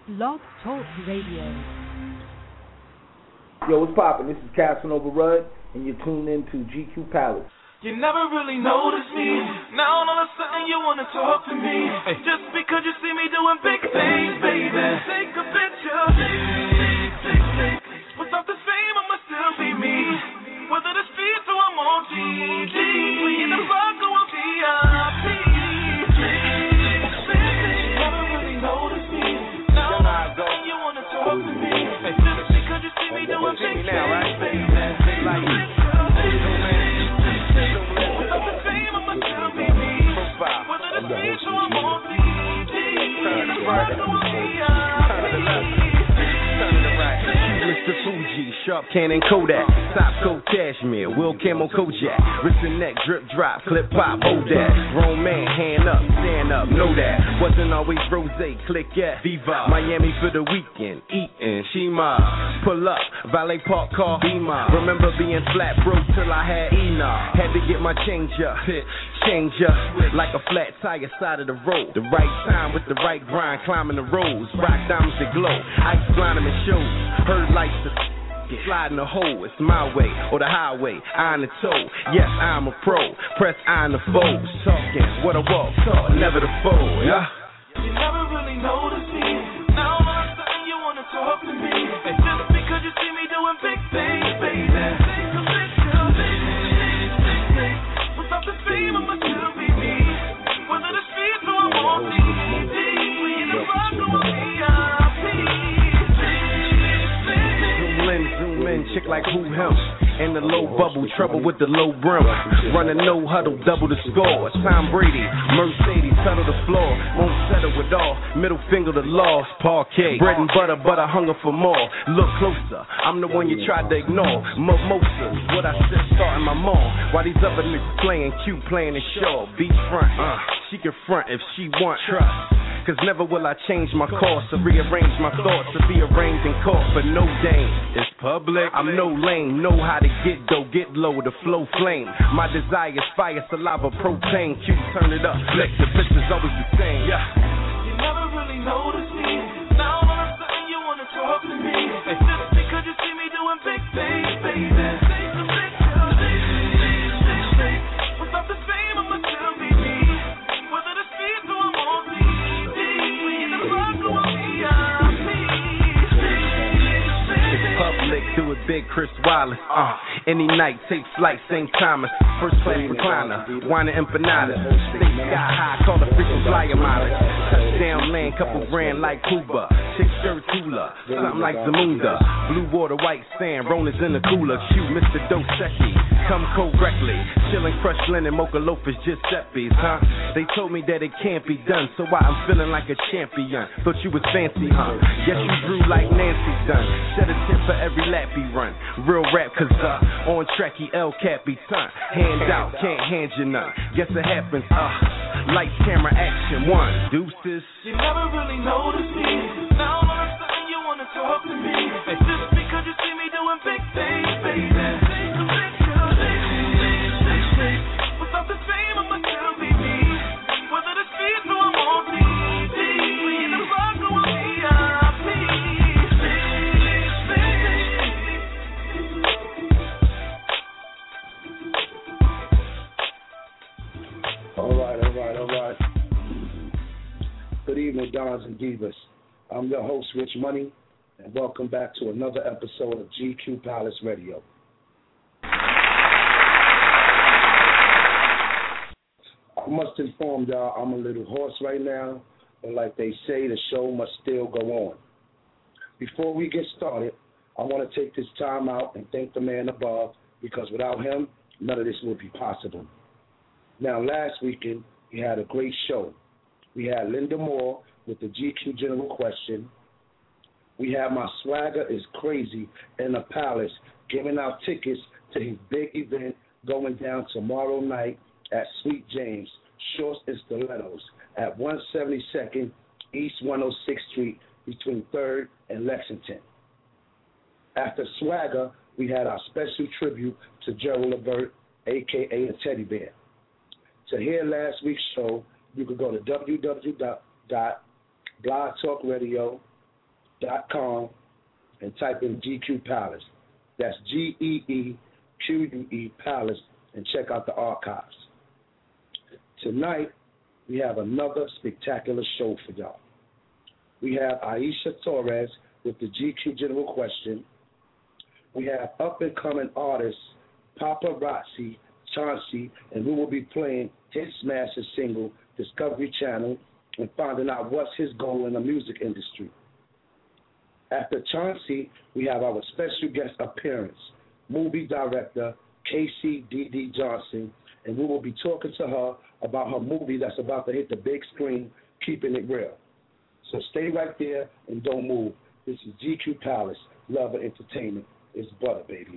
Blog Talk Radio. Yo, what's poppin'? This is Casanova Rudd, and you're tuned in to GQ Palace. You never really noticed me. Now all of a sudden you wanna talk to me. Hey. Just because you see me doing big things, baby. Take a picture. Without the fame, I'ma still be me. Whether the streets or I'm on TV. We in the club, go on VIP. You never really noticed me. Now all of a sudden you wanna talk to me. Hey. Just because you see me doing big things, baby. Mr. Fuji, Sharp Cannon Kodak, Top Coat Cashmere, Will Camel Kojak, wrist and neck, drip drop, clip pop, hold that. Grown man, hand up, stand up, know that. Wasn't always rose, click at Viva. Miami for the weekend, eatin', Shima. Pull up, valet park car, Beamer. Remember being flat broke till I had Enoch. Had to get my change up, like a flat tire side of the road. The right time with the right grind, climbing the roads. Rock diamonds that glow, ice blinding the shows. Heard lights to slide in the hole. It's my way or the highway, eye on the toe. Yes, I'm a pro. Press eye on the foes. Talking what I walk, talk, never the foe. Yeah. You never really noticed me. Now all of a sudden you wanna talk to me. Just because you see me doing big things, baby. Take a picture. Without the fame, I'ma still be me. Whether the streets or I'm on TV. We in the club, go on VIP. Zoom in, chick like who him. In the low bubble, trouble with the low brim. Running no huddle, double the score. Tom Brady, Mercedes, pedal the floor. Won't settle with all. Middle finger to law. Parquet, bread and butter, but I hunger for more. Look closer, I'm the one you tried to ignore. Mimosas, what I said starting my mall. While these other niggas playing cute, playing the show. Beachfront, she can front if she want trust. Cause never will I change my course or rearrange my thoughts to be arranged in court for no dame. It's public, I'm no lame, know how to get dough, get low, the flow flame. My desire is fire, saliva, propane, Q, turn it up, flex, the bitch is always the same. Yeah. You never really noticed me. Now all of a sudden you wanna talk to me. Just because you see me doing big things, baby. Take a picture. Without the fame, I'ma still be me. Whether the streets or I'm on TV. Public, do it big, Chris Wallace. Any night, take flight, St. Thomas. First class recliner, wine and empanadas. Stay sky high, call the freaking flyer mileage. Touchdown land, couple grand like Cuba. Chick shirt Tula, something like Zamunda. Blue water, white sand, Rona's in the cooler. Cute Mr. Dos Equis, come correctly. Chillin' crushed linen, mocha loafers, Giuseppe's, huh? They told me that it can't be done, so why I'm feeling like a champion. Thought you was fancy, huh? Guess you drew like Nancy done. Shed a tip for every lap he run. Real rap, cause on track he El Capi son. Hand out, can't hand you none. Guess it happens, lights, camera, action, one. Deuces. You never really noticed me. Now all of a sudden you wanna talk to me. Just because you see me doing big things, baby. Take a picture. Without the fame, I'ma still be me. Whether the streets or I'm on TV. We in the club, go on VIP. All right. Good evening, Dons and Divas. I'm your host, Rich Money, and welcome back to another episode of GQ Palace Radio. I must inform y'all I'm a little hoarse right now, but like they say, the show must still go on. Before we get started, I want to take this time out and thank the man above, because without him, none of this would be possible. Now, last weekend, we had a great show. We had Linda Moore with the GQ General Question. We had my swagger is crazy in the Palace giving out tickets to his big event going down tomorrow night at Sweet James, Shorts and Stilettos at 172nd East 106th Street between 3rd and Lexington. After Swagger, we had our special tribute to Gerald Levert, a.k.a. the Teddy Bear. To hear last week's show, you can go to www.blogtalkradio.com GeeQue.com and type in GQ Palace. That's GEEQUE Palace, and check out the archives. Tonight, we have another spectacular show for y'all. We have Aisha Torres with the GQ General Question. We have up-and-coming artist Paparazzi Chauncey, and we will be playing his smash single, Discovery Channel, and finding out what's his goal in the music industry. After Chauncey, we have our special guest appearance, movie director Casey D.D. Johnson, and we will be talking to her about her movie that's about to hit the big screen, Keeping It Real. So stay right there and don't move. This is GQ Palace, Love and Entertainment. It's butter, baby.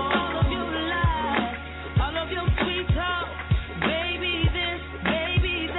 Baby, this, baby,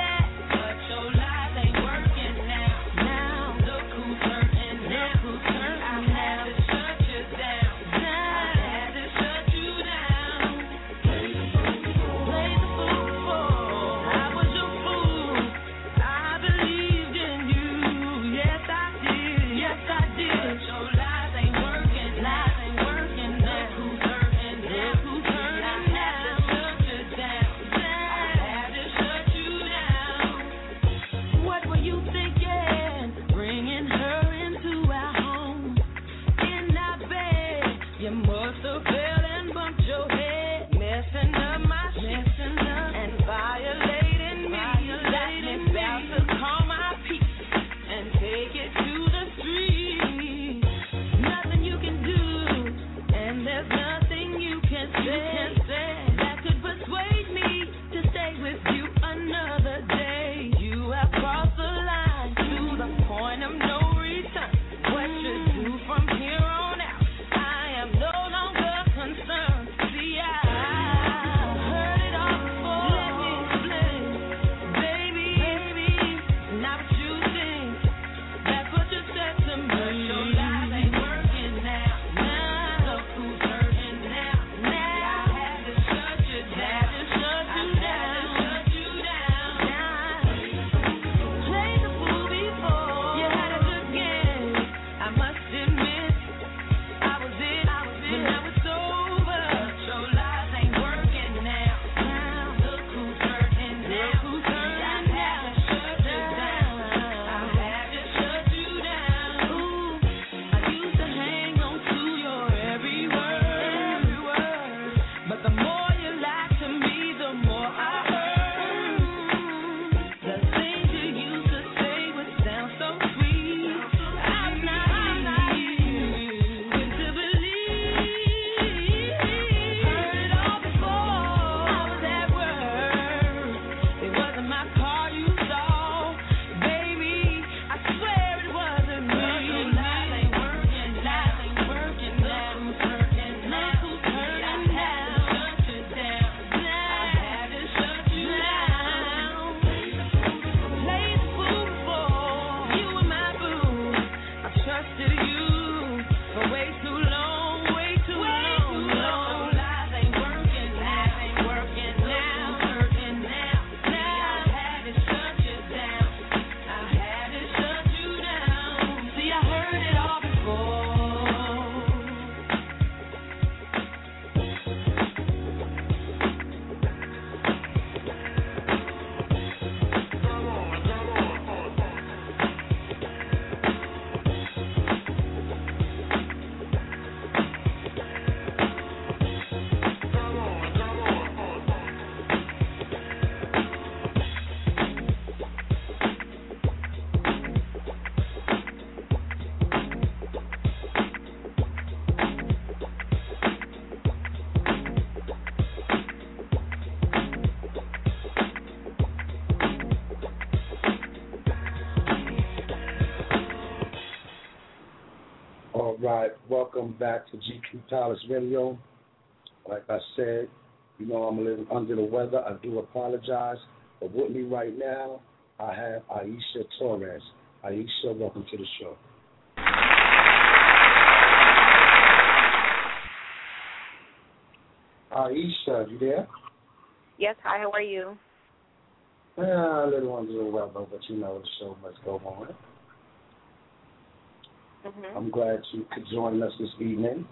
Right. Welcome back to GQ Palace Radio. Like I said, you know I'm a little under the weather. I do apologize. But with me right now, I have Aisha Torres. Aisha, welcome to the show. Aisha, you there? Yes, hi, how are you? A little under the weather, but you know the show must go on. Mm-hmm. I'm glad you could join us this evening.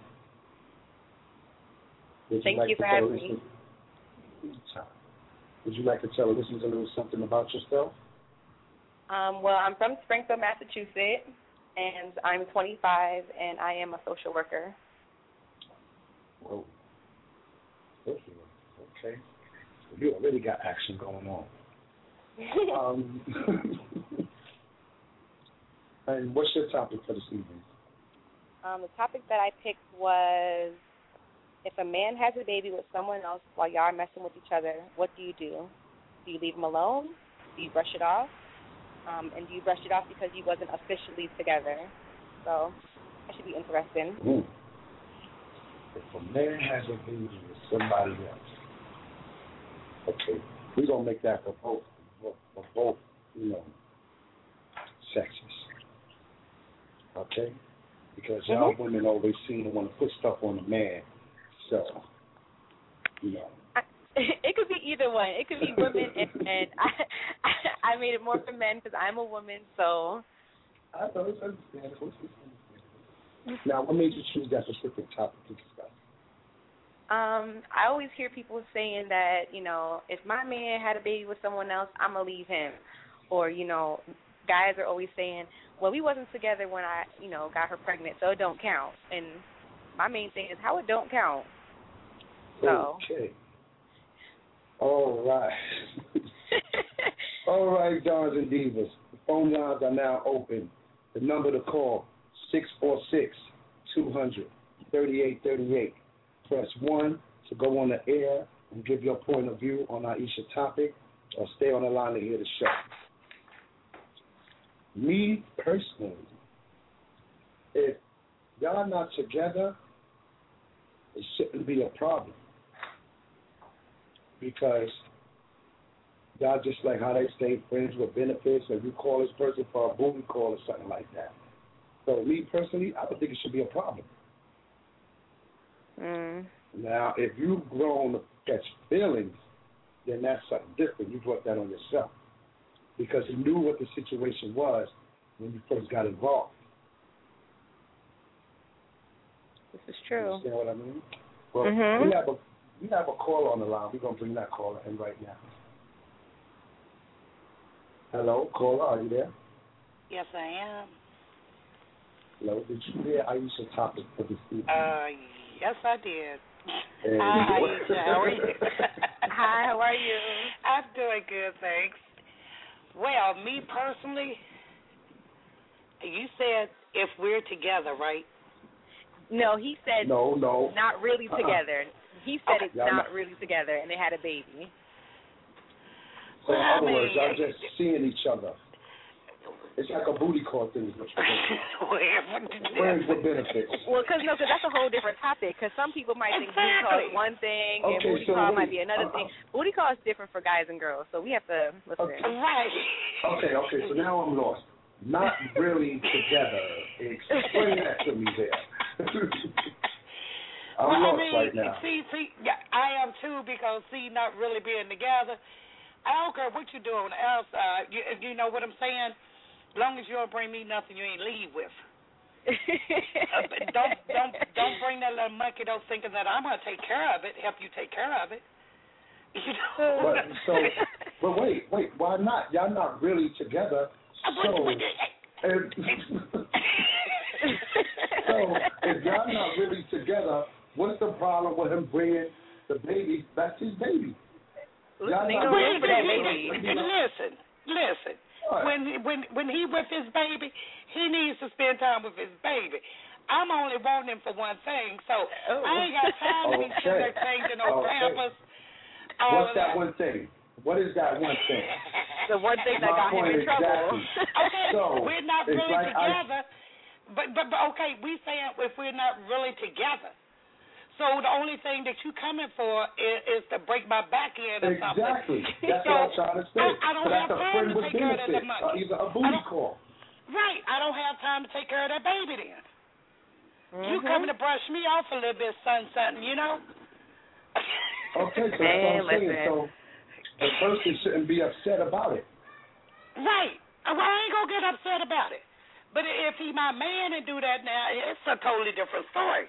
Thank you for having me. Would you like to tell our listeners a little something about yourself? Well, I'm from Springfield, Massachusetts, and I'm 25, and I am a social worker. Whoa. Okay. You already got action going on. And what's your topic for this evening? The topic that I picked was, if a man has a baby with someone else while y'all are messing with each other, what do you do? Do you leave him alone? Do you brush it off? And do you brush it off because you wasn't officially together? So that should be interesting. Ooh. If a man has a baby with somebody else, okay, we're going to make that for both, you know, sexes. Okay? Because y'all women always seem to want to put stuff on the man. So, you know. It could be either one. It could be women, and I made it more for men because I'm a woman, so. I know, it's understandable. Now, what made you choose that specific topic to discuss? I always hear people saying that, you know, if my man had a baby with someone else, I'm going to leave him. Or, you know, guys are always saying, well, we wasn't together when I, you know, got her pregnant, so it don't count. And my main thing is how it don't count. So. Okay. All right. All right, Dons and Divas. The phone lines are now open. The number to call, 646-200-3838. Press 1 to go on the air and give your point of view on Aisha topic, or stay on the line to hear the show. Me, personally, if y'all not together, it shouldn't be a problem. Because y'all just like how they say friends with benefits, or you call this person for a booty call or something like that. So me, personally, I don't think it should be a problem. Now, if you've grown to catch feelings, then that's something different. You brought that on yourself. Because he knew what the situation was when you first got involved. This is true. You understand what I mean? Well, we have a caller on the line. We're going to bring that caller in right now. Hello, caller, are you there? Yes, I am. Hello, did you hear Aisha's topic for this evening? Yes, I did. Hey. Hi, Aisha. How are you? Hi, how are you? I'm doing good, thanks. Well, me personally, you said if we're together, right? No, he said no. Not really together. He said it's not really together, and they had a baby. So in other words, y'all just seeing each other. It's like a booty call thing. Friends with benefits. Well, because that's a whole different topic. Because some people might think booty call is one thing, and booty call might be another thing. Booty call is different for guys and girls, so we have to listen. Right. Okay. So now I'm lost. Not really together. Explain that to me there. I'm lost right now. See, yeah, I am too, because not really being together. I don't care what you're doing outside. You know what I'm saying? As long as you don't bring me nothing you ain't leave with. Don't bring that little monkey though, thinking that I'm gonna take care of it, help you take care of it. You know. But wait, why not? Y'all not really together. So if y'all not really together, what's the problem with him bringing the baby? That's his baby. Listen. When he with his baby, he needs to spend time with his baby. I'm only wanting him for one thing, so I ain't got time to be changing no pampers. What's that one thing? What is that one thing? The one thing that got him in trouble. Okay, so we're not really together, But okay, we saying if we're not really together. So the only thing that you coming for is to break my back end or something. Exactly. That's what I'm trying to say. I don't have time to take care of that money. Either a booty call. Right. I don't have time to take care of that baby then. You coming to brush me off a little bit, son, you know? Okay, so that's what I'm saying. So the person shouldn't be upset about it. Right. Well, I ain't going to get upset about it. But if he my man and do that now, it's a totally different story.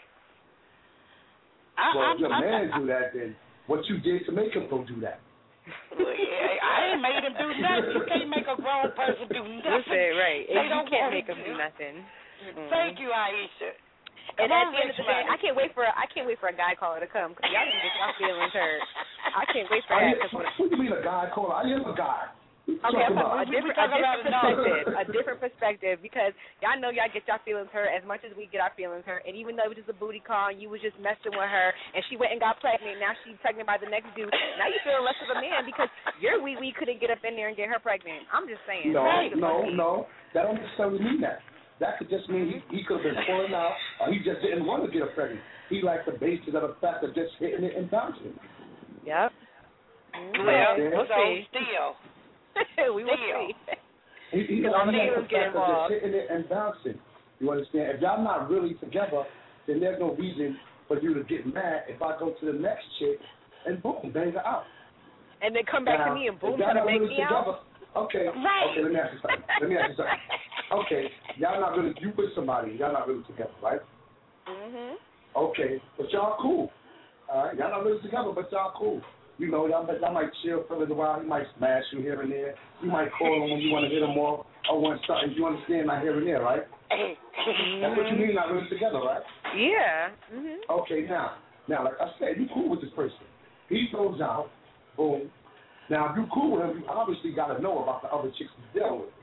Well, if your man do that, then what you did to make him go do that? Well, yeah, I ain't made him do nothing. You can't make a grown person do nothing. Right. They you can't make them do nothing. Thank you, Aisha. And at the end of the day, I can't wait for a guy caller to come because y'all can get y'all feelings hurt. I can't wait for that. What do you mean a guy caller? I am a guy. Okay, a different perspective because y'all know y'all get y'all feelings hurt as much as we get our feelings hurt. And even though it was just a booty call and you was just messing with her and she went and got pregnant, now she's pregnant by the next dude. Now you feel less of a man because your wee couldn't get up in there and get her pregnant. I'm just saying. No. That don't necessarily mean that. That could just mean he could have been pulling out or he just didn't want to get her pregnant. He liked the basis of the fact of just hitting it and bouncing. Yep. Well, so still. We will see. He liked the fact of just hitting it and bouncing. You understand? If y'all not really together, then there's no reason for you to get mad if I go to the next chick and boom, bang her out. And then come back to me and boom, try to make me out? Okay. Right. Okay, let me ask you something. Okay, y'all not really, you with somebody, y'all not really together, right? Mhm. Okay, but y'all cool. All right, y'all not really together, but y'all cool. You know, y'all might chill for a little while. He might smash you here and there. You might call him when you want to hit him off or want something. You understand? Not here and there, right? That's what you mean, not really together, right? Yeah. Mhm. Okay, now, like I said, you cool with this person. He goes out, boom. Now, if you cool with him, you obviously got to know about the other chicks he's dealing with.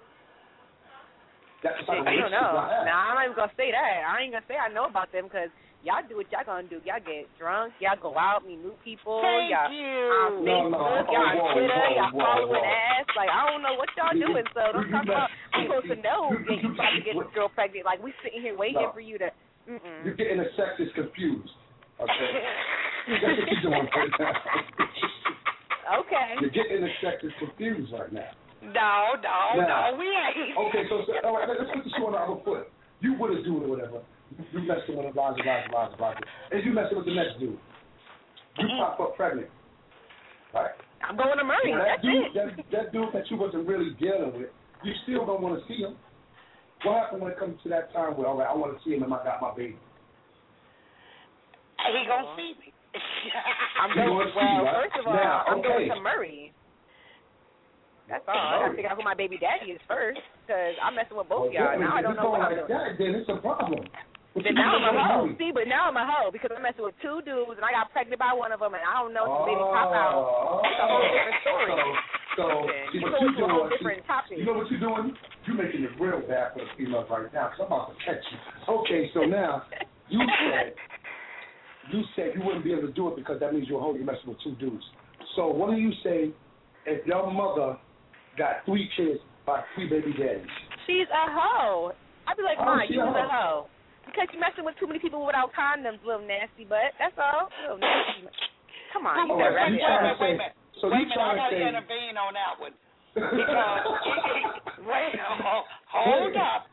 That's the type of I don't know. I have. Now, I'm not even going to say that. I ain't going to say I know about them because y'all do what y'all going to do. Y'all get drunk. Y'all go out, meet new people. Thank y'all you. on Facebook. Y'all on Twitter. Y'all following ass. Like, I don't know what y'all doing, so don't talk about I'm supposed to know that you about to get this girl pregnant. Like, we sitting here waiting for you to. You're getting the sexes confused. Okay? That's what you're doing right now. Okay. You're getting the sexes confused right now. No, we ain't. Okay, so all right, let's put the shoe on the other foot. You with a dude or whatever. You messing with a Roger. And you messing with the next dude. You pop up pregnant. Right? I'm going to Murray. Now, That's it. That dude that you wasn't really dealing with, you still don't want to see him. What happened when it comes to that time where, all right, I want to see him and I got my baby? He gonna see me. I'm going. First of all, I'm going to Murray. That's all. I got to figure out who my baby daddy is first, because I'm messing with both y'all. Now I don't know what I'm doing. Then it's a problem. Then now I'm a hoe. See, but now I'm a hoe because I'm messing with two dudes, and I got pregnant by one of them, and I don't know if the baby pop out. It's a whole different story. So see what you're doing. A whole different topic. You know what you're doing? You're making it real bad for the females right now, because I'm about to catch you. Okay, so now you said you wouldn't be able to do it because that means you're a hoe. You're messing with two dudes. So what do you say if your mother got 3 kids by 3 baby daddies? She's a hoe. I'd be like, Ma, you was a hoe. Because you're messing with too many people without condoms, little nasty butt. That's all. Little nasty. Come on, you got Wait a minute. So I got to say, intervene on that one. Because, hold up.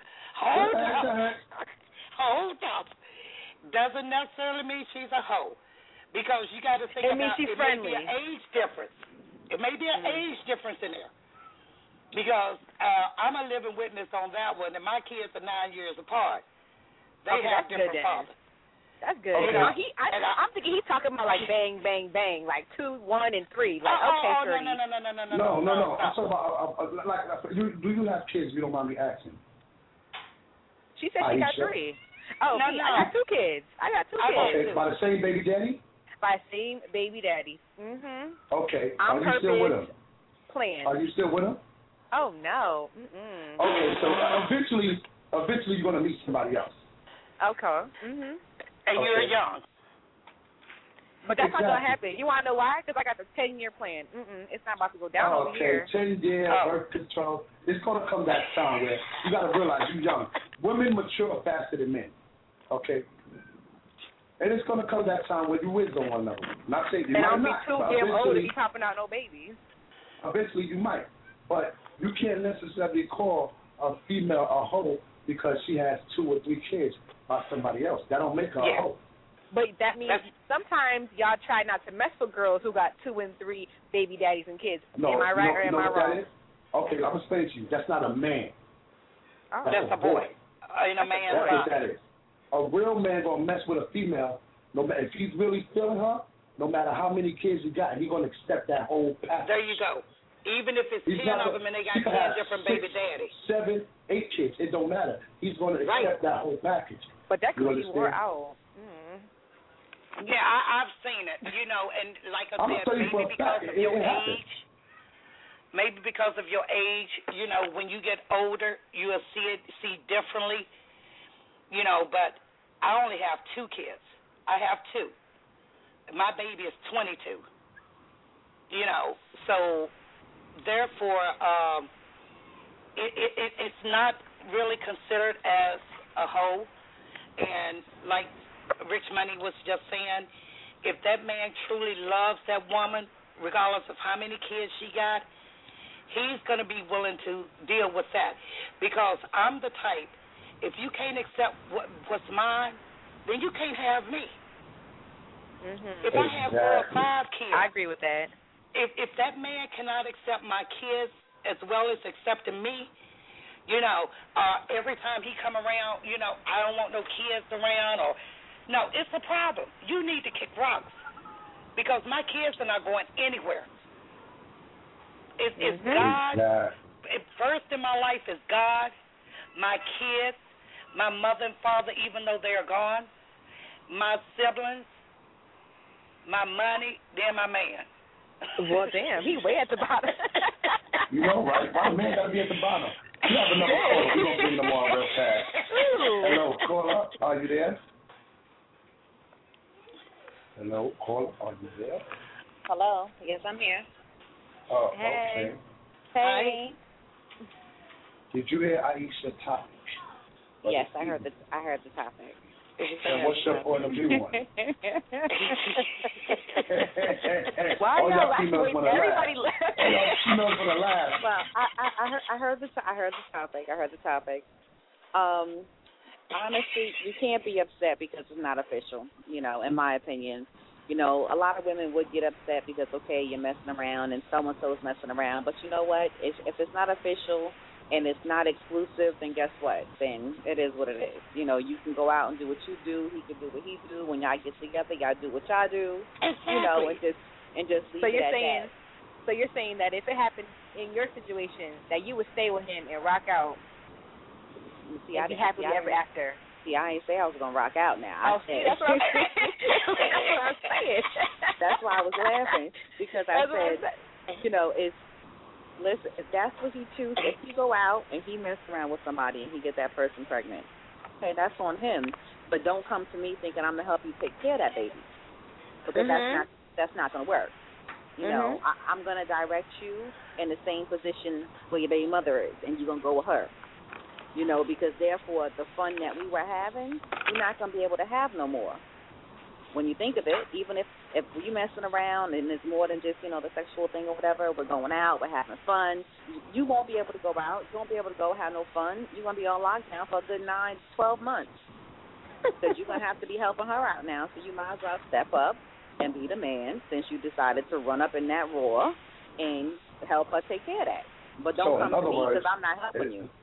Doesn't necessarily mean she's a hoe. Because you got to think about she's friendly. May be an age difference. It may be an age difference in there. Because I'm a living witness on that one, and my kids are 9 years apart. They have different fathers. That's good. Okay. I'm thinking he's talking about like bang, bang, bang, like 2, 1, and 3. Like okay, No. I'm talking about do you have kids? If you don't mind me asking. She said she got 3. Oh, I got 2 kids. Okay, by the same baby daddy. By same baby daddy. Mhm. Okay. I'm Are you still with him? Plan. Are you still with him? Oh no. Mm-mm. Okay, so eventually you're gonna meet somebody else. Okay. Mhm. And you're young. But that's not Exactly. gonna happen. You wanna know why? Because I got the 10-year plan. It's not about to go down over here. 10-year birth control. It's going to come that time where you got to realize you're young. Women mature faster than men. Okay? And it's going to come that time where you is on one level. Not saying you And might I'll be not. too but damn old to eventually- be popping out no babies. Eventually you might. But you can't necessarily call a female a hoe because she has 2 or 3 kids by somebody else. That don't make her a hoe. But that means sometimes y'all try not to mess with girls who got 2 and 3 baby daddies and kids. No, am I right or am I what wrong? that is? Okay, I'm going to explain to you. That's not a man. Oh. That's a boy. In a man's That's what body. that is. A real man going to mess with a female, no matter if he's really feeling her, no matter how many kids he got, he's going to accept that whole package. There you go. Even if it's He's 10 not of them and they got he could 10 have different 6, baby daddies. 7, 8 kids. It don't matter. He's going to accept that whole package. But that You could be wore understand? out. Yeah, I've seen it, and like I I'm said, gonna tell you for maybe a fact, because of it your happens. age, maybe because of your age, when you get older, you will see differently, but I only have 2 kids. I have 2. My baby is 22, so therefore it's not really considered as a hoe, and like Rich Money was just saying, if that man truly loves that woman, regardless of how many kids she got, he's going to be willing to deal with that. Because I'm the type, if you can't accept what's mine, then you can't have me. If I have 4 or 5 kids, I agree with that. If that man cannot accept my kids as well as accepting me, every time he come around, I don't want no kids around, or no, it's a problem. You need to kick rocks because my kids are not going anywhere. It's God. First in my life is God, my kids, my mother and father, even though they are gone, my siblings, my money, then my man. Well, damn, he way at the bottom. Right? Why the man got to be at the bottom? You have another caller. We're going to bring them on real fast. Hello, caller. Are you there? Hello, caller. Are you there? Hello. Yes, I'm here. Oh, Hey. okay. Hey. Did you hear Aisha's topic? Yes, I heard the topic. And what's your point of view on it? Why all y'all y'all females laughing? want to Everybody laugh. laugh. All y'all females want to laugh. Well, I heard the topic. Honestly, you can't be upset because it's not official. In my opinion, a lot of women would get upset because you're messing around and so and so is messing around. But you know what? If it's not official and it's not exclusive, then guess what? Then it is what it is. You can go out and do what you do. He can do what he do. When y'all get together, y'all do what y'all do. Exactly. And just leave it at that. So you're saying that if it happened in your situation, that you would stay with him and rock out, See, and be happily ever after. See, I ain't say I was gonna rock out now. That's what I'm saying. That's what I'm saying. That's why I was laughing because I said, listen, if that's what he chooses, if he go out and he mess around with somebody and he get that person pregnant, okay, that's on him. But don't come to me thinking I'm gonna help you take care of that baby, because that's not gonna work. I'm gonna direct you in the same position where your baby mother is, and you're gonna go with her. Because therefore the fun that we were having, we're not gonna be able to have no more. When you think of it, even if you messing around and it's more than just, the sexual thing or whatever, we're going out, we're having fun, you won't be able to go out, you won't be able to go have no fun, you're going to be on lockdown for a good 9 to 12 months. Because you're going to have to be helping her out now, so you might as well step up and be the man since you decided to run up in that roar and help her take care of that. But don't come to me because I'm not helping you.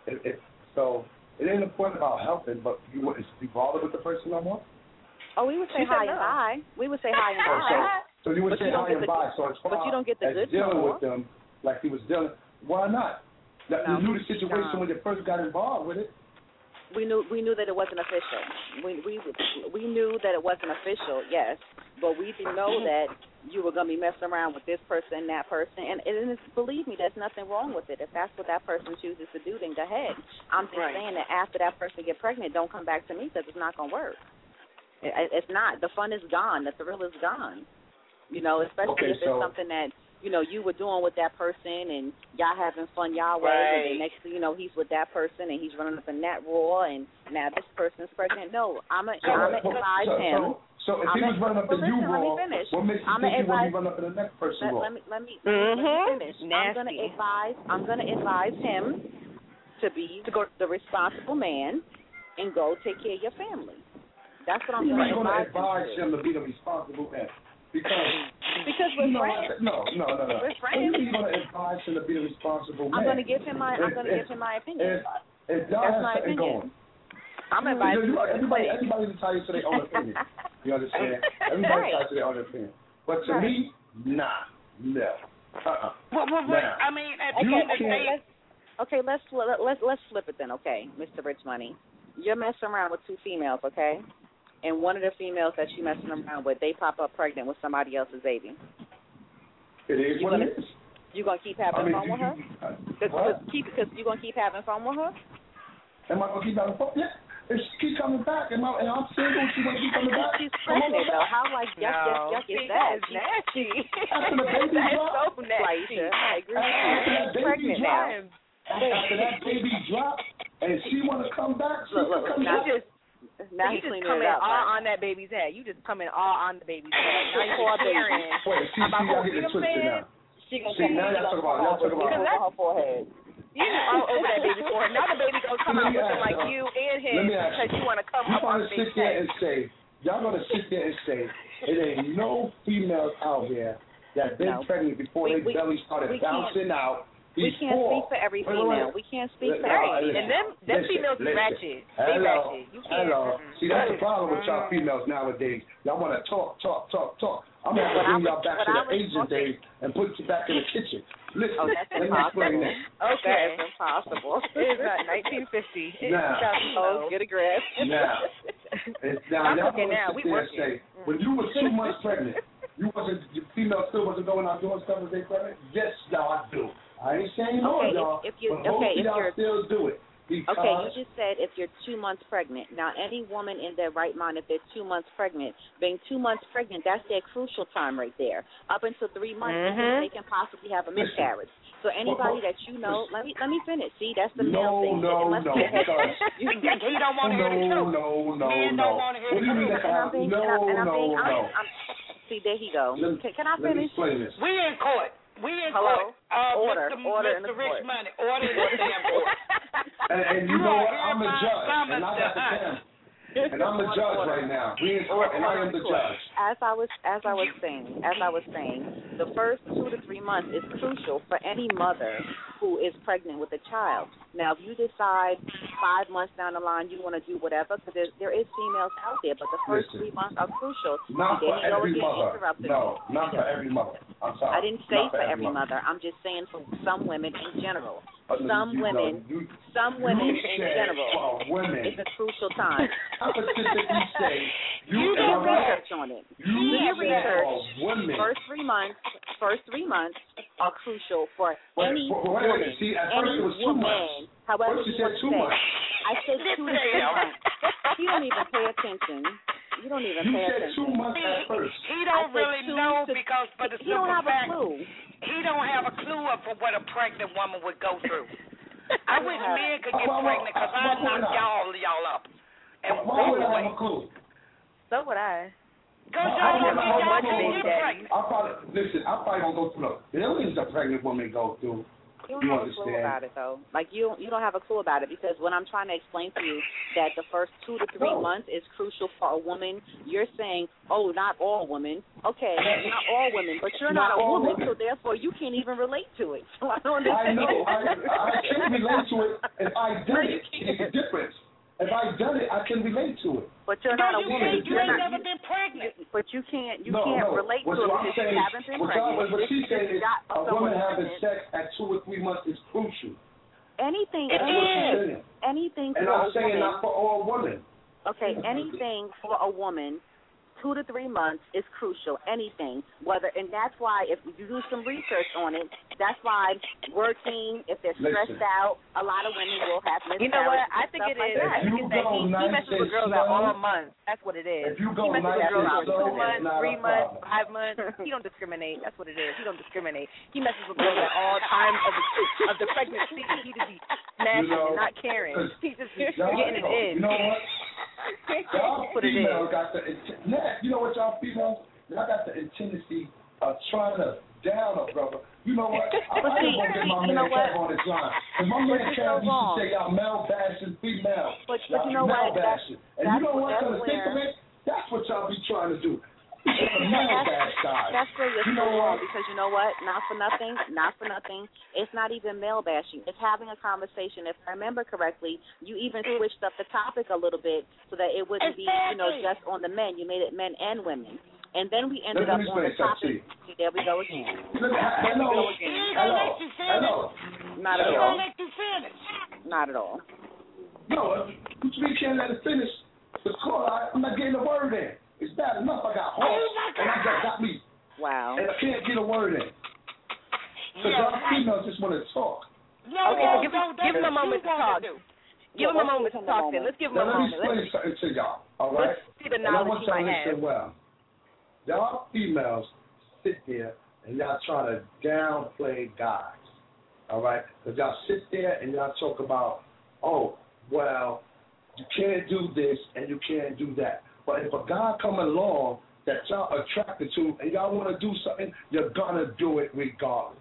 So it ain't a point about helping, but you bothered with the person no more? Oh, we would say hi and bye. We would say hi and bye. So you would say hi and bye. So as far but you don't get the as goods dealing no more. with them like he was dealing, why not? You knew the situation when you first got involved with it. We knew that it wasn't official. We knew that it wasn't official, yes, but we didn't know that you were going to be messing around with this person and that person. And believe me, there's nothing wrong with it. If that's what that person chooses to do, then go ahead. I'm just saying that after that person get pregnant, don't come back to me because it's not going to work. It's not. The fun is gone. The thrill is gone. You know, especially if it's something that, you know, you were doing with that person and y'all having fun y'all way, and then next thing you know, he's with that person and he's running up in that roar, and now this person's pregnant. No, I'm going to advise him. So if he was running up in you raw, what makes you think he wouldn't run up in the next person raw? Let me finish. I'm going to advise him to be the responsible man and go take care of your family. That's what I'm going to advise him to be the responsible man. Because we're friends. No. We're friends. You're going to advise him to be the responsible man. I'm going to give him my opinion. If y'all have something going. I'm advising everybody's entitled to their own opinion. You understand? Everybody's entitled to their own opinion. But to me, nah, no. Well, I mean, at the end of the day. Okay, let's flip it then. Okay, Mr. Rich Money, you're messing around with two females, okay? And one of the females that you're messing around with, they pop up pregnant with somebody else's baby. It is what it is. You gonna keep having fun with her? Because you gonna keep having fun with her? Am I gonna keep having fun? Yeah. If she keep coming back, and I'm single, she gonna keep coming back. She's pregnant though. How yuck is that? That's nasty. After the baby drop, so nasty. I agree. After that baby drop, After that baby drop, and she wanna come back, now you he's just cleaning coming it up. all on that baby's head. You just coming all on the baby's head. Now you're sharing. Wait, y'all get it twisted now. Now y'all talk about her forehead. You all over that baby's forehead. Now the baby gonna come out looking like you and him because you want to come up on the baby's head. Y'all gonna sit there and say it ain't no females out here that been pregnant before their belly started bouncing out. We can't speak for every female. We can't speak for every female. And them females be ratchet. They ratchet. You can't. See, that's the problem with y'all females nowadays. Y'all want to talk. I'm going to bring y'all back to the Asian days and put you back in the kitchen. Listen, that's let me explain that. Okay. That's impossible. It's not 1950. Now, get a grasp. Now, y'all going to sit there and say, when you were 2 months pregnant, your female still wasn't going out doing stuff as they pregnant? Yes, y'all do. I ain't saying no, y'all, but most of y'all still do it. Okay, you just said if you're 2 months pregnant. Now, any woman in their right mind, if they're 2 months pregnant, being 2 months pregnant, that's their crucial time right there. Up until 3 months, they can possibly have a miscarriage. So anybody that you know, let me finish. See, that's the male thing. No. He don't want to hear the truth. Men don't want to hear the truth. See, there he go. Can I finish? We in court. We in court. Order in the Mr. Rich court. Money. Order in the damn court. And you know what? I'm a judge, and I got the damn. And I'm the judge right now. We in court, and I am the judge. As I was saying, the first 2 to 3 months is crucial for any mother who is pregnant with a child. Now, if you decide 5 months down the line you want to do whatever, because there is females out there, but the first 3 months are crucial. Not for every mother. No, not for every mother. I'm sorry. I didn't say for every mother. I'm just saying for some women in general. Some women in general, it's a crucial time. I would specifically say do your research on it. Do your research. First 3 months are crucial for any woman. See, at first it was 2 months. However, you said 2 months. I said 2 to 3 months. You don't even pay attention. You don't even pay attention. You said 2 months at first. He don't really know because for the simple fact, he don't have a clue of what a pregnant woman would go through. I wish men could get pregnant because I knock y'all up. And why would I have a clue? So would I. Because y'all get pregnant. I'm probably going to go through the billions a pregnant woman go through. You don't have a clue about it, though. Like, you don't have a clue about it because when I'm trying to explain to you that the first 2 to 3 months is crucial for a woman, you're saying, oh, not all women. Okay, not all women, but you're not a woman, so therefore you can't even relate to it. So I don't understand. I know. I can relate to it if I done it. It's a difference. If I done it, I can relate to it. But you're not a woman. You ain't never been pregnant. But you can't relate to it because you haven't been pregnant. What she's saying is a woman having sex at 2 or 3 months is crucial. Anything for a saying not for all women. Okay, anything for a woman 2 to 3 months is crucial. Anything, and that's why if you do some research on it, that's why working, if they're stressed out, a lot of women will have miscarriages. You know what? I think it is. I think it's that he messes with girls out all months. That's what it is. If you go he messes with girls out 2 months, 3 months, 5 months. He don't discriminate. That's what it is. He don't discriminate. He messes with girls at all times of the pregnancy. He just be smashing and not caring. He's just getting it in. You know what? Y'all what it females is. got the you know what, y'all females? Y'all got the tendency of trying to down a brother. You know what? I ain't gonna get my man Kev on his line. And my man Kev used to say y'all male bashing females. But you know what? Bashing. And you know what? Because think of it, that's what y'all be trying to do. That's where you're so wrong, because you know what? Not for nothing. It's not even male bashing. It's having a conversation. If I remember correctly, you even switched up the topic a little bit so that it wouldn't be, just on the men. You made it men and women. And then we ended up on the topic. See, there we go again. Hello. Not at all. Not at all. No, we can't let it finish. It's called, I'm not getting a word in. It's bad enough I got horse, and I got me. Wow. And I can't get a word in. Because y'all females just want to talk. Okay, so give him a moment to talk. Give him a moment to talk then. Let's give him a moment. Let me explain something to y'all, all right? Let's see the knowledge he might have. Well. Y'all females sit there and y'all try to downplay guys, all right? Because y'all sit there and y'all talk about, oh, well, you can't do this and you can't do that. But if a guy come along that y'all attracted to and y'all want to do something, you're going to do it regardless.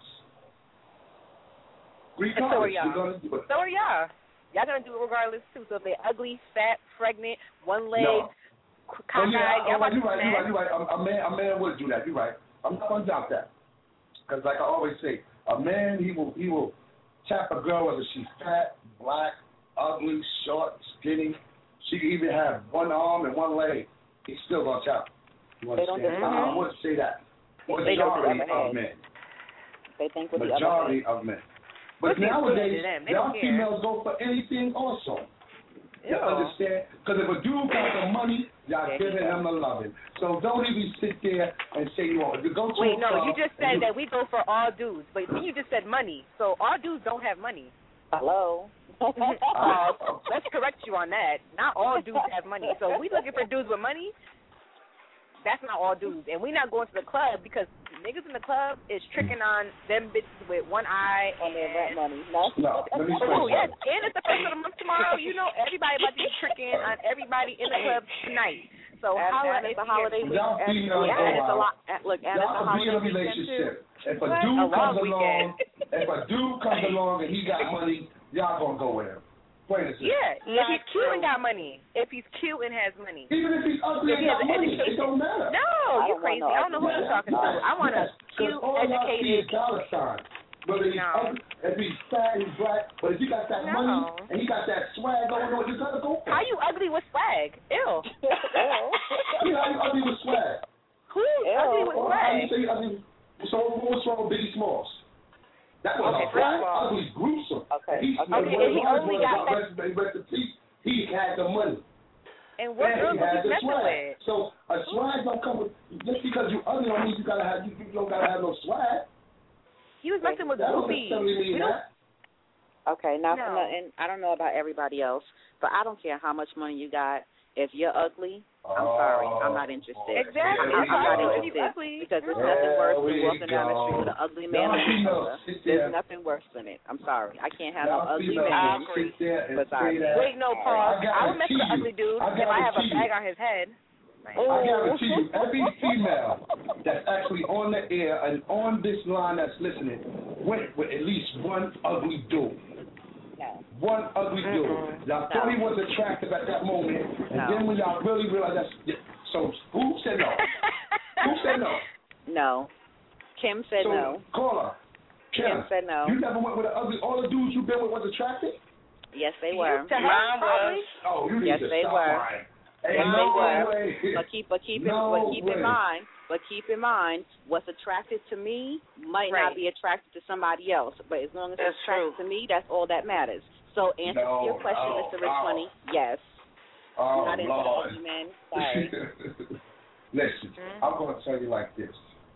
Regardless, you're going to do it. So are y'all. Y'all going to do it regardless, too. So if they're ugly, fat, pregnant, one leg, cockeyed, you're right. A man would do that. You're right. I'm not going to doubt that. Because like I always say, a man, he will tap a girl whether she's fat, black, ugly, short, skinny. She can even have one arm and one leg. He's still going to tap. You understand? I wouldn't say that. Majority of men. They think with majority of men. But nowadays, y'all females go for anything also. You understand? Because if a dude got the money, y'all giving him the loving. So don't even sit there and say you want to go to Wait, no, you just said that we go for all dudes. But you just said money. So all dudes don't have money. Hello? Let's correct you on that. Not all dudes have money. So if we looking for dudes with money, that's not all dudes. And we not going to the club because niggas in the club is tricking on them bitches with one eye on their rent money. No, let me explain. Yes, and it's the first of the month tomorrow. You know, everybody about to be tricking on everybody in the club tonight. So and it's a holiday week. Y'all females it's a lot. Look, and it's a holiday relationship. If a dude comes along and he got money, y'all gonna go with him. Yeah, if he's cute and got money. If he's cute and has money. Even if he's ugly and got money, it don't matter. No, you crazy. I don't know who you're talking to. I want a cute, educated. Whether he's ugly, if he's fat, he's black, but if he got that money and he got that swag going on, you gotta go for it. How you ugly with swag? Ew. You know, you ugly with swag. Who ugly with swag? How you say ugly? So what's wrong with Biggie Smalls? That was a black, ugly, gruesome. He only got that. He had the money. And what girl was he messing with? So a swag don't come with just because you ugly don't mean you don't gotta have no swag. He was messing with groupies. Okay, now and I don't know about everybody else, but I don't care how much money you got. If you're ugly, I'm sorry, I'm not interested. Exactly. I'm not interested because there's nothing worse than walking down the street with an ugly man on your shoulder. There's nothing worse than it. I'm sorry, I can't have no ugly man. But sorry. Wait, no, pause. I would mess with an ugly dude if I have a bag on his head. I guarantee you, every female that's actually on the air and on this line that's listening went with at least one ugly dude. One ugly dude. Y'all thought he was attractive at that moment, and then when y'all really realized that's so who said no? Who said no? No. Kim said no. Caller. Kim said no. You never went with an ugly. All the dudes you've been with was attractive? Yes, they were. Mine was. Oh, you need to stop lying. Yes, they were. But keep in mind, what's attracted to me might not be attracted to somebody else. But as long as it's attracted to me, that's all that matters. So answer to your question, Mr. Rich Money, yes. Not into the men. Sorry. Listen, I'm going to tell you like this.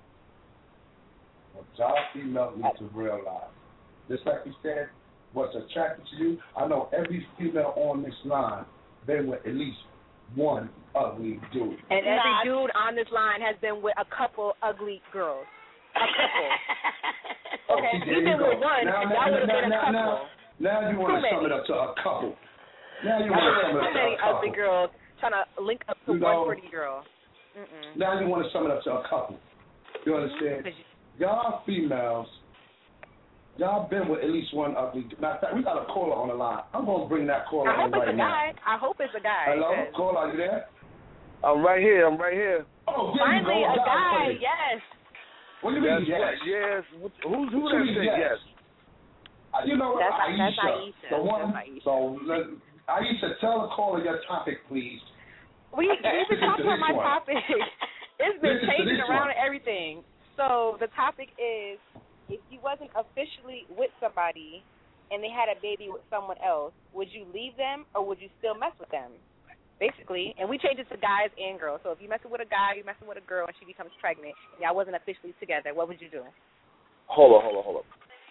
What y'all females need to realize, just like you said, what's attracted to you, I know every female on this line been with at least one ugly dude. And every dude on this line has been with a couple ugly girls. A couple. Okay, you've been with one, that would have been a couple. Now you want to sum it up to a couple. Now you want to sum it up to a couple. Too many ugly girls trying to link up to one pretty girl. Now you want to sum it up to a couple. You understand? Y'all females, y'all been with at least one ugly. Matter of fact, we got a caller on the line. I'm going to bring that caller in right now. I hope it's a guy. Hello? Caller, are you there? I'm right here. Oh, finally, a guy, yes. What do you mean, yes? Yes. Who that said yes? You know what, That's Aisha. Aisha. The one, That's Aisha. so, Aisha, tell the caller your topic, please. We've been talking about my topic. It's been changing around and everything. So the topic is, if you wasn't officially with somebody and they had a baby with someone else, would you leave them or would you still mess with them? Basically, and we change it to guys and girls. So if you're messing with a guy, you're messing with a girl, and she becomes pregnant, and y'all wasn't officially together, what would you do? Hold on. You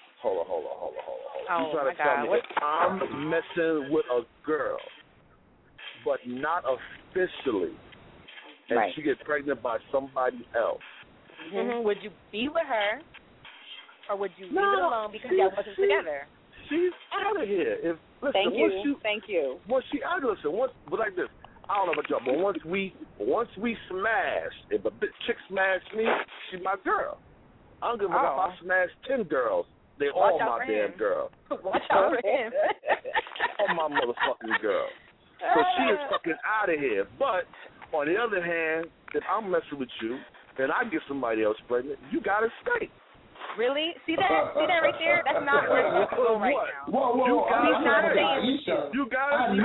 Oh, trying my to tell God. me that I'm messing with a girl, but not officially, and she gets pregnant by somebody else. Would you be with her, or would you leave it alone because y'all wasn't together? She's out of here. Thank you. Once she out of listen, but like this, I don't know about y'all, but once we smash, if a chick smash me, she's my girl. I don't give a fuck if I smash 10 girls. They all my damn girl. Watch out for him. All my motherfucking girl. So she is fucking out of here. But on the other hand, if I'm messing with you and I get somebody else pregnant, you gotta stay. Really? See that right there? That's not where you go right now. Whoa. He's not saying you gotta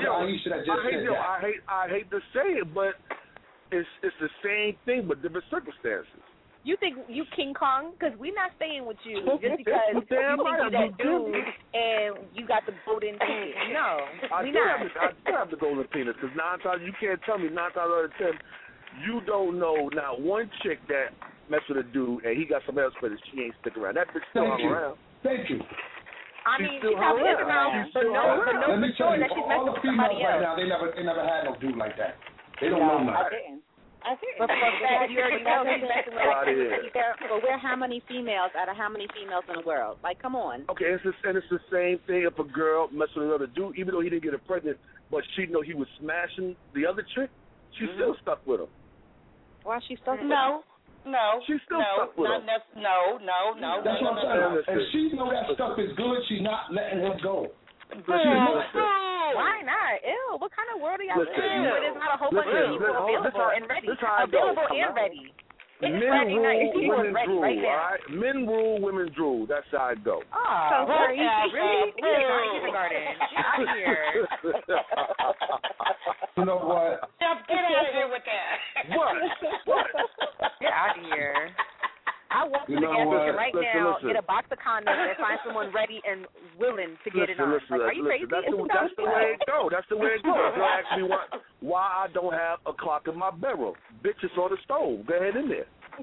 I hate to say it, but it's the same thing but different circumstances. You think you King Kong? Because we're not staying with you just because you think you're that dude and you got the golden penis. No, we not. I do have the golden penis because 9 times you can't tell me 9 times out of 10 you don't know not one chick that mess with a dude and he got somebody else but she ain't sticking around. That bitch still hung around. Thank you. I mean, she probably is around, but no Let me for sure tell you, that she's all messing the with somebody females right else. now, they never had no dude like that. They don't know nothing. I didn't. But for a fact, you already know he's messing with But we're how many females out of how many females in the world? Like, come on. Okay, it's the same thing if a girl messing with another dude, even though he didn't get her pregnant, but she know he was smashing the other chick, she's still stuck with him. Why is she stuck with him? No. She's still stuck with him. No. That's what I'm saying. If she know that stuff is good, she's not letting him go. Why not? Ew, what kind of world are y'all living in where there's not a whole bunch of people available and ready? Available and ready. It's Friday night. People are ready right now. Right? Men rule, women drool. That's how it goes. Oh, really? We are not in kindergarten. Get out of here. You know what? Get out of here with that. What? Get out of here. I walk to the gas station right now, get a box of condoms, and find someone ready and willing to get it on. Like, are you crazy? That's the way it goes. That's the way it goes. Don't ask me why I don't have a clock in my barrel. Bitch, it's on the stove. Go ahead in there.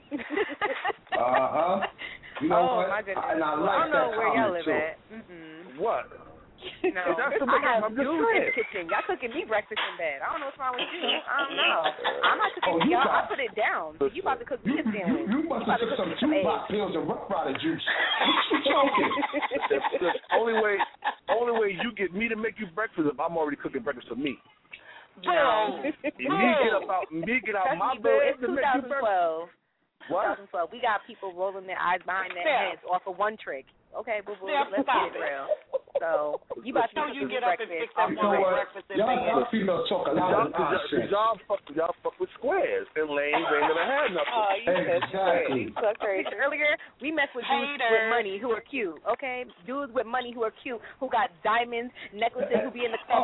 You know what? My goodness. And I like I don't know that where y'all comment, live too. at. What? No, That's the I have I'm just dudes in saying. the kitchen. Y'all cooking me breakfast in bed. I don't know what's wrong with you. I don't know. I'm not cooking for y'all. I put it down. You about to cook me a sandwich. You must have took some Tupac pills and Rough Rider juice. What you joking? The only way you get me to make you breakfast if I'm already cooking breakfast for me. No. Me get out my bed It's to make you breakfast. 2012. What? 2012. We got people rolling their eyes behind their heads off of one trick. Okay, boo boo. Let's get it real. So you about to you get breakfast. up and fix that You know what? breakfast in Y'all females talk a lot of nonsense. Y'all fuck with squares and lanes ain't never had nothing. Exactly. So crazy. Earlier, we messed with dudes with money who are cute, okay? Dudes with money who are cute, who got diamonds, necklaces, who be in the club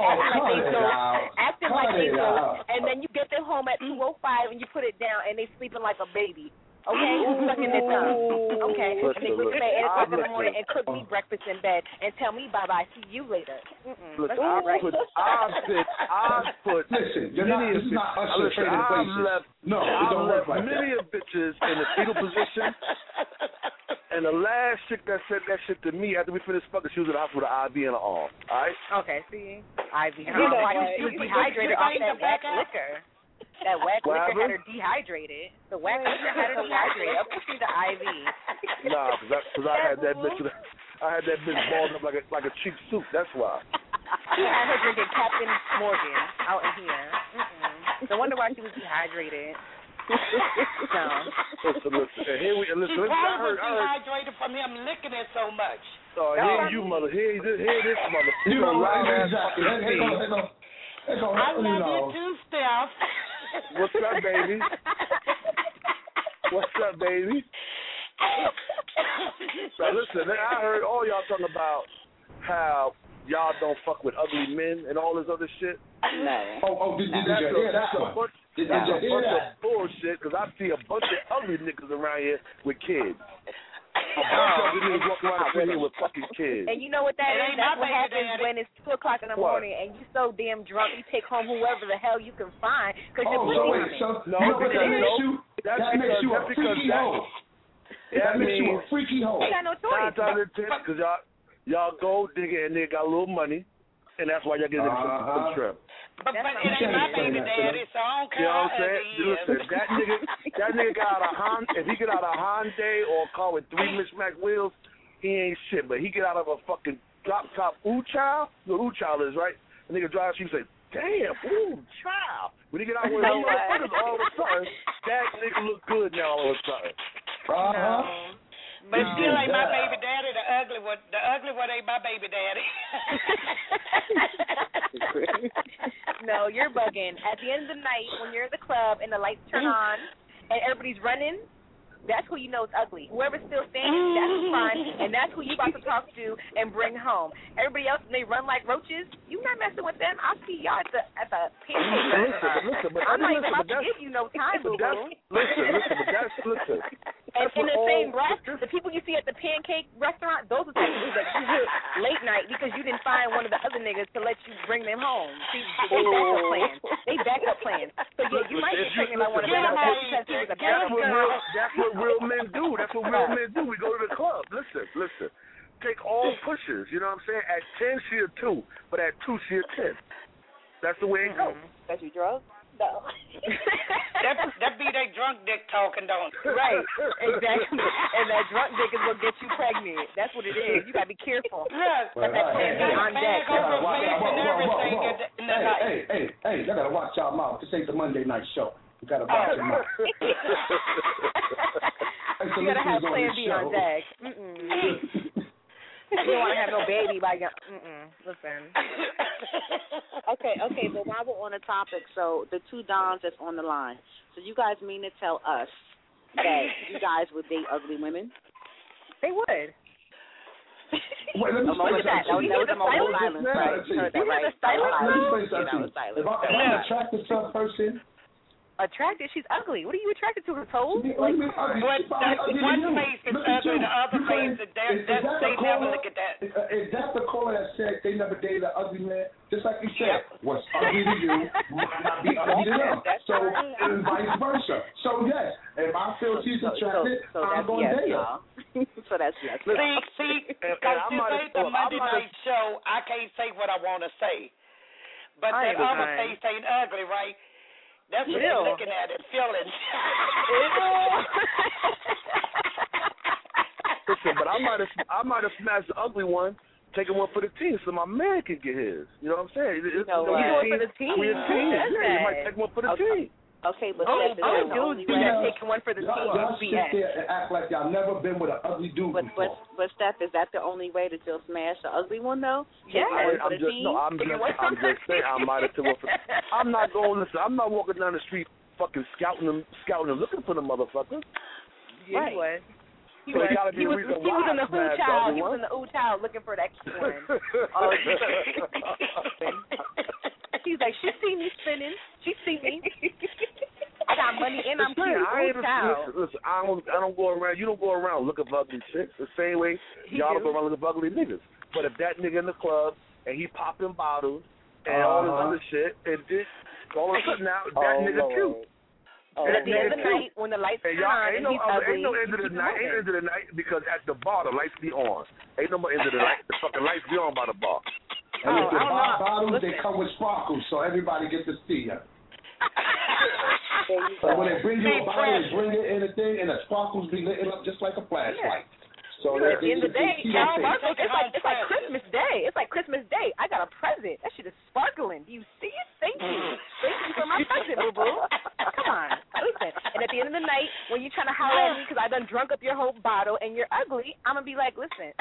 acting like they know, and then you get them home at 2:05 and you put it down and they sleeping like a baby. Okay, sucking their thumb. Okay, and they go to bed at 8 o'clock in the morning and cook me breakfast in bed and tell me bye-bye, see you later. Look, I've put listen, you're not, this is not Usher trading places. It don't work like that. many of bitches in the fetal position, and the last chick that said that shit to me after we finished fucking, she was in the hospital with an IV in her arm. All right? Okay, see? IV. She was dehydrated off that whack liquor. That whack liquor had her dehydrated. The whack liquor had her dehydrated. Up to the IV. Nah, because I had that bitch. I had that bitch balled up like a cheap soup. That's why. She had her drinking Captain Morgan out in here. No wonder why she was dehydrated. Listen. Here we listen. She probably was dehydrated from him licking it so much. Oh, here you mother. Here this mother. You know, right? Exactly. I love you too, Steph. What's up, baby? What's up, baby? So listen, I heard all y'all talking about how y'all don't fuck with ugly men and all this other shit. No. Did you hear that one? That's a bunch of bullshit, because I see a bunch of ugly niggas around here with kids. A bunch of ugly niggas walking around here with fucking kids. And you know what that is? That's what happens when it's 2 o'clock in the morning and you so damn drunk you take home whoever the hell you can find because you're that makes you a freaky hoe. That makes you a freaky hoe. You got no choice. Because y'all go digger and they got a little money, and that's why y'all get some trim. But it ain't my baby daddy, so I don't care. You know what I'm saying? Listen, that nigga got out of Honda. If he get out of a Hyundai or a car with 3 mismatched wheels, he ain't shit. But he get out of a fucking drop top Child. You know who Child is, right? The nigga drives, she say, damn, Child. When he get out with those motherfuckers, all of a sudden, that nigga look good now all of a sudden. But still ain't my baby daddy. The ugly one ain't my baby daddy. No, you're bugging. At the end of the night, when you're at the club and the lights turn on and everybody's running, that's who you know is ugly. Whoever's still standing, that's who's fine, and that's who you about to talk to and bring home. Everybody else, when they run like roaches, you not messing with them. I'll see y'all at the pancake restaurant. I'm not even about to give you no time, boo-boo. Listen. And in the same breath, the people you see at the pancake restaurant, those are the people that you hit late night because you didn't find one of the other niggas to let you bring them home. See, they backup plans. So yeah, you might get pregnant by one of them because he was a backup girl. That's what real men do. We go to the club. Listen. Take all pushers. You know what I'm saying? At 10, she a 2, but at 2, she a 10. That's the way it goes. That's you drunk? No. that be that drunk dick talking, don't it? Right, exactly. And that drunk dick is what gets you pregnant. That's what it is. You gotta be careful. Look, that plan be on deck. Hey, y'all gotta watch y'all mouth. This ain't the Monday night show. You gotta watch your mouth. You gotta have plan B on deck. You don't want to have no baby by your. Listen. Okay, but while we're on the topic, so the 2 dons that's on the line, so you guys mean to tell us that you guys would date ugly women? They would. Wait, let me Look at that. That was the silent silence, right? You heard that, right? Silent. If I'm an attractive person. Attracted? She's ugly. What are you attracted to? Her toes? One face is ugly, the other face is they never look at that. Is that the caller that said they never dated an ugly man? Just like you said, what's ugly to you might not be ugly to them. So, and vice versa. So, yes, if I feel she's attracted, I'm going to date her. So that's yes. See, because you say the Monday night show, I can't say what I want to say. But that other face ain't ugly, right? That's what you're looking at and feeling. Listen, but I might have smashed the ugly one, taking one for the team so my man can get his. You know what I'm saying? You for the team. We're a team. Yeah, you might take one for the team. Okay, but dudes do that, taking one for the team. Y'all sit there and act like y'all never been with an ugly dude before. But Steph, is that the only way that you'll smash the ugly one, though? Yeah. I'm just saying I might have took one for. I'm not going. Listen, I'm not walking down the street fucking scouting them, looking for the motherfucker. Yeah, he was. He was in the Ooh Child. He was in the Ooh Child looking for that cute one. He's like, she see me spinning. She see me. I got money money, and I'm cute. Listen, I don't go around. You don't go around looking for ugly chicks the same way y'all don't go around looking for ugly niggas. But if that nigga in the club and he popping bottles and all this other shit, and this all of a sudden now that nigga cute. And at the end of the night, when the lights turn on, and he's ugly, ain't no end of the night. Ain't end of the night because at the bar the lights be on. Ain't no more end of the night. The fucking lights be on by the bar. And if they buy bottles, they come with sparkles, so everybody gets to see you. So when they bring you a bottle, they bring it in a thing, and the sparkles be lit up just like a flashlight. So at the end of the day, y'all, it's like Christmas Day. It's like Christmas Day. I got a present. That shit is sparkling. Do you see it? Thank you. Thank you for my present, boo-boo. Come on. Listen. And at the end of the night, when you're trying to holler at me because I done drunk up your whole bottle and you're ugly, I'm going to be like, listen,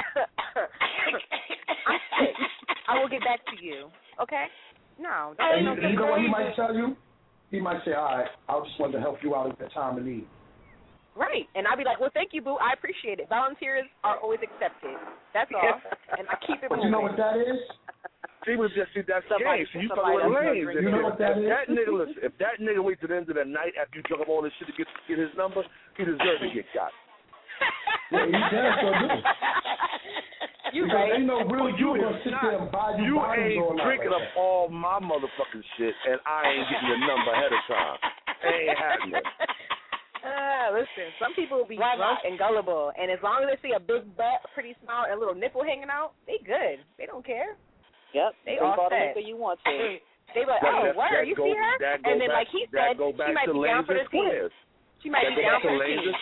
I'm sick. I will get back to you. Okay? No. You know what he might tell you? He might say, all right, I just wanted to help you out at the time of need. Right. And I'll be like, well, thank you, boo. I appreciate it. Volunteers are always accepted. That's all. And I keep it moving. But you know what that is? See, that's gay. So you fucking with lame. You know what that is? If that nigga waits to the end of the night after you drunk up all this shit to get his number, he deserves to get shot. Yeah, he does so do. You right. Ain't no real you gonna sit there and buy you bottles ain't all night. drinking up all my motherfucking shit, and I ain't getting your number ahead of time. Ain't happening. Listen, some people will be drunk and gullible, and as long as they see a big butt, a pretty smile, and a little nipple hanging out, they good. They don't care. Yep. They all set. You want to. They like, oh, where you see her? And then, like he said, she might be down for the team. She might be down for the team.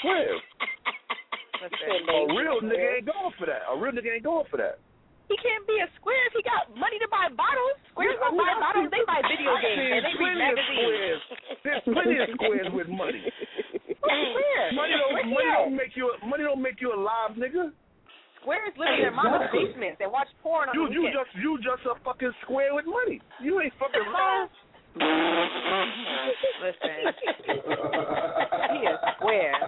A real nigga ain't going for that. He can't be a square if he got money to buy bottles. Squares don't buy bottles. They buy video games and they read magazines. There's plenty of squares with money. Money don't make you a live nigga. Squares live in their mama's basements and watch porn on the weekend. You just a fucking square with money. You ain't fucking live. Listen, he is square.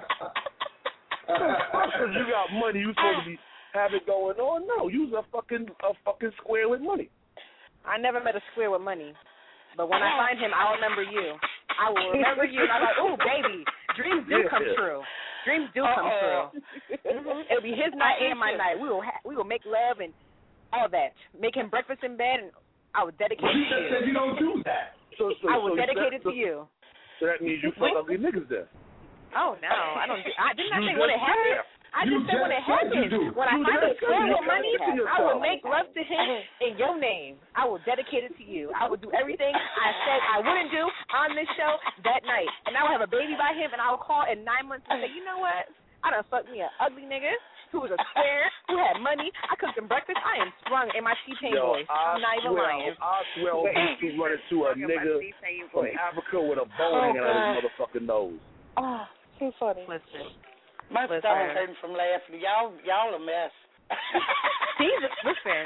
Because you got money, you supposed to be have it going on. No, you's a fucking square with money. I never met a square with money, but when I find him, I'll remember you. I will remember you, and I'm like, oh, baby, dreams do come true. Dreams do come true. It'll be his night and my night. We will make love and all that. Make him breakfast in bed, and I will dedicate it to you. You said you don't do that. I will dedicate it to you. So that means you fuck ugly niggas then. Oh no, I don't. Didn't I say when it happened? I just said when it happened. When I find a square with money, I will make love to him in your name. I will dedicate it to you. I will do everything I said I wouldn't do on this show that night, and I will have a baby by him, and I will call in 9 months and say, you know what? I done fucked me an ugly nigga who was a square, who had money. I cooked him breakfast. I am sprung in my T-Pain voice. I'm not even lying. I swear I'll be run into a nigga from Africa with a bone hanging out his motherfucking nose. Oh. Too funny. Listen. My stomach's hurting from laughing. Y'all a mess. Jesus, listen.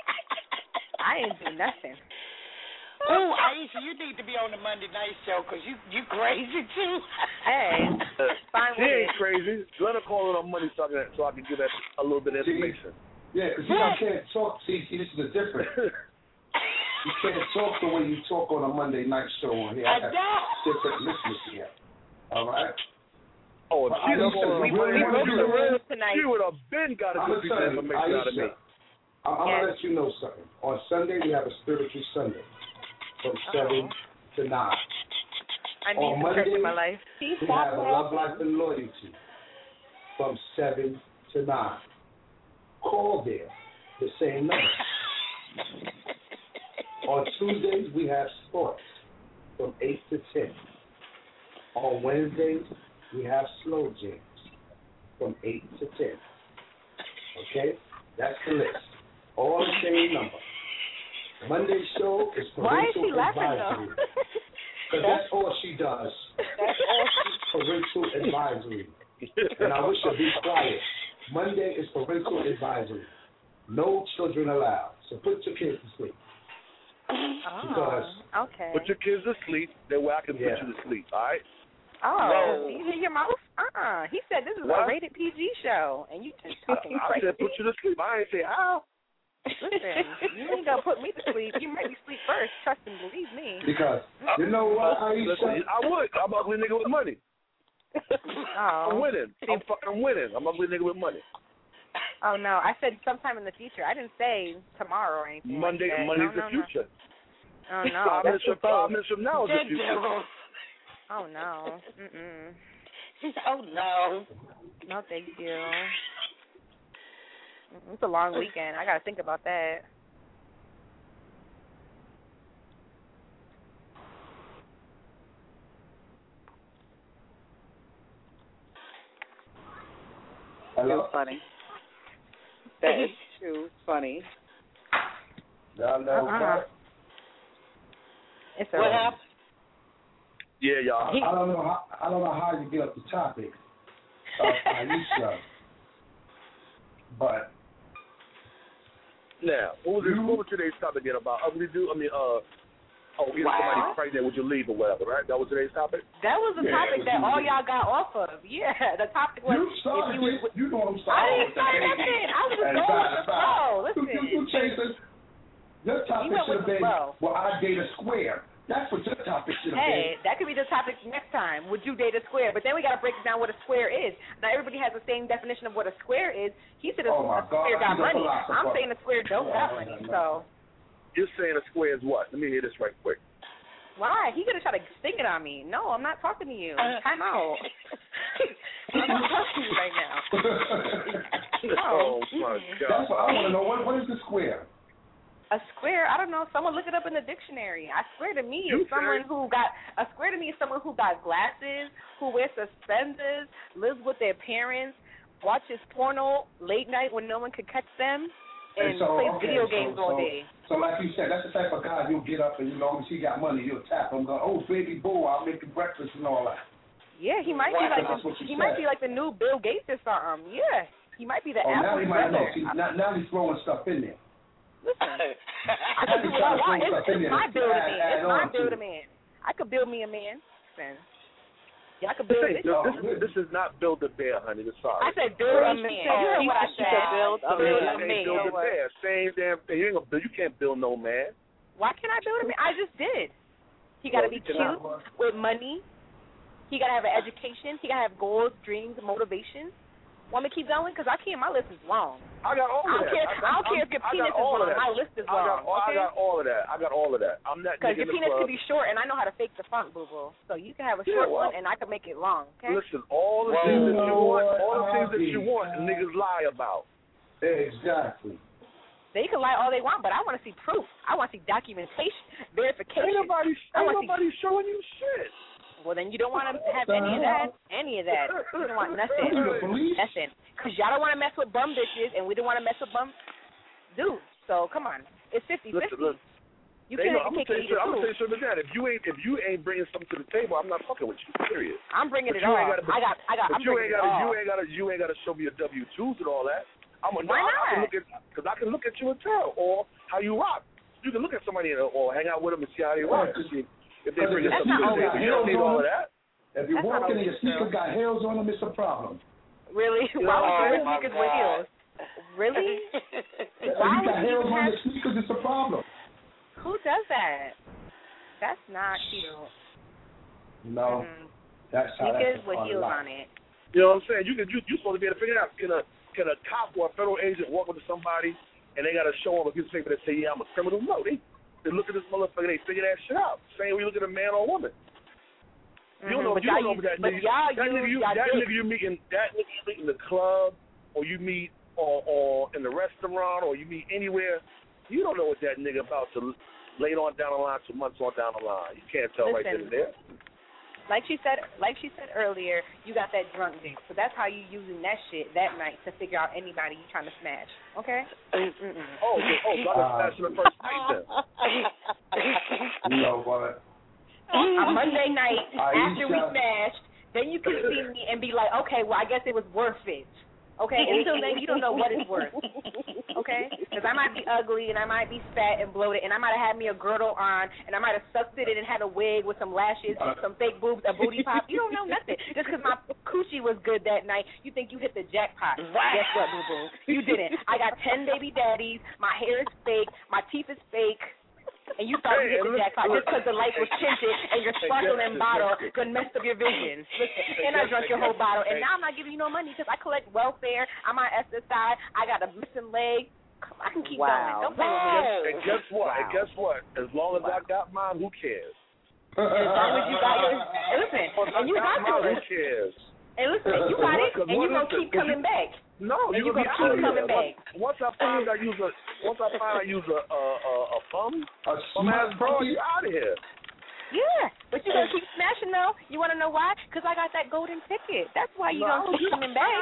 I ain't do nothing. Oh, Aisha, you need to be on the Monday night show because you crazy too. Hey, fine she ain't crazy. Let her call it on Monday so I can give that a little bit of information. Yeah, because you can't talk. See, this is the difference. You can't talk the way you talk on a Monday night show on here. I got different listeners here. All right. Oh, if she we broke the rules tonight. She would have been got a good piece of information out of me. I'm going to let you know something. On Sunday, we have a spiritual Sunday from 7 to 9. I need some church in my life. We have a love, life, and loyalty from 7 to 9. Call there, the same number. On Tuesdays, we have sports from 8 to 10. On Wednesdays, we have slow jams from 8 to 10. Okay? That's the list. All the same number. Monday's show is parental advisory. Because that's all she does. That's all parental advisory. And I wish she'd be quiet. Monday is parental advisory. No children allowed. So put your kids to sleep. Because put your kids to sleep, that way I can put you to sleep, all right? Oh, do you hear your mouth? He said this is a rated PG show, and you just talking crazy. I said put you to sleep. I ain't say how. Listen, you ain't gonna put me to sleep. You make me sleep first. Trust and believe me. Because you know what, Aisha? Listen, I would. I'm an ugly nigga with money. Oh. I'm winning. I'm fucking winning. I'm an ugly nigga with money. Oh no, I said sometime in the future. I didn't say tomorrow or anything. Monday's the future. Oh no, 5 minutes from now is the future. Oh no. Mm-mm. Oh no. No, thank you. It's a long weekend. I gotta think about that. Hello? Funny. That is too funny. Y'all know what? It's what happened? Yeah, y'all. I don't know how you get up the topic of Aisha, but now, what was today's topic again about? Ugly dude? I mean, getting somebody pregnant, would you leave or whatever, right? That was today's topic? That was the topic that all y'all got off of. Yeah, the topic was... You know I'm sorry. I didn't start nothing. I was just going with the flow. Listen. You chasing. Your topic should have been, well, I date a square. That's what your topic should have been. Hey, that could be the topic next time. Would you date a square? But then we got to break down what a square is. Now, everybody has the same definition of what a square is. He said a square got money. I'm saying a square don't got money, so... You're saying a square is what? Let me hear this right quick. Why? He could have tried to sting it on me. No, I'm not talking to you. Time out. I'm not talking to you right now. Oh, my God. That's what I want to know. What is the square? A square, I don't know. Someone look it up in the dictionary. A square to me is someone who got glasses, who wears suspenders, lives with their parents, watches porno late night when no one could catch them, and plays video games all day. So like you said, that's the type of guy you'll get up and, as he got money, you'll tap him, go, oh, baby boo, I'll make you breakfast and all that. Yeah, he might be like the new Bill Gates or something. Yeah, he might be the Apple brother. Now he's throwing stuff in there. Listen, I can do what I want. It's my build a man. It's my build a man. I could build me a man. Yeah, I could build it. This is not build a bear, honey. Sorry. I said build a man. You heard what I said. Build a man. Build a bear. Same damn thing. You can't build no man. Why can't I build a man? I just did. He got to be cute with money. He got to have an education. He got to have goals, dreams, motivation. Want me to keep going? Because I can't. My list is long. I got all of that. I don't care if your penis is long. My list is long. I got all of that. I'm not. Because your penis could be short, and I know how to fake the front, boo-boo. So you can have a short one, and I can make it long. Okay? Listen, all the things that you want, niggas lie about. Exactly. They can lie all they want, but I want to see proof. I want to see documentation, verification. Ain't nobody showing you shit. Well, then you don't want to have any of that. You don't want nothing. Nothing. Because y'all don't want to mess with bum bitches, and we don't want to mess with bum dudes. So, come on. It's 50-50. You can't I'm going to tell you something that. If you ain't bringing something to the table, I'm not fucking with you, period. I'm bringing it all. I'm bringing it all. You ain't got to show me your W-2s and all that. Why not? Because I can look at you and tell, or how you rock. You can look at somebody or hang out with them and see how they rock. If they bring something to the table, you don't need all of that. If you're walking and your sneakers got heels on them, it's a problem. Really? Why would you wear sneakers with heels? Really? If you got heels on your sneakers, it's a problem. Who does that? That's not cute. No. That's how sneakers with heels on it. You know what I'm saying? You're supposed to be able to figure it out. Can a cop or a federal agent walk up to somebody and they got to show them a piece of paper that say, yeah, I'm a criminal? No, they look at this motherfucker, they figure that shit out. Same way you look at a man or a woman. You don't know that nigga. That nigga you meet in the club, or you meet or in the restaurant, or you meet anywhere. You don't know what that nigga about to later on down the line, 2 months on down the line. You can't tell right then and there. Like she said earlier, you got that drunk dick. So that's how you using that shit that night to figure out anybody you trying to smash. Okay? Y'all smash in the first night then. You know what? A Monday night after we smashed, then you can see me and be like, okay, well, I guess it was worth it. Okay? Until then, you don't know what it's worth. okay? Because I might be ugly and I might be fat and bloated and I might have had me a girdle on and I might have sucked it in and had a wig with some lashes, some fake boobs, a booty pop. You don't know nothing. Just because my coochie was good that night, you think you hit the jackpot. Wow. Guess what, boo-boo? You didn't. I got 10 baby daddies. My hair is fake. My teeth is fake. And you thought you hit the jackpot just because the light was tinted and your sparkling bottle could mess up your vision. Listen, and I drank your whole bottle. And now I'm not giving you no money because I collect welfare. I'm on SSI. I got a missing leg. I can keep going. Don't play with me. And guess what? And guess what? As long as I got mine, who cares? As long as you got yours. And listen, and you got yours. Who cares? And listen, you got it, and you're going to keep coming back. No, and you're going to keep coming back. Once I find I use a thumb, you out of here. Yeah, but you're going to keep smashing, though. You want to know why? Because I got that golden ticket. That's why you're going to keep coming back.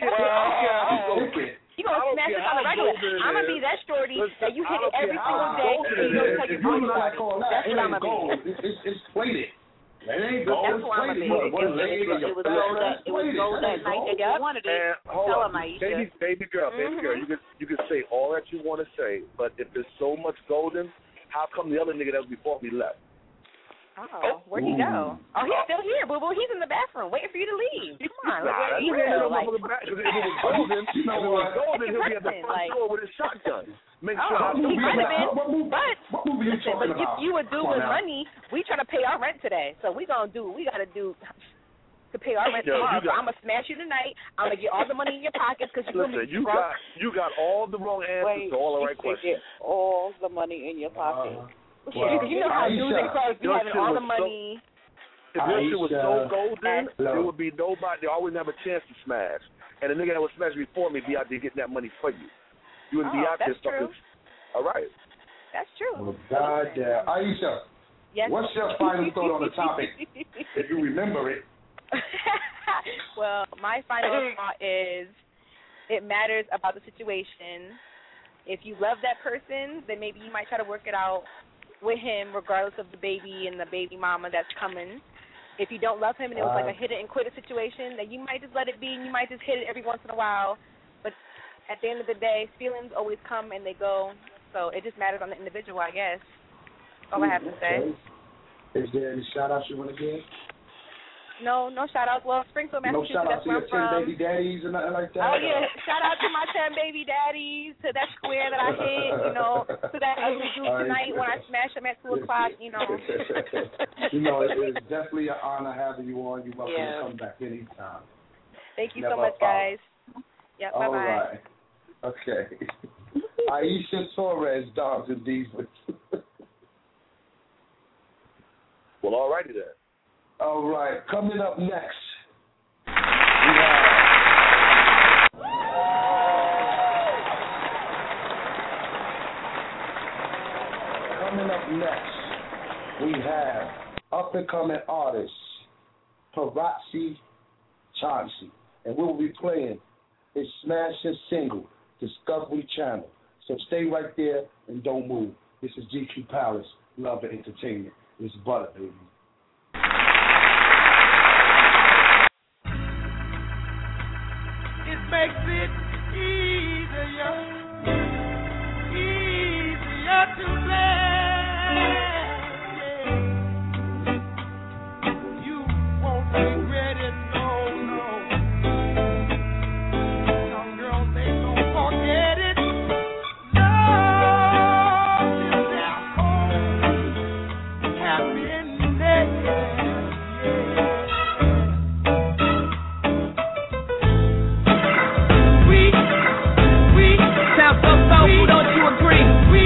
You're going to smash it on the regular. I'm going to be that shorty that you hit it every single day. And you don't take it all. That's what I'm going to be. It's plated. It ain't gold. That's why I'm a baby. It was gold that night that you wanted it. Tell him, Aisha. Baby girl, you can say all that you want to say, but if there's so much golden, how come the other nigga that was before me left? Oh, where'd he go? Oh, he's still here, boo boo. He's in the bathroom waiting for you to leave. Come on, let's be real. If it was golden, he'll be at the front door with his shotgun. Make sure he might have been, but if you would do with money, we trying to pay our rent today, so we got to do to pay our rent tomorrow. So I'm gonna smash you tonight. I'm gonna get all the money in your pockets because you got all the wrong answers to all the right questions. Get all the money in your pocket. Because you know how dudes and clubs be having all the money. If your shit was so golden, there would be nobody. They always have a chance to smash, and the nigga that was smashing before me be out there getting that money for you. You wouldn't be out there stuck. All right. That's true. Well, goddamn, Aisha. Yes. What's your final thought on the topic? If you remember it. Well, my final thought is it matters about the situation. If you love that person, then maybe you might try to work it out with him regardless of the baby and the baby mama that's coming. If you don't love him and it was like a hit it and quit it situation, then you might just let it be and you might just hit it every once in a while. But at the end of the day, feelings always come and they go. So it just matters on the individual, I guess. That's all I have to say. Is there any shout-outs you want to give? No shout-outs. Well, Springfield, Massachusetts, that's where I'm from. No shout-outs to your 10 baby daddies and nothing like that? Oh, yeah. Shout-out to my 10 baby daddies, to that square that I hit, to that ugly dude tonight when I smash him at 2 o'clock, it's definitely an honor having you on. You're welcome to come back anytime. Thank you so much, guys. Yep, bye-bye. All right. Okay. Aisha Torres, Dogs and Divas. Well, all righty then. All right. Coming up next, we have up-and-coming artist Parazzi Chauncey, and we will be playing his smashing single, Discovery Channel. So stay right there and don't move. This is GQ Palace, Love and Entertainment. It's butter, baby. It makes it easier to play. You won't regret it, no. Some girls, they don't forget it. Love is their only happiness. Don't you agree?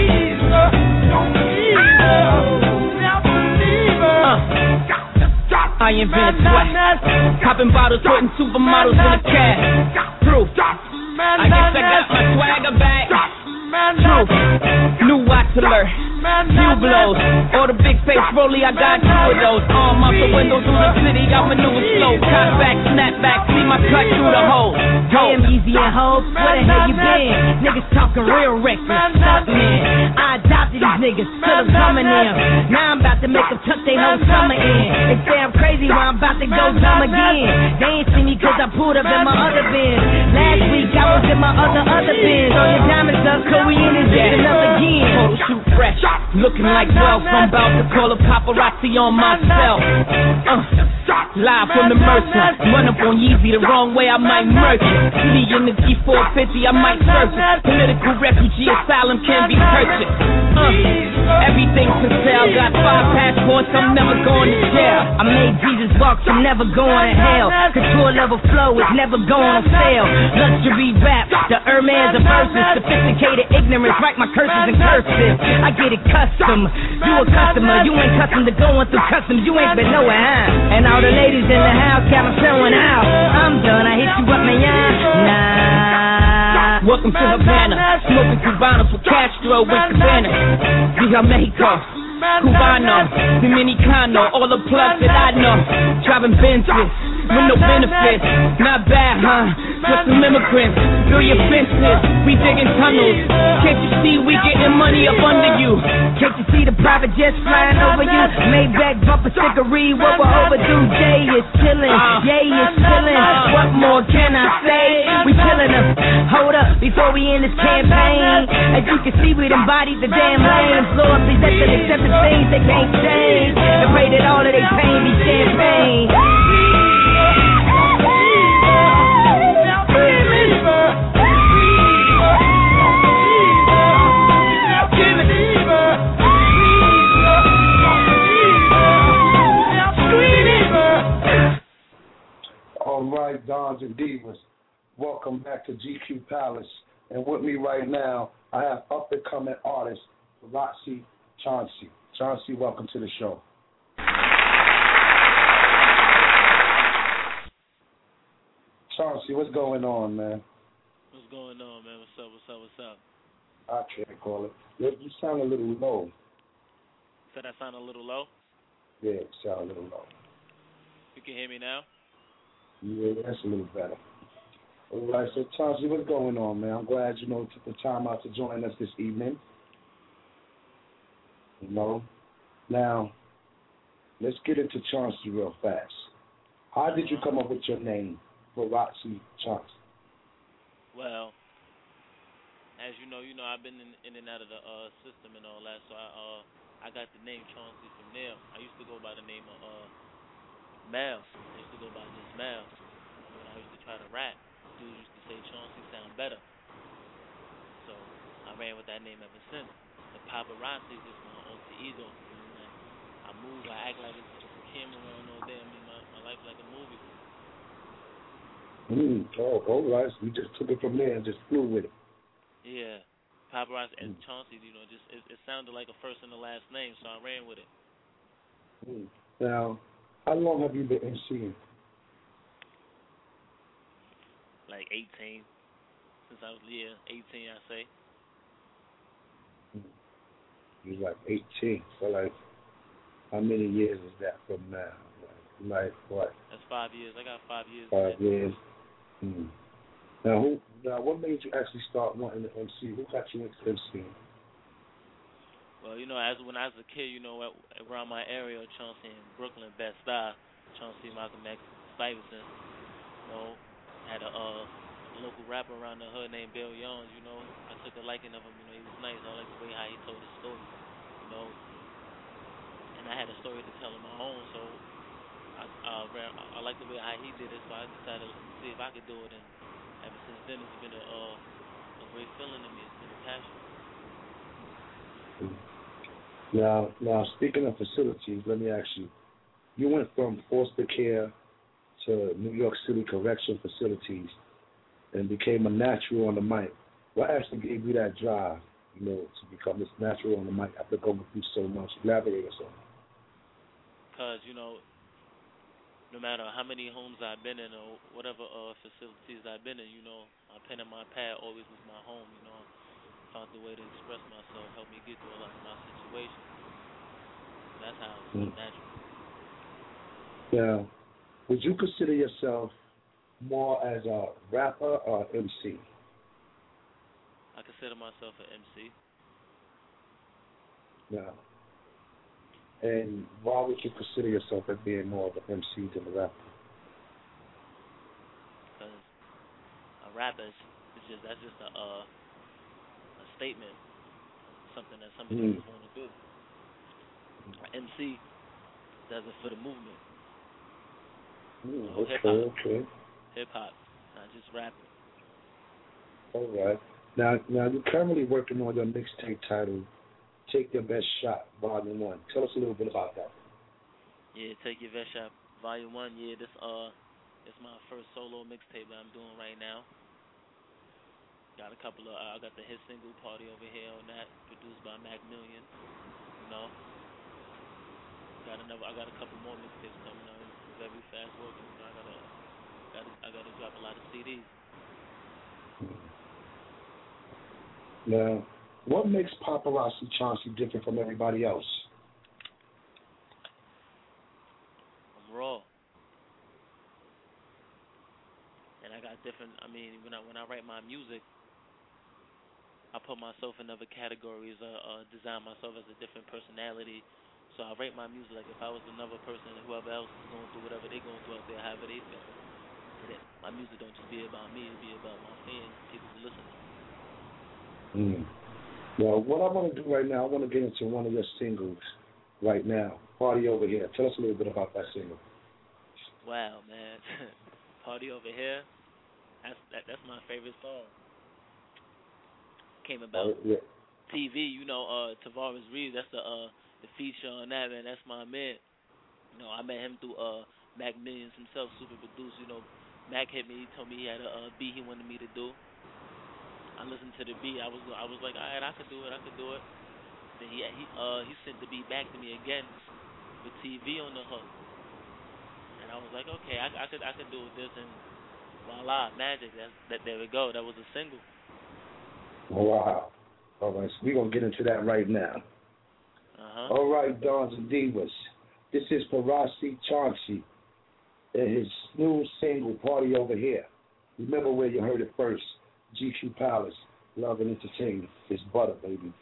I invented sweat, popping bottles, putting supermodels in a cab. Proof. I guess I got my swagger back. Truth. New watch alert. Few blows. Or the big face rollie, I got 2 of those. Arm out the window through the city, I maneuver slow. Cut back, snap back, see my cut through the hole. Damn easy and hoes, where the hell you been? Niggas talking real reckless, stuff man. I adopted these niggas, till I'm coming in. Now I'm about to make them tuck their whole summer in. They say I'm crazy, well I'm about to go dumb again. They ain't see me cause I pulled up in my other bin. Last week I was in my other bin. All your diamonds up, Cause we in it just another again. Photo shoot fresh, looking like wealth. I'm about to call a paparazzi on myself. Live from the Mercer, run up on Yeezy the wrong way, I might murk it. Me in the G450, I might surf it. Political refugee asylum can be purchased. Everything's for sale, got 5 passports, I'm never going to jail. I made Jesus walk, I'm never going to hell. Couture level flow is never going on sale. Luxury rap, the Hermes of verses. Sophisticated ignorance, write my curses in cursive. I get it custom, you a customer. You ain't custom to going through customs, you ain't been nowhere, huh? And all the ladies in the house, got me showing out. I'm done, I hit you up, man, nah. Welcome to Havana, smoking Cubanos with Castro with Cabana. Viva Mexico, Cubano, Dominicano, all the plugs that I know. Driving Benzes with no benefits, not bad, huh? Put some immigrants, build your fences, we digging tunnels. Can't you see we getting money up under you? Can't you see the private jets flying over you? Maybach bumper stickery, what we're overdue. Jay is chillin', Yay is chillin'. What more can I say? We killin' them. Hold up, before we end this campaign. As you can see, we done bodied the damn lanes. Lord, please let them accept the things they can't change. And pray that all of their pain be champagne. All right, Dons and Divas, welcome back to GQ Palace. And with me right now, I have up-and-coming artist, Roxy Chauncey. Chauncey, welcome to the show. Chauncey, what's going on, man? What's going on, man? What's up, what's up, what's up? I can't call it. You sound a little low. Said I sound a little low? Yeah, you sound a little low. You can hear me now? Yeah, that's a little better. All right, so Chauncey, what's going on, man? I'm glad you took the time out to join us this evening. Now, let's get into Chauncey real fast. How did you come up with your name, Roxy Chauncey? Well, as you know, I've been in and out of the system and all that, so I got the name Chauncey from there. I used to go by the name of Mal. I used to go by just Mal. When I used to try to rap, dudes used to say Chauncey sound better. So I ran with that name ever since. The paparazzi is just my alter ego. I move, I act like it's just a camera on all day. I mean, my life like a movie. Oh, all right. So you just took it from there and just flew with it. Yeah. Paparazzi and Chauncey, just it sounded like a first and a last name, so I ran with it. Now, how long have you been MCing? Like 18. Since I was 18, I say. You're like 18. So like, how many years is that from now? Like what? That's 5 years. I got 5 years. 5 years. Now, what made you actually start wanting to MC? Who got you into MCing? Well, when I was a kid, around my area, Chauncey in Brooklyn, Bed-Stuy, Chauncey, Malcolm X, Stuyvesant, had a local rapper around the hood named Bill Young, I took a liking of him, he was nice. I like the way how he told his story, and I had a story to tell of my own, so I liked the way how he did it, so I decided to see if I could do it, and ever since then, it's been a great feeling to me. It's been a passion. Now, speaking of facilities, let me ask you. You went from foster care to New York City Correction Facilities and became a natural on the mic. What actually gave you that drive, to become this natural on the mic after going through so much? Elaborate or something. Because, no matter how many homes I've been in or whatever facilities I've been in, my pen and my pad always was my home, Found the way to express myself, helped me get through a lot of my situations. That's how it's natural. Now, would you consider yourself more as a rapper or MC? I consider myself an MC. Now, and why would you consider yourself as being more of an MC than a rapper? Because a rapper that's just a statement, something that somebody was going to do. MC does it for the movement. Okay. Hip hop, not just rapping. All right. Now you're currently working on your mixtape titled "Take Your Best Shot" Volume 1. Tell us a little bit about that. Yeah, Take Your Best Shot Volume 1. Yeah, this it's my first solo mixtape that I'm doing right now. Got a couple of I got the hit single Party Over Here on that, produced by Mac Million. You know. I got a couple more mixtapes coming out. Very fast working. You know, I gotta drop a lot of CDs. Now, what makes Paparazzi Chauncey different from everybody else? I'm raw. And I got different, I mean, when I write my music, I put myself in other categories, design myself as a different personality. So I rate my music like if I was another person, whoever else is going through whatever they're going through out there, however they feel. My music don't just be about me, it be about my fans, people who listen. Well, what I want to do right now, I want to get into one of your singles right now, Party Over Here. Tell us a little bit about that single. Wow, man. Party Over Here, that's my favorite song. Came about TV, you know, Tavares Reed, that's the feature on that, man. That's my man. You know, I met him through Mac Millions himself, super produced. You know, Mac hit me. He told me he had a beat he wanted me to do. I listened to the beat. I was like, all right, I could do it. Then he sent the beat back to me again with TV on the hook, and I was like, okay, I could do this, and voila, magic. There we go. That was a single. Wow. All right, so we're gonna get into that right now. All right, Dons and Divas. This is Paparazzi Chauncey and his new single, Party Over Here. Remember where you heard it first. GQ Palace, Love and Entertainment. It's butter, baby.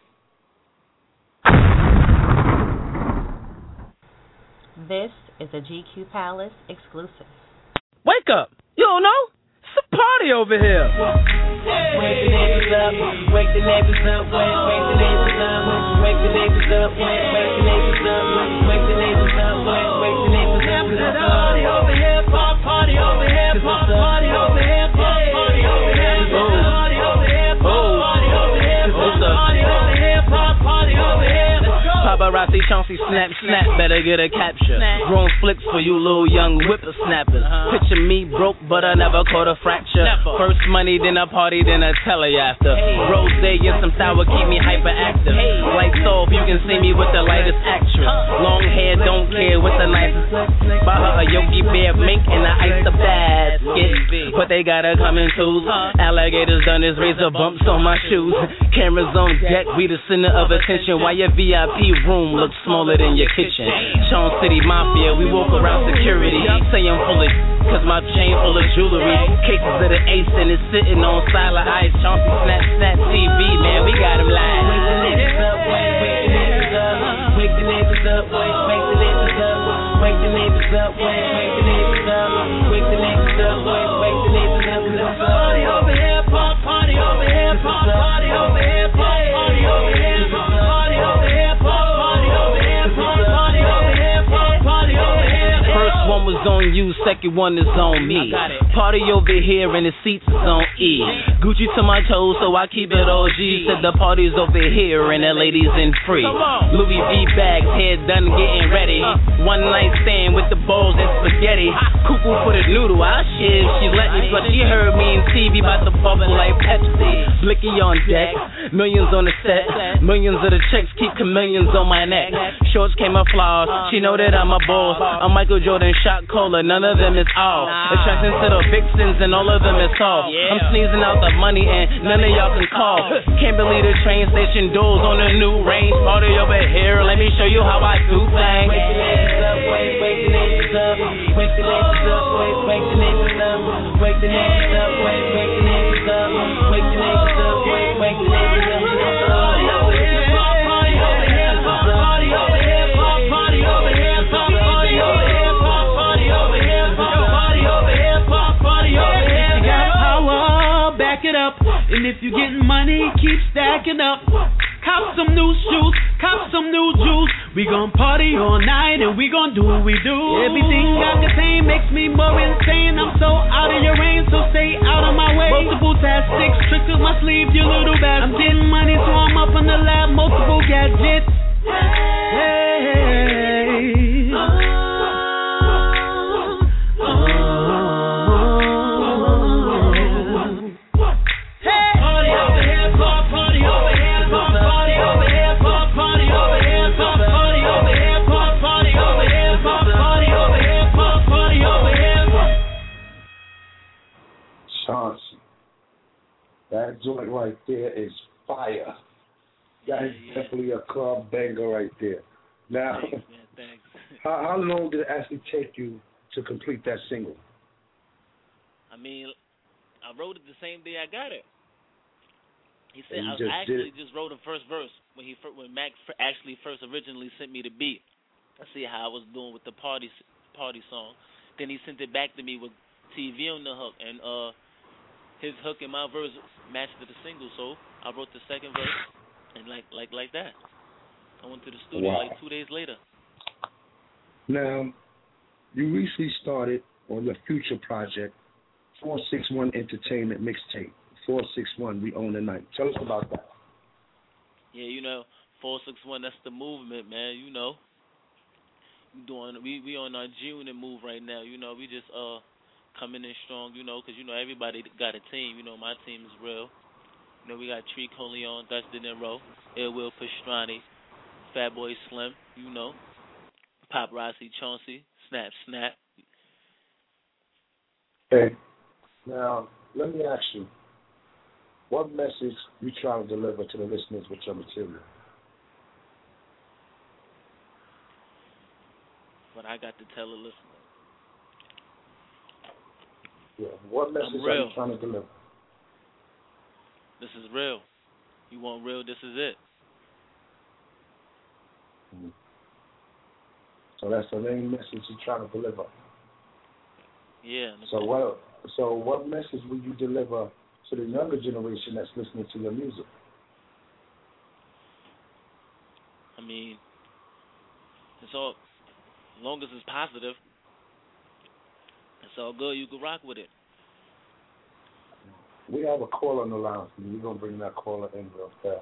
This is a GQ Palace exclusive. Wake up! You don't know? It's a party over here. Wake the neighbors up, wake the neighbors up, wake the neighbors up, wake the neighbors up, wake the neighbors up, wake the neighbors up, wake the neighbors up. Party over here, party over here, party over here, party over here, party over here, party over here, party over here, party over here. Paparazzi Chauncey snap, better get a capture. Grown flicks for you little young whippersnappers. Picture me broke, but I never caught a fracture. First money, then a party, then a telly after. Rose and some sour keep me hyperactive. Lights off, you can see me with the lightest actress. Long hair, don't care, with the nicest. Buy her a Yogi Bear mink and I ice the basket. But they gotta come in twos. Alligators done his razor bumps on my shoes. Cameras on deck, we the center of attention. While your VIP room looks smaller than your kitchen. Sean City Mafia, we walk around security. Say I'm full of, cause my chain full of jewelry. Cases of the ace and it's sitting on silent ice. Chauncey snap TV, man, we got him live. Wake the neighbors up, wake the neighbors up, wake the neighbors up, wake the neighbors up, wake the neighbors up, wake the neighbors up, wake the neighbors up, wake the neighbors up. Party over here, party over here, party over here, party over here, party over here, party over here, party over here, party over here. First one was on you, second one is on me. Party over here and the seats is on E. Gucci to my toes, so I keep it OG. Said the party's over here and the ladies in free. Louis V bags, hair done getting ready. One night stand with the bowls and spaghetti. Cuckoo for the noodle, I'll share if she let me. But she heard me in TV about the bubble like Pepsi. Blicky on deck, millions on the set. Millions of the checks keep chameleons on my neck. Shorts came off flaws, she know that I'm a boss. I'm Michael Jordan, shot cola, none of them is off. Attracting to the vixens and all of them is soft. I'm sneezing out the money and none of y'all can call. Can't believe the train station doors on the new range. Party over here, let me show you how I do things. Wake the neighbors up, wake the neighbors up, wake the neighbors up, wake the neighbors up, wake the neighbors up, wake the neighbors up, wake the neighbors up, wake the neighbors up. Party over here, party over here, party over here, party over here, party over here, party over here, party over here, party over here. You got power, back it up, and if you you getting money, keep stacking up. Cop some new shoes, cop some new juice. We gon' party all night and we gon' do what we do. Everything I contain makes me more insane. I'm so out of your range, so stay out of my way. Multiple tactics, tricks up my sleeve, you little bastard. I'm getting money, so I'm up in the lab, multiple gadgets. Hey. Chauncey, that joint right there is fire. That is definitely a club banger right there. Now, Thanks, man, thanks. how long did it actually take you to complete that single? I mean, I wrote it the same day I got it. He said And I you just actually just wrote the first verse when Mac actually first originally sent me the beat. I see how I was doing with the party song. Then he sent it back to me with TV on the hook, and his hook and my verse matched to the single. So I wrote the second verse, and like that, I went to the studio like 2 days later. Now, you recently started on your future project, 461 Entertainment Mixtape. 461, We Own the Night. Tell us about that. Yeah, 461, that's the movement, man. We on our June move right now. We just coming in strong, because everybody got a team. My team is real. We got Tree Coleon, Dustin and Rowe, Ill Will Pastrani, Fatboy Slim, Paparazzi Chauncey, Snap. Okay. Now, let me ask you, what message you trying to deliver to the listeners with your material? What I got to tell the listener. Yeah. What message are you trying to deliver? This is real. You want real, this is it. Mm-hmm. So that's the main message you're trying to deliver. Yeah. So what message will you deliver to the younger generation that's listening to your music? I mean, it's all, as long as it's positive, it's all good. You can rock with it. We have a caller on the line. We're going to bring that caller in real fast.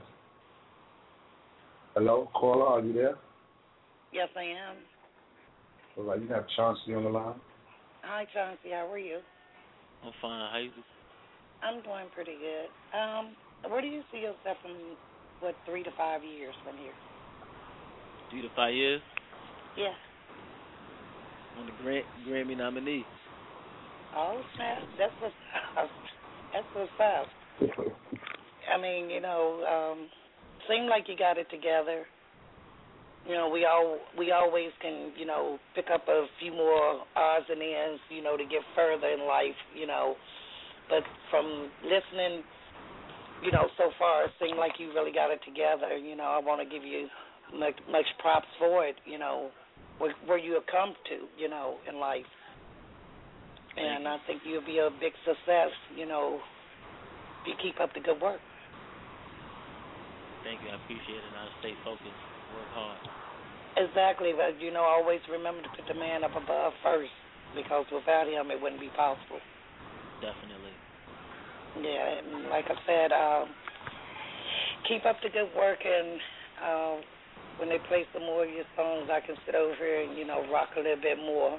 Hello, caller, are you there? Yes, I am. All right, you have Chauncey on the line. Hi, Chauncey. How are you? I'm fine. How you doing? I'm doing pretty good. Where do you see yourself in, 3 to 5 years from here? 3 to 5 years? Yeah. On the Grammy nominee. Oh, snap. That's what's up. I mean, seem like you got it together. We always can, pick up a few more odds and ends, to get further in life, But from listening, so far, it seemed like you really got it together. I want to give you much props for it, where you have come to, in life. And I think you'll be a big success, if you keep up the good work. Thank you. I appreciate it. I'll stay focused. Work hard. Exactly. But, always remember to put the man up above first, because without him, it wouldn't be possible. Definitely. Yeah, and like I said, keep up the good work, and when they play some more of your songs, I can sit over here and, rock a little bit more.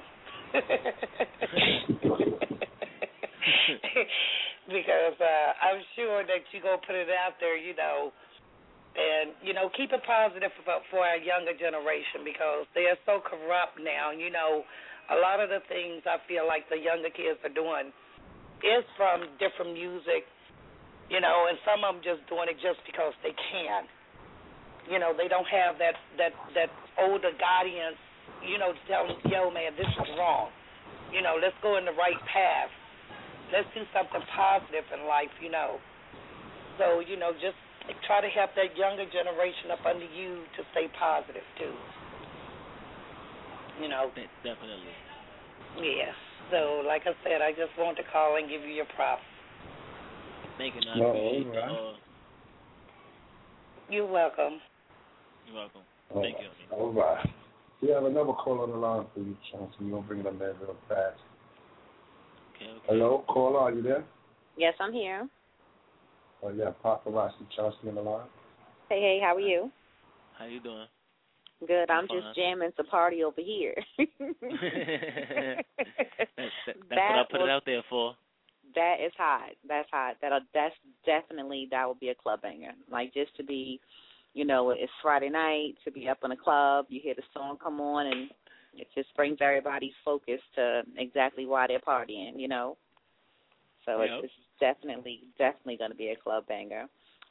Because I'm sure that you're going to put it out there, and, keep it positive for our younger generation, because they are so corrupt now. A lot of the things I feel like the younger kids are doing is from different music, and some of them just doing it just because they can. They don't have that older guidance, to tell them, yo, man, this is wrong. Let's go in the right path. Let's do something positive in life, So, just try to help that younger generation up under you to stay positive, too. Definitely. Yeah. So, like I said, I just wanted to call and give you your props. Thank you. I No, appreciate right. You're welcome. You're welcome. All Thank right. you. All right. We have another call on the line for you, Chauncey. We're going to bring them in real fast. Okay. Hello, caller, are you there? Yes, I'm here. Oh, yeah, Paparazzi Chauncey on the line. Hey, how are you? How you doing? Good. I'm fine. just jamming to party over here. That's what I put it out there for. That is hot. That's hot. That's definitely, that would be a club banger. Like, just to be, you know, it's Friday night, to be up in a club, you hear the song come on, and it just brings everybody's focus to exactly why they're partying, you know. So Yep. it's definitely going to be a club banger.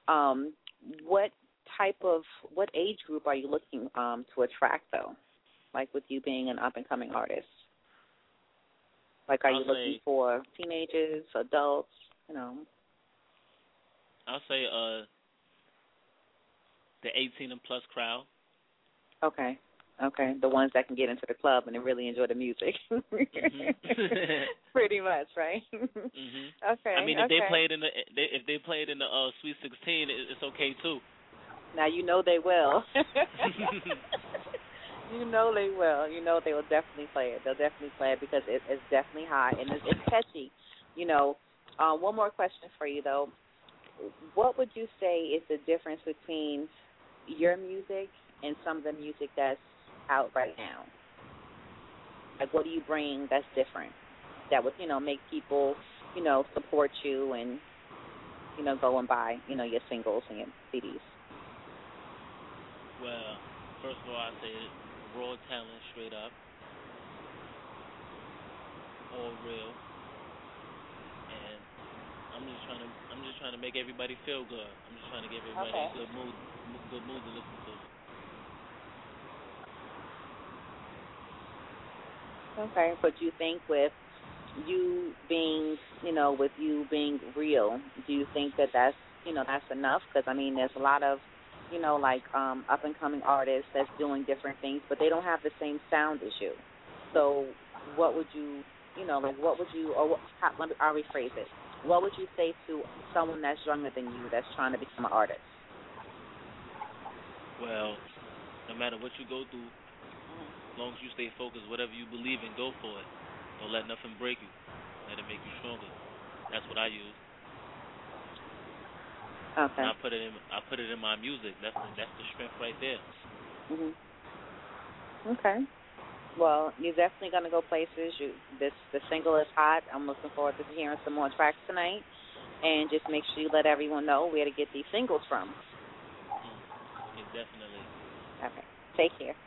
What age group are you looking to attract, though? Like, with you being an up-and-coming artist? Like, are you looking for teenagers, adults, you know? I'll say the 18 and plus crowd. Okay. The ones that can get into the club and they really enjoy the music. Pretty much, right? Okay. I mean, if they played in the Sweet 16, it's okay too. Now you know they will. You know they will. You know they will definitely play it. They'll definitely play it because it's definitely hot and it's catchy. You know. One more question for you though. What would you say is the difference between your music and some of the music that's out right now? Like, what do you bring that's different that would, you know, make people, you know, support you and, you know, go and buy, you know, your singles and your CDs? Well, first of all, I say raw talent, straight up, all real, and I'm just trying to make everybody feel good. I'm just trying to give everybody a good mood to listen to. Okay, but you think with you being, you know, with you being real, do you think that that's, you know, that's enough? Because, I mean, there's a lot of, you know, like up-and-coming artists that's doing different things, but they don't have the same sound as you. So what would you, you know, like what would you, or I'll rephrase it. What would you say to someone that's younger than you that's trying to become an artist? Well, no matter what you go through, as long as you stay focused, whatever you believe in, go for it. Don't let nothing break you. Let it make you stronger. That's what I use. Okay. And I put it in my music. That's the strength right there. Okay. Well, you're definitely gonna go places. The single is hot. I'm looking forward to hearing some more tracks tonight. And just make sure you let everyone know where to get these singles from. Yeah, definitely. Okay. Take care.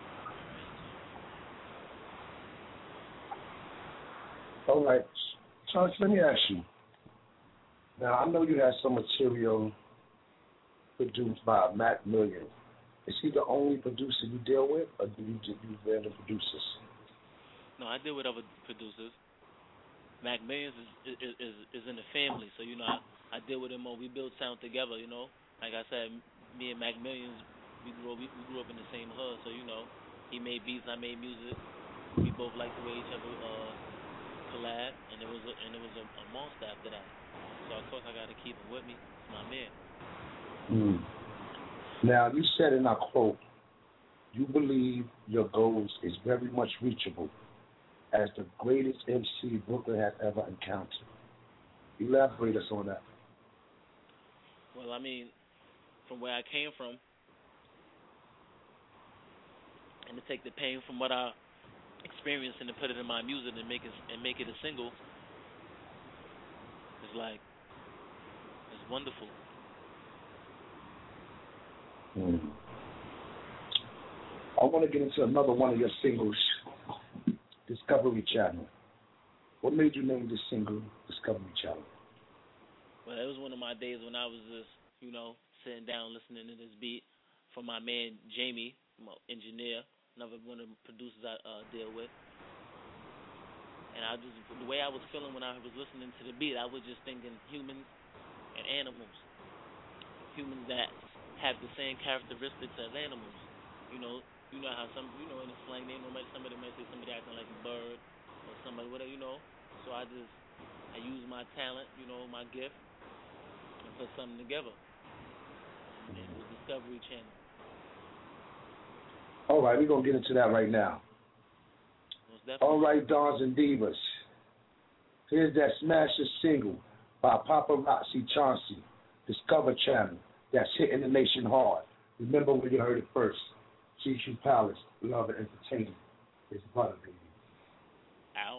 All right. Charles, let me ask you. Now, I know you have some material produced by Mac Millions. Is he the only producer you deal with, or do you just use random producers? No, I deal with other producers. Mac Millions is in the family, so, you know, I deal with him more. We build sound together, you know. Like I said, me and Mac Millions, we grew up in the same hood, so, you know, he made beats, I made music. We both liked the way each other collab, and it was a monster after that. So of course I got to keep him with me. It's my man. Now you said in our quote, you believe your goals is very much reachable as the greatest MC Brooklyn has ever encountered. Elaborate us on that. Well, I mean, from where I came from, and to take the pain from what I experienced and to put it in my music and make it a single, it's like, it's wonderful. I want to get into another one of your singles, Discovery Channel. What made you name this single Discovery Channel? Well, it was one of my days when I was just, you know, sitting down listening to this beat from my man Jamie, my engineer, another one of the producers I deal with. And the way I was feeling when I was listening to the beat, I was just thinking humans and animals. Humans that have the same characteristics as animals. You know how in the slang somebody might say somebody acting like a bird or somebody, whatever, you know. So I use my talent, you know, my gift, put something together. And it was Discovery Channel. All right, we're going to get into that right now. All right, Dons and Divas. Here's that smasher single by Paparazzi Chauncey, Discover Channel, that's hitting the nation hard. Remember when you heard it first. GQ Palace, Love and Entertainment. It's butter, baby. Ow.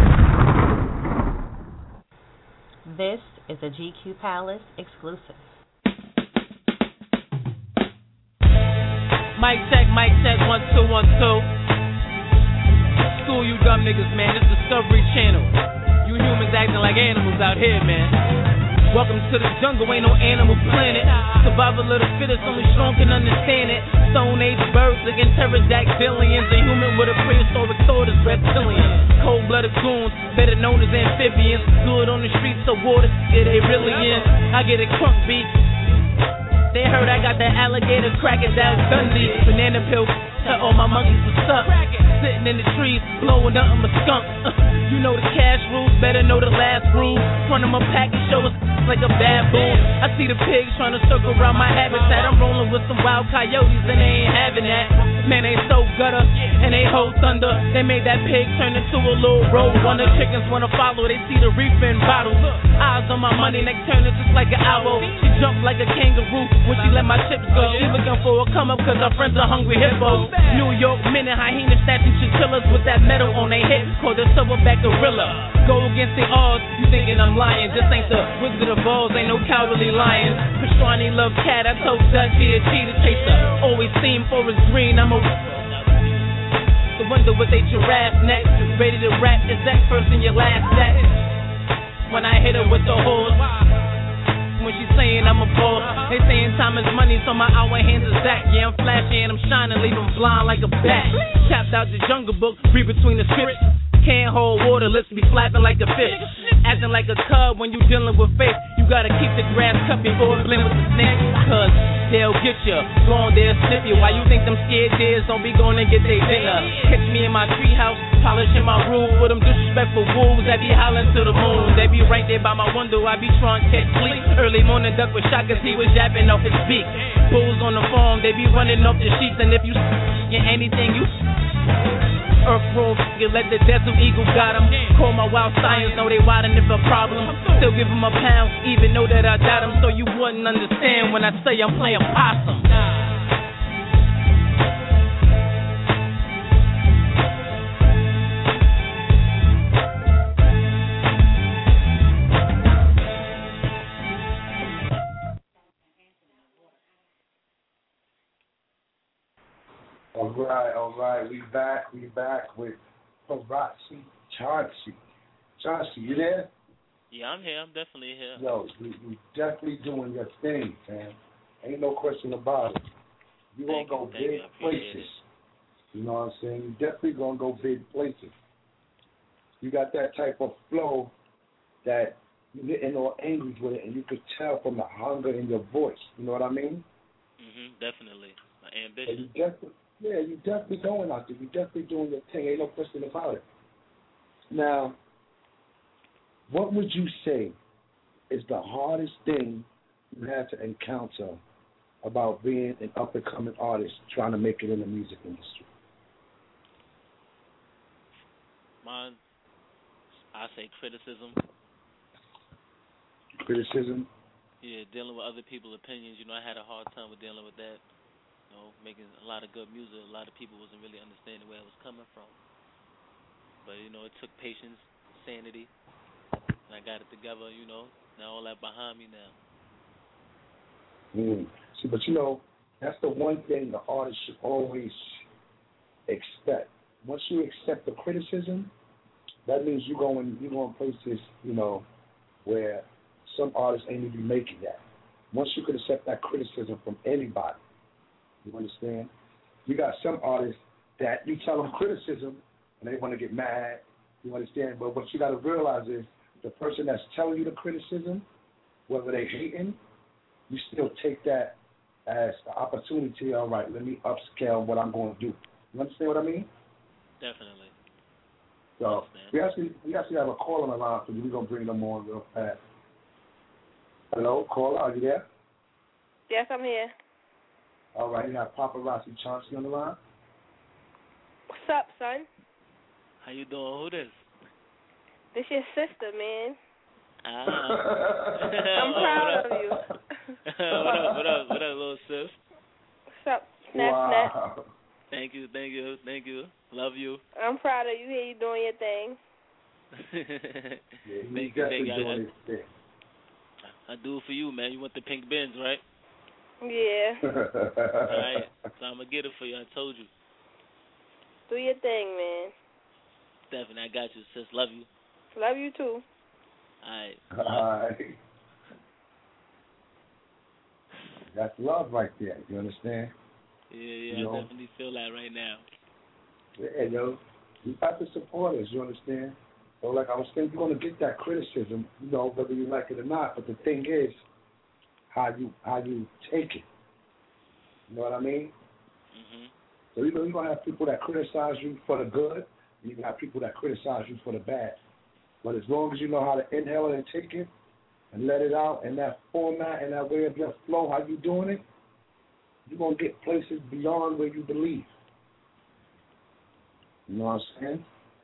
This is a GQ Palace exclusive. Mic check, 1 2 1 2. School you dumb niggas, man. This Discovery Channel. You humans acting like animals out here, man. Welcome to the jungle, ain't no animal planet. Survival of the fittest, only strong can understand it. Stone Age birds against pterodactylians. A human with a prehistoric thought is reptilian. Cold-blooded goons, better known as amphibians. Good on the streets of water, yeah, they really in. I get it crunk beat. They heard I got that alligator cracking down Dundee. Banana peel, all my monkeys was stuck. Sitting in the trees, blowing up on my skunk. You know the cash rules, better know the last rule. Front of my pack and show us like a baboon. I see the pigs trying to circle around my habitat. I'm rolling with some wild coyotes and they ain't having that. Man, they so gutter and they hold thunder. They made that pig turn into a little road runner. Chickens wanna follow, they see the reef in bottles. Eyes on my money, neck turning just like an owl. She jumped like a kangaroo when she let my chips go. She looking for a come up cause her friends are hungry hippos. New York minute, hyena snatching chinchillas with that metal on their hip called the silverback gorilla. Go against the odds, you thinking I'm lying. This ain't the Wizard of Oz, ain't no cowardly lion. Pastrani love cat, I told Dutch he a cheetah chaser. Always seem forest green, I'm a the wonder with a giraffe neck. Ready to rap, is that first in your last set? When I hit her with the horse, when she saying I'm a boss, they saying time is money, so my hour hands is that. Yeah, I'm flashy and I'm shining, leave them blind like a bat. Tapped out the Jungle Book, read between the scripts. Can't hold water, lips be flapping like a fish. Acting like a cub when you dealing with faith. You gotta keep the grass cut before it blend with the snake. Cause they'll get you, go on there snip you. Why you think them scared deers don't be going to get their dinner? Catch me in my treehouse, polishing my roof with them disrespectful wolves that be howling to the moon. They be right there by my window, I be trying to catch sleep. Early morning duck with shot cause he was yapping off his beak. Bulls on the farm, they be running off the sheets. And if you anything you earth room, you let the desert eagle got him. Call my wild science, know they wildin' if a problem. Still give him a pound, even know that I doubt him. So you wouldn't understand when I say I'm playing possum. All right, we back with Paparazzi Chauncey. Chauncey, you there? Yeah, I'm here. I'm definitely here. Yo, you definitely doing your thing, man. Ain't no question about it. You gonna go big places. You know what I'm saying? You definitely gonna go big places. You got that type of flow that you getting all angry with it, and you could tell from the hunger in your voice. You know what I mean? Definitely. My ambition. You definitely going out there. You definitely doing your thing. Ain't no question about it. Now, what would you say is the hardest thing you had to encounter about being an up-and-coming artist trying to make it in the music industry? Mine, I say criticism. Criticism? Yeah, dealing with other people's opinions. You know, I had a hard time with dealing with that. You know, making a lot of good music. A lot of people wasn't really understanding where I was coming from. But, you know, it took patience, sanity, and I got it together, you know. Now all that behind me now. See, but, you know, that's the one thing the artist should always expect. Once you accept the criticism, that means you're going places, you know, where some artists ain't even making that. Once you can accept that criticism from anybody, you understand? You got some artists that you tell them criticism and they want to get mad, you understand? But what you got to realize is the person that's telling you the criticism, whether they hating, you still take that as the opportunity. All right, let me upscale what I'm going to do. You understand what I mean? Definitely. So we actually have a call on the line for you. We're going to bring them on real fast. Hello, caller, are you there? Yes, I'm here. All right, you have Paparazzi Chauncey on the line. What's up, son? How you doing? Who this? This your sister, man. I'm proud of you. What up, little sis? What's up, Snap? Thank you. Love you. I'm proud of you. Here you doing your thing. Thank you. I do it for you, man. You want the pink bins, right? Yeah. All right. So I'm going to get it for you. I told you. Do your thing, man. Stephanie, I got you, sis. Love you. Love you, too. All right. That's love right there. You understand? Yeah, I definitely feel that right now. Yeah, you got to support us. You understand? So, like I was saying, you're going to get that criticism, whether you like it or not. But the thing is, how you take it. You know what I mean? Mm-hmm. So you're going to have people that criticize you for the good, and you're going to have people that criticize you for the bad. But as long as you know how to inhale it and take it and let it out in that format and that way of your flow, how you doing it, you're going to get places beyond where you believe. You know what I'm saying?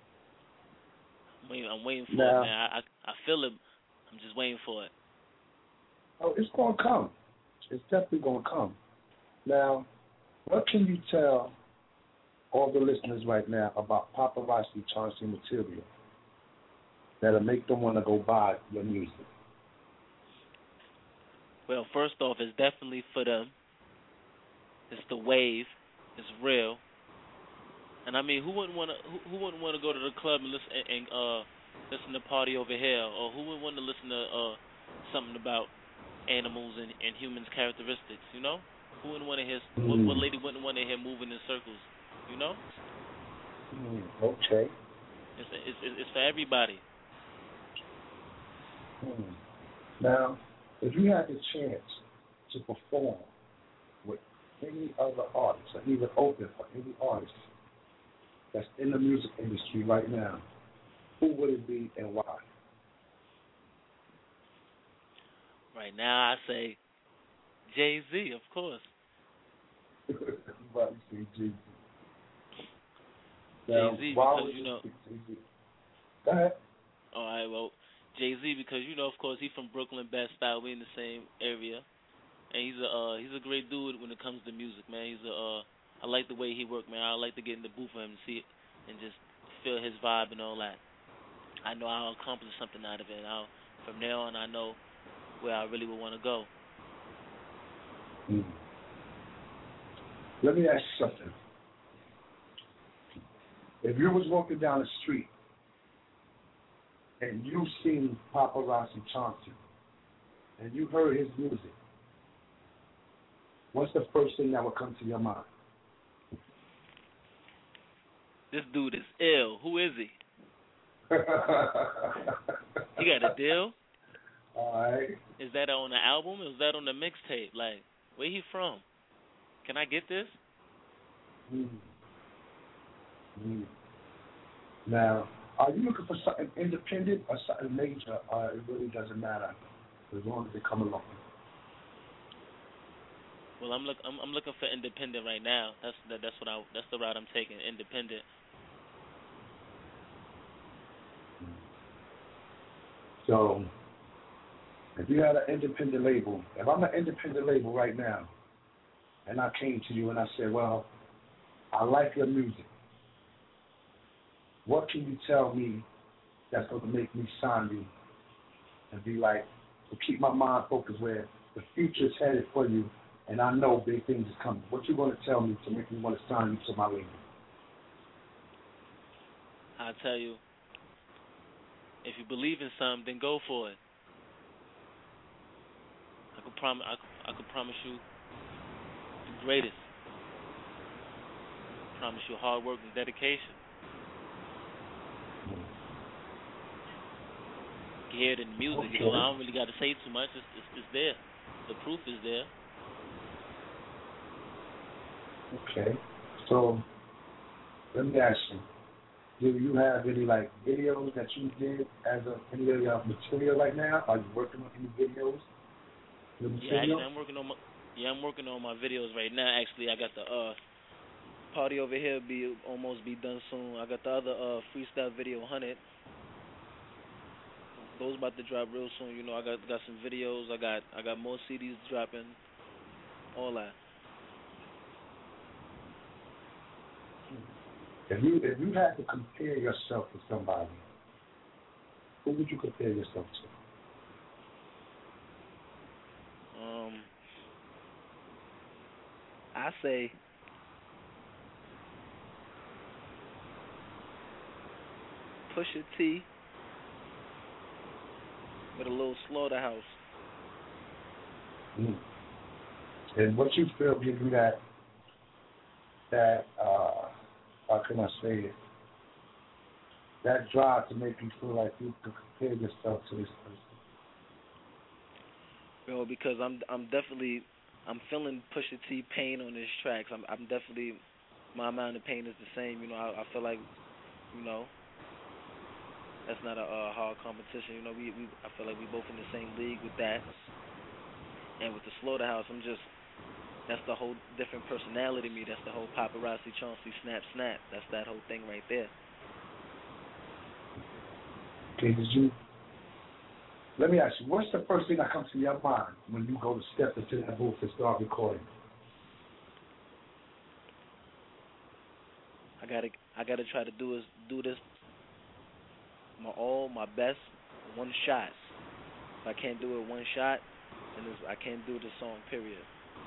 I'm waiting for it, man. I feel it. I'm just waiting for it. Oh, it's going to come. It's definitely going to come. Now, what can you tell all the listeners right now about Paparazzi Chauncey material that'll make them want to go buy your music? Well, first off, it's definitely for them. It's the wave. It's real. And I mean, who wouldn't want to go to the club and listen to Party Over Here, or who wouldn't want to listen to something about animals and humans' characteristics? You know, who wouldn't want to hear? What lady wouldn't want to hear moving in circles? You know? Okay. It's for everybody. Now, if you had the chance to perform with any other artist, or even open for any artist that's in the music industry right now, who would it be and why? Right now, I say Jay-Z, of course. Right, Jay-Z. Jay-Z, because, you know. Go ahead. All right, well, Jay-Z, because, you know, of course, he's from Brooklyn, Bed-Stuy. We in the same area. And he's a great dude when it comes to music, man. I like the way he work, man. I like to get in the booth for him and see it and just feel his vibe and all that. I know I'll accomplish something out of it. From there on, I know where I really would want to go. Let me ask you something. If you was walking down the street and you seen Paparazzi Chauncey and you heard his music, what's the first thing that would come to your mind? This dude is ill. Who is he? He got a deal? All right. Is that on the album? Or is that on the mixtape? Like, where he from? Can I get this? Now, are you looking for something independent or something major? It really doesn't matter as long as they come along. Well, I'm looking for independent right now. That's the route I'm taking. Independent. So, if you had an independent label, if I'm an independent label right now, and I came to you and I said, well, I like your music, what can you tell me that's going to make me sign you and be like, to keep my mind focused where the future's headed for you and I know big things is coming? What you going to tell me to make me want to sign you to my label? I'll tell you, if you believe in something, then go for it. I could promise you the greatest. I promise you hard work and dedication. You hear it in the music. Okay. You know, I don't really got to say too much. It's there. The proof is there. Okay. So, let me ask you. Do you have any videos that you did as any of your material right now? Are you working on any videos I'm working on my videos right now. Actually, I got the party over here almost be done soon. I got the other freestyle video 100. Those about to drop real soon. You know, I got some videos. I got more CDs dropping. All that. If you had to compare yourself to somebody, who would you compare yourself to? I say Pusha T with a little slaughterhouse. And what you feel give you that how can I say it? That drive to make you feel like you can compare yourself to this person. Yo, because I'm feeling Pusha T pain on his tracks. I'm definitely, my amount of pain is the same. You know, I feel like, you know, that's not a hard competition. You know, I feel like we both in the same league with that. And with the Slaughterhouse, that's the whole different personality to me. That's the whole paparazzi, Chauncey, snap. That's that whole thing right there. Okay, let me ask you, what's the first thing that comes to your mind when you go to step into that booth and start recording? I gotta try to do this my best, one shot. If I can't do it one shot, then I can't do the song, period.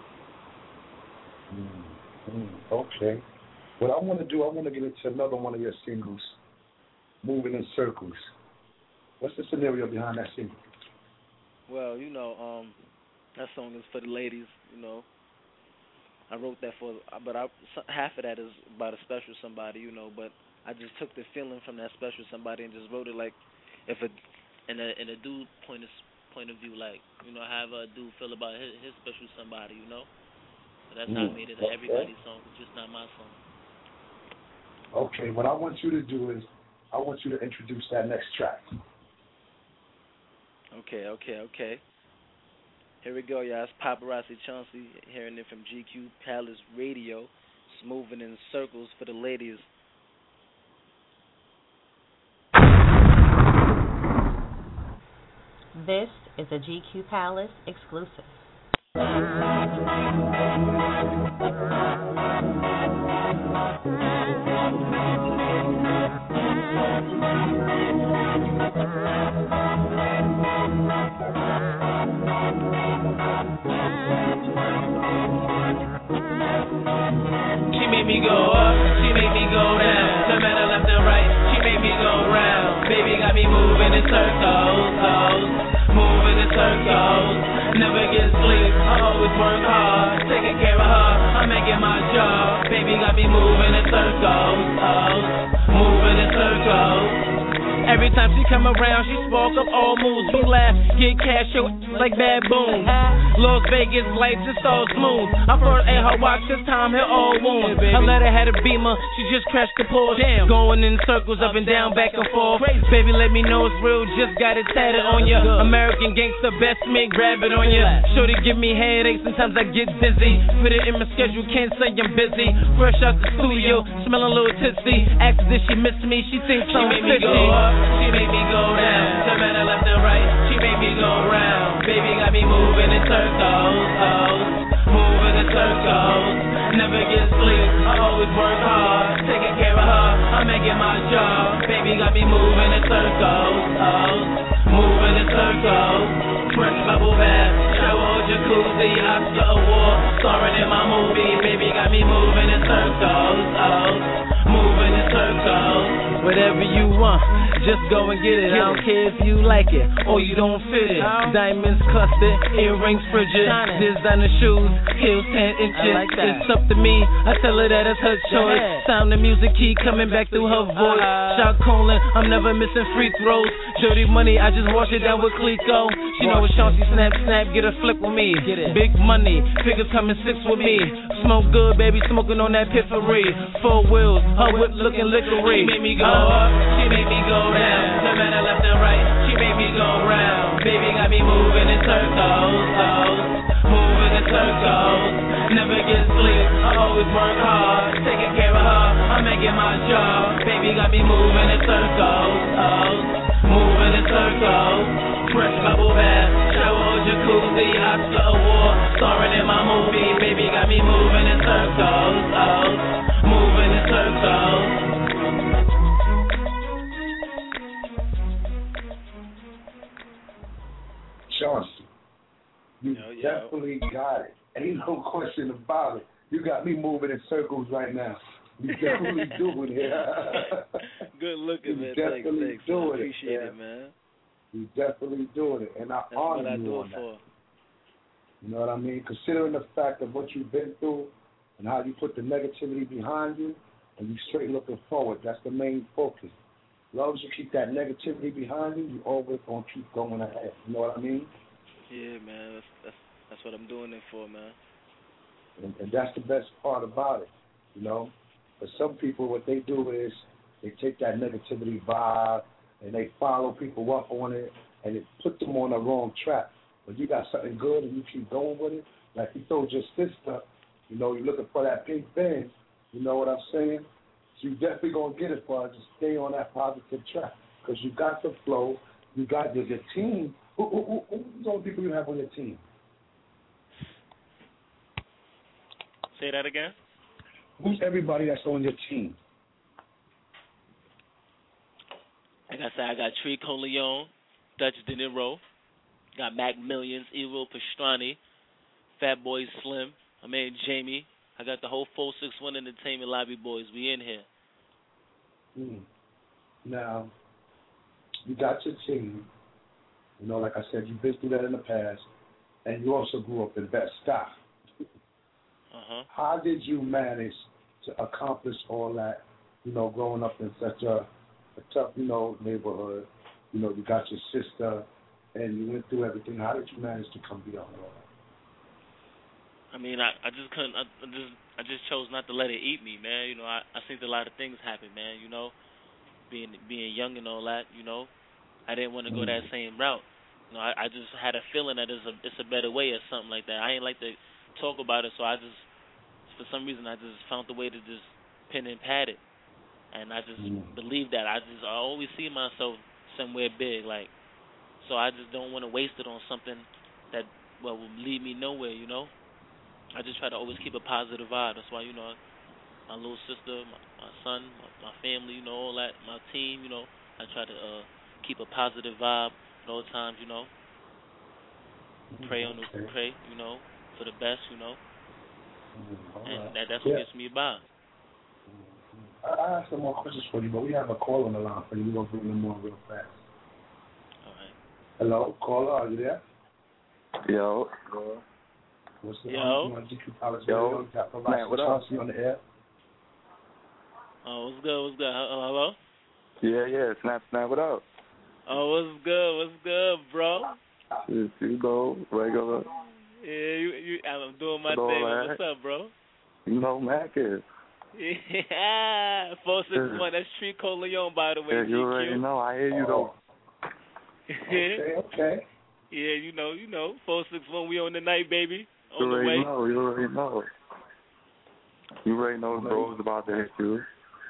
Okay. What I want to do, I want to get into another one of your singles, Moving in Circles. What's the scenario behind that single? Well, you know, that song is for the ladies, you know. I wrote that half of that is about a special somebody, you know, but I just took the feeling from that special somebody and just wrote it like in a dude point of view, like, you know, how a dude feel about his special somebody, you know. But that's not made it everybody's song, it's just not my song. Okay, what I want you to do is I want you to introduce that next track. Okay. Here we go, y'all. It's Paparazzi Chauncey, hearing it from GQ Palace Radio. It's Moving in Circles for the ladies. This is a GQ Palace exclusive. She made me go up, she made me go down. No matter left or right, she made me go round. Baby got me moving in circles, moving in circles. Never get sleep, I always work hard, taking care of her, I'm making my job. Baby got me moving in circles, moving in circles. Every time she come around, she spark up all moves. We laugh, get cash, show like baboons. Las Vegas lights, it's all smooth. I first ate her watch, this time hit all wounds. Her letter had a Beamer, she just crashed the Porsche. Damn. Going in circles, up and down, back and forth. Baby, let me know it's real, just got it tatted on ya. American gangster, best me, grab it on ya. Shorty give me headaches, sometimes I get dizzy. Fit it in my schedule, can't say I'm busy. Fresh out the studio, smelling a little tipsy. Asks if she miss me, she thinks I'm 50. She made me go down, turn better left and right. She made me go round. Baby got me moving in circles, moving in circles. Never get sleep, I always work hard, taking care of her, I'm making my job. Baby got me moving in circles, moving in circles. Fresh bubble bath, shower jacuzzi, Oscar award, starring in my movie. Baby got me moving in circles, moving in circles. Whatever you want, just go and get it. I don't care if you like it or you don't fit it. Diamonds clustered, earrings frigid, designer shoes, heels 10 inches. It's up to me, I tell her that it's her choice. Sound the music keep coming back through her voice. Shot calling, I'm never missing free throws. Dirty money, I just wash it down with Clico. She know it's Chauncey, snap, get a flip with me. Big money, figures coming 6 with me. Smoke good, baby, smoking on that piffery. 4 wheels, her whip looking licorice. She made me go up, she make me go down. No matter left and right, she make me go round. Baby got me moving in circles, moving in circles. Never get sleep, I always work hard, taking care of her, I'm making my job. Baby got me moving in circles, moving in circles. Fresh bubble bath, shower, jacuzzi, Oscar award, starring in my movie. Baby got me moving in circles, moving in circles. Chauncey, you definitely got it. Ain't no question about it. You got me moving in circles right now. You definitely doing it. Good looking, man. Definitely Thanks. doing I appreciate it, man. You definitely doing it, and I That's honor what I you do on it that. for. You know what I mean? Considering the fact of what you've been through and how you put the negativity behind you, and you straight looking forward. That's the main focus. As long as you keep that negativity behind you, you always gonna keep going ahead. You know what I mean? Yeah, man. That's what I'm doing it for, man. And that's the best part about it, you know. But some people, what they do is they take that negativity vibe and they follow people up on it, and it puts them on the wrong track. But you got something good and you keep going with it, like you told your sister, you know, you're looking for that pink Benz, you know what I'm saying? So you definitely going to get it for her. Just stay on that positive track because you got the flow, you got your team. Who's all the people you have on your team? Say that again? Who's everybody that's on your team? Like I said, I got Tree Coleon, Dutch De Niro, got Mac Millions, Evo Pastrani, Fat Boy Slim, my man Jamie. I got the whole 461 Entertainment Lobby boys. We in here. Now, you got your team. You know, like I said, you've been through that in the past, and you also grew up in Bed-Stuy. How did you manage to accomplish all that, you know, growing up in such a tough, you know, neighborhood? You know, you got your sister, and you went through everything. How did you manage to come beyond all that? I mean, I just couldn't. I just chose not to let it eat me, man. You know, I seen a lot of things happen, man. You know, being young and all that. You know, I didn't want to go that same route. You know, I just had a feeling that it's a better way or something like that. I ain't like to talk about it, so I just, for some reason, I just found the way to just pen and pad it, and I just believe that. I always see myself somewhere big, like, so I just don't want to waste it on something that will lead me nowhere, you know. I just try to always keep a positive vibe. That's why, you know, my little sister, my son, my family, you know, all that, my team, you know, I try to keep a positive vibe at all times, you know. Pray, you know, for the best, you know. And that's what gets me by. I have some more questions for you, but we have a call on the line for you. We're going to bring them on real fast. All right. Hello, caller, are you there? Yo. What's the Yo. Yo. Man, what up? On the air. Oh, what's good? Hello? Yeah, Snap, what up? Oh, what's good, bro? You know, regular. Yeah, I'm doing my thing. Man. What's up, bro? You know, Mac is. Yeah, 461. That's Tree Coleon, by the way. Yeah, you already know. I hear you, though. Okay. Yeah, you know. 461, we on the night, baby. On You the way. You already know. You already know the bro's about to hit you.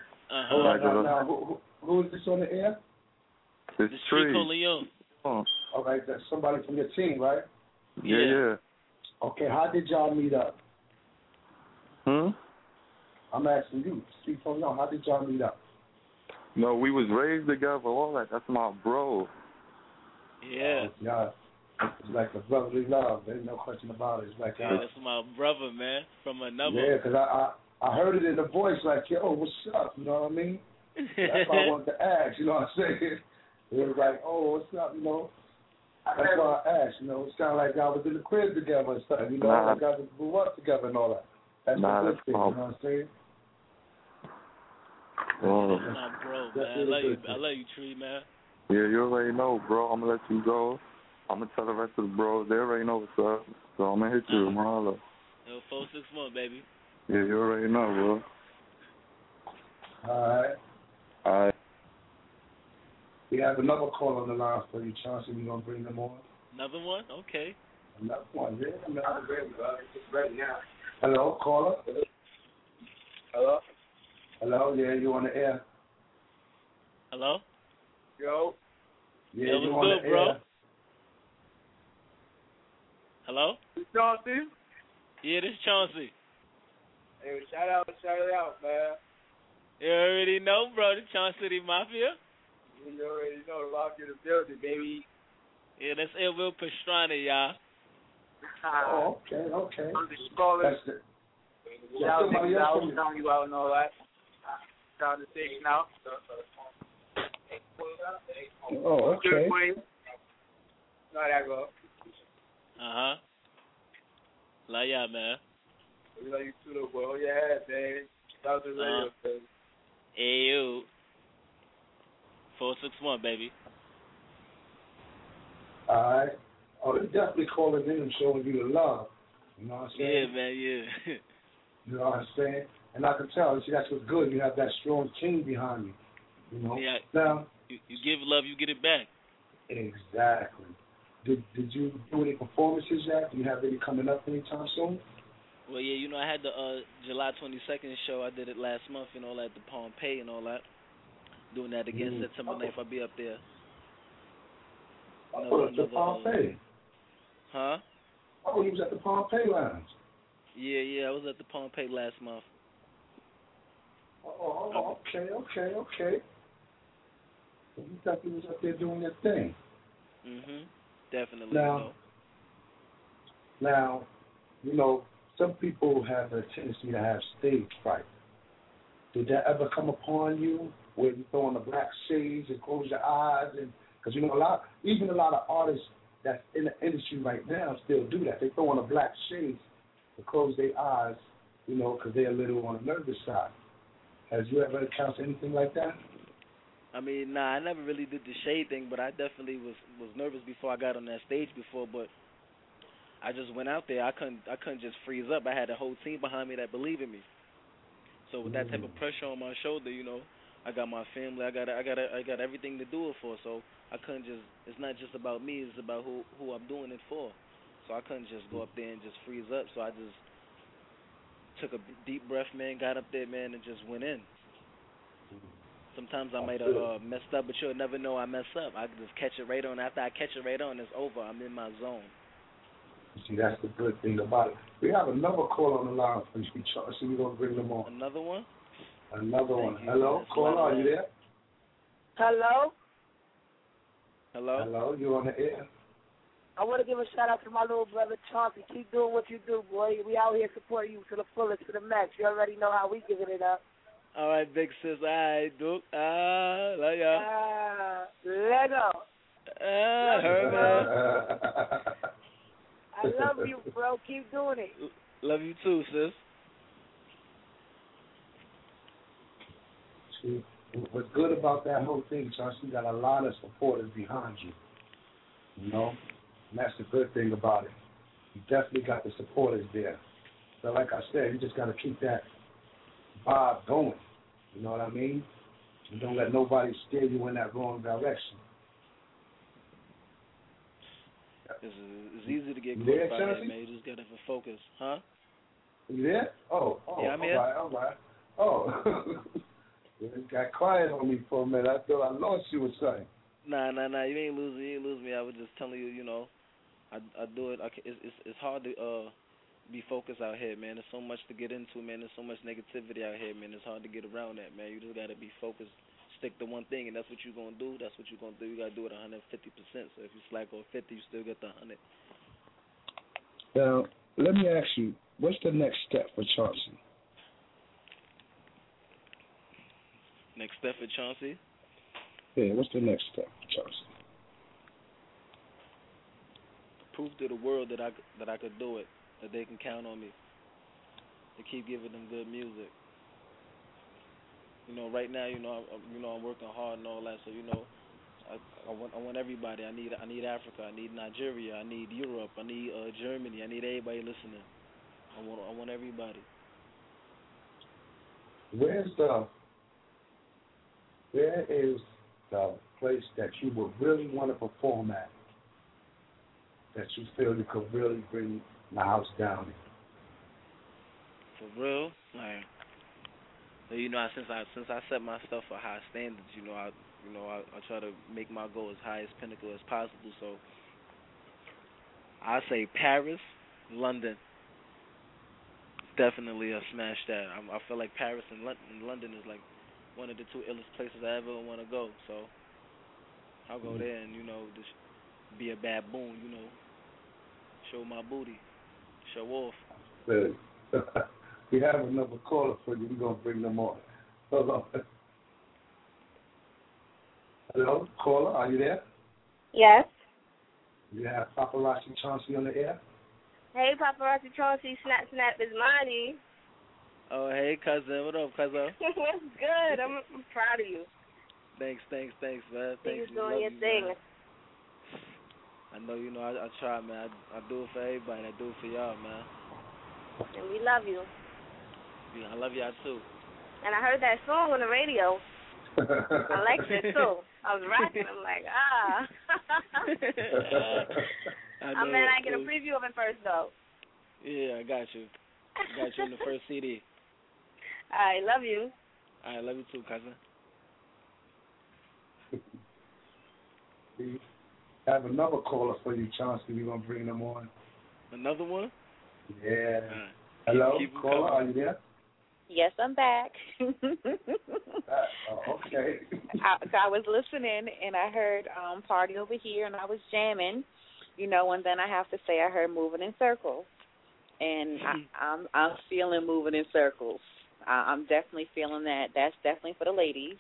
Now, who is this on the air? It's Tree Coleon. All right, that's somebody from your team, right? Yeah. Okay, how did y'all meet up? I'm asking you, Tree Coleon, how did y'all meet up? No, we was raised together, all that. That's my bro. Yeah. Yeah. It's like a brotherly love. There's no question about it. It's like that's my brother, man, from another. Yeah, because I heard it in the voice like, yo, what's up? You know what I mean? That's why I wanted to ask, you know what I'm saying? It was like, oh, what's up, you know? That's why I asked, you know. It's kind of like I was in the crib together and stuff, you know, like I grew up together and all that. That's the good thing, you know what I'm saying? That's my bro, man. I love you, Tree, man. Yeah, you already know, bro. I'm going to let you go. I'm going to tell the rest of the bros. They already know what's up. So I'm going to hit you tomorrow. Yo, 461, baby. Yeah, you already know, bro. All right. We have another call on the line for you, Chauncey. We're going to bring them on. Another one? Okay. Another one, yeah. I'm ready, right now. Hello, caller. Hello? Hello, yeah, you on the air. Hello? Yo. Yeah, that you was on good, the bro. air. Hello? This Chauncey? Yeah, this Chauncey. Hey, shout out, man. You already know, bro, the Chauncey City Mafia. You already know the lock in the building, baby. Yeah, that's Ill Will Pastrana, y'all. Oh, okay. I'm just calling. That's it. Shout out niggas out, telling you out and all that. Shout out the station out. Oh, okay. Know how that go. Uh-huh. Love y'all, man. We love you too, little boy. Hold your head, man. Shout out to the radio, baby. Ayo. 461, baby. All right. Oh, they're definitely calling in and showing you the love. You know what I'm saying? Yeah, man, yeah. You know what I'm saying? And I can tell. See, that's what's good. You have that strong team behind you. You know? Yeah. Now, you give love, you get it back. exactly. Did you do any performances yet? Do you have any coming up anytime soon? Well, yeah, you know, I had the July 22nd show. I did it last month and all that, the Pompeii and all that. Doing that again September 9th. I'll be up there. The Pompeii. Huh? Oh, he was at the Pompeii Lounge. Yeah, I was at the Pompeii last month. Oh, okay. So you definitely was up there doing your thing. Definitely. Now, you know, some people have a tendency to have stage fright. Did that ever come upon you, where you throw on the black shades and close your eyes? And because you know a lot of artists that's in the industry right now still do that. They throw on the black shades to close their eyes, you know, because they're a little on the nervous side. Has you ever encountered anything like that? I mean, nah, I never really did the shade thing, but I definitely was nervous before I got on that stage before. But I just went out there. I couldn't just freeze up. I had a whole team behind me that believed in me. So with that type of pressure on my shoulder, you know, I got my family. I got everything to do it for. So I couldn't just. It's not just about me. It's about who I'm doing it for. So I couldn't just go up there and just freeze up. So I just took a deep breath, man. Got up there, man, and just went in. Sometimes I might have messed up, but you'll never know I messed up. I can just catch it right on. After I catch it right on, it's over. I'm in my zone. See, that's the good thing about it. We have another call on the line for you, Charles. So we're going to bring them on. Another one? Another one. Hello? Caller, are you there? Hello? Hello, you on the air? I want to give a shout out to my little brother Chauncey. Keep doing what you do, boy. We out here supporting you to the fullest, to the max. You already know how we giving it up. All right, big sis. All right, Duke. Love ya. Lego. Herman. I love you, bro. Keep doing it. Love you too, sis. See, what's good about that whole thing, Chauncey, you got a lot of supporters behind you. You know? And that's the good thing about it. You definitely got the supporters there. So like I said, you just got to keep that vibe going. You know what I mean? You don't let nobody steer you in that wrong direction. It's easy to get caught by that, man. You just got to focus. Huh? You there? Oh, yeah, I'm here. All right. Oh. It got quiet on me for a minute. I thought I lost you or something. Nah. You ain't lose me. I was just telling you, you know, I do it. It's hard to be focused out here, man. There's so much to get into, man. There's so much negativity out here, man. It's hard to get around that, man. You just got to be focused, stick to one thing, and that's what you're going to do. That's what you're going to do. You got to do it 150%. So if you slack on 50, you still get the 100. Now, let me ask you, what's the next step for Chauncey? Next step for Chauncey? Yeah, what's the next step for Chauncey? Prove to the world that I could do it, that they can count on me, to keep giving them good music. You know, right now, I'm working hard and all that. So, you know, I want everybody. I need Africa. I need Nigeria. I need Europe. I need Germany. I need everybody listening. I want everybody. Where is the place that you would really want to perform at, that you feel you could really bring the house down in? For real, like, you know, since I set my stuff for high standards, I try to make my goal as high as pinnacle as possible. So I say Paris, London, definitely a smash that. I feel like Paris and London is like one of the two illest places I ever want to go. So I'll go there and just be a baboon, show my booty, show off. Good. We have another caller for you. We're gonna bring them on. Hold on. Hello, caller, are you there? Yes. You have Paparazzi Chauncey on the air. Hey, Paparazzi Chauncey, snap is money. Oh, hey, cousin. What up, cousin? What's good? I'm proud of you. Thanks, man. Thanks. You're doing your thing. Man. I know, I try, man. I do it for everybody. I do it for y'all, man. And we love you. Yeah, I love y'all, too. And I heard that song on the radio. I liked it, too. I was rocking. I'm like, I'm glad I get a preview of it first, though. Yeah, I got you. I got you in the first CD. I love you. I love you, too, cousin. We have another caller for you, Chauncey. We're going to bring them on. Another one? Yeah. Hello, caller, are you there? Yes, I'm back. Okay. I was listening, and I heard Party Over Here, and I was jamming, and then I have to say I heard Moving in Circles. And I'm feeling Moving in Circles. I'm definitely feeling that. That's definitely for the ladies.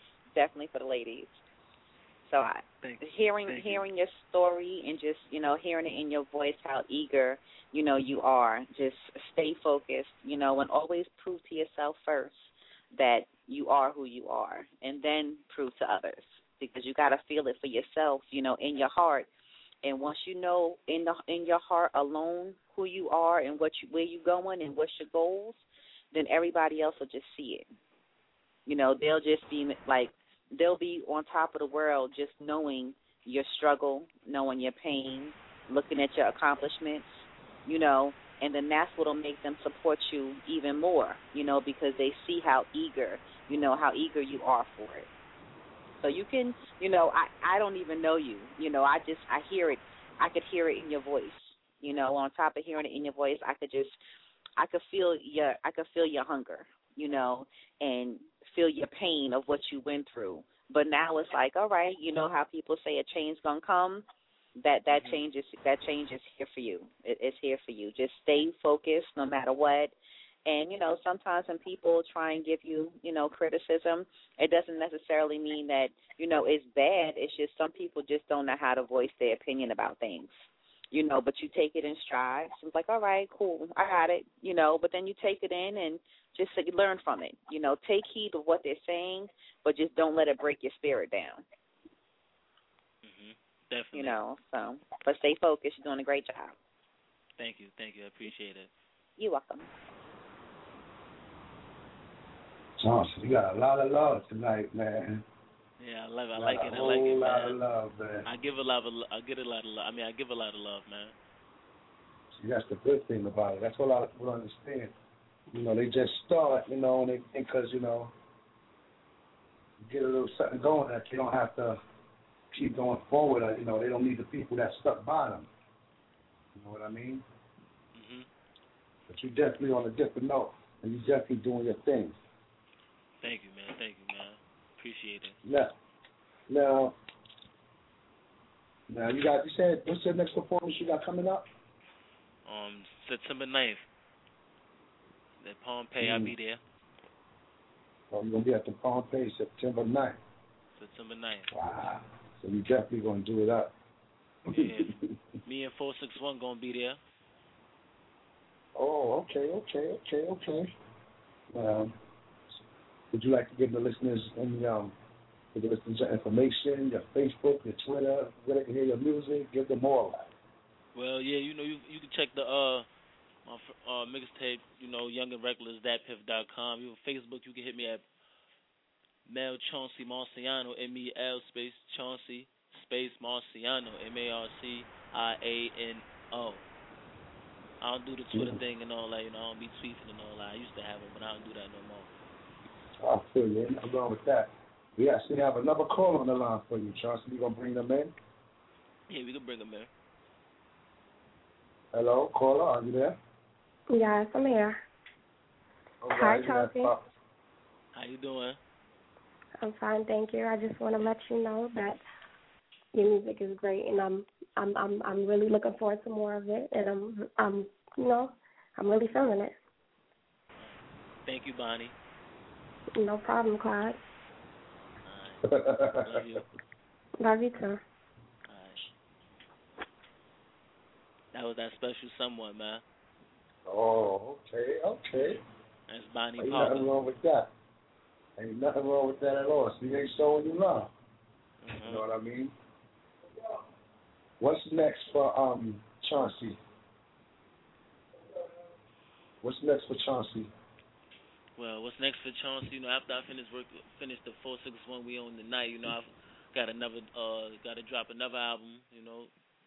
So hearing your story and just, hearing it in your voice, how eager, you are. Just stay focused, and always prove to yourself first that you are who you are, and then prove to others, because you got to feel it for yourself, in your heart. And once you know in your heart alone who you are and where you going and what's your goals, then everybody else will just see it. They'll just be like, they'll be on top of the world just knowing your struggle, knowing your pain, looking at your accomplishments, and then that's what will make them support you even more, because they see how eager you are for it. So you can, I don't even know you, I hear it. I could hear it in your voice, on top of hearing it in your voice, I could feel your hunger, and feel your pain of what you went through. But now it's like, all right, how people say a change gonna come, that change is here for you. It's here for you. Just stay focused no matter what. And, sometimes when people try and give you, criticism, it doesn't necessarily mean that, it's bad. It's just some people just don't know how to voice their opinion about things, but you take it in stride. So it's like, all right, cool, I got it, but then you take it in and just learn from it. Take heed of what they're saying, but just don't let it break your spirit down. Definitely. But stay focused. You're doing a great job. Thank you. I appreciate it. You're welcome. Chauncey, you got a lot of love tonight, man. Yeah, I love it. I like it, man. A lot of love, man. I give a lot of love. I give a lot of love, man. See, that's the good thing about it. That's what a lot of people understand. They just start, and they think because, get a little something going that they don't have to keep going forward. Or, they don't need the people that stuck by them. You know what I mean? Mm-hmm. But you're definitely on a different note, and you're definitely doing your thing. Thank you, man. Appreciate it. Now, you said, what's the next performance you got coming up? September 9th. At Pompeii, I'll be there. Oh, you're going to be at the Pompeii September 9th. September 9th. Wow. So you're definitely going to do it up. Yeah. Me and 461 going to be there. Oh, okay. Would you like to give the listeners your information, your Facebook, your Twitter, where they can hear your music? Give them all that. Well, yeah, you can check the my mixtape, Young and Reckless, thatpiff.com. Facebook, you can hit me at Mel Chauncey Marciano, M-E-L space Chauncey space Marciano, M-A-R-C-I-A-N-O. I don't do the Twitter thing and all that, you know, I don't be tweeting and all that. I used to have it, but I don't do that no more. I feel you. Ain't nothing wrong with that. We actually have another call on the line for you, Chauncey. You gonna bring them in? Yeah, we can bring them in. Hello, caller, are you there? Yes, I'm here. Right, hi, Chauncey. How you doing? I'm fine, thank you. I just want to let you know that your music is great, and I'm really looking forward to more of it, and I'm really feeling it. Thank you, Bonnie. No problem, Clyde. All right. Love you. Love you too. All right. That was that special someone, man. Oh, okay. That's Bonnie Ain't Parker. nothing wrong with that. Ain't nothing wrong with that at all. She ain't showing you love. Mm-hmm. You know what I mean? What's next for Chauncey? What's next for Chauncey? Well, what's next for Chauncey? You know, after I finish the 461 we own tonight, you know, I've got to drop another album, you know,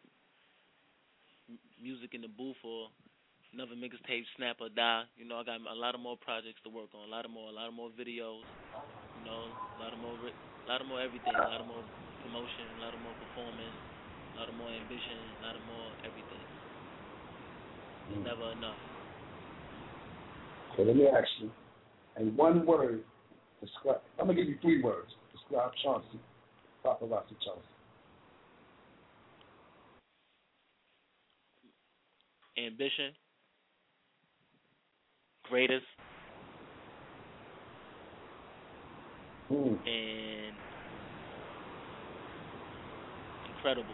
music in the booth or another mixtape, Snap or Die. You know, I got a lot of more projects to work on, a lot of more videos, you know, a lot of more everything, a lot of more promotion, a lot of more performance, a lot of more ambition, a lot of more everything. It's never enough. So let me ask you, in one word, describe. I'm gonna give you 3 words. Describe Chauncey, Paparazzi Chauncey. Ambition, greatest, and incredible.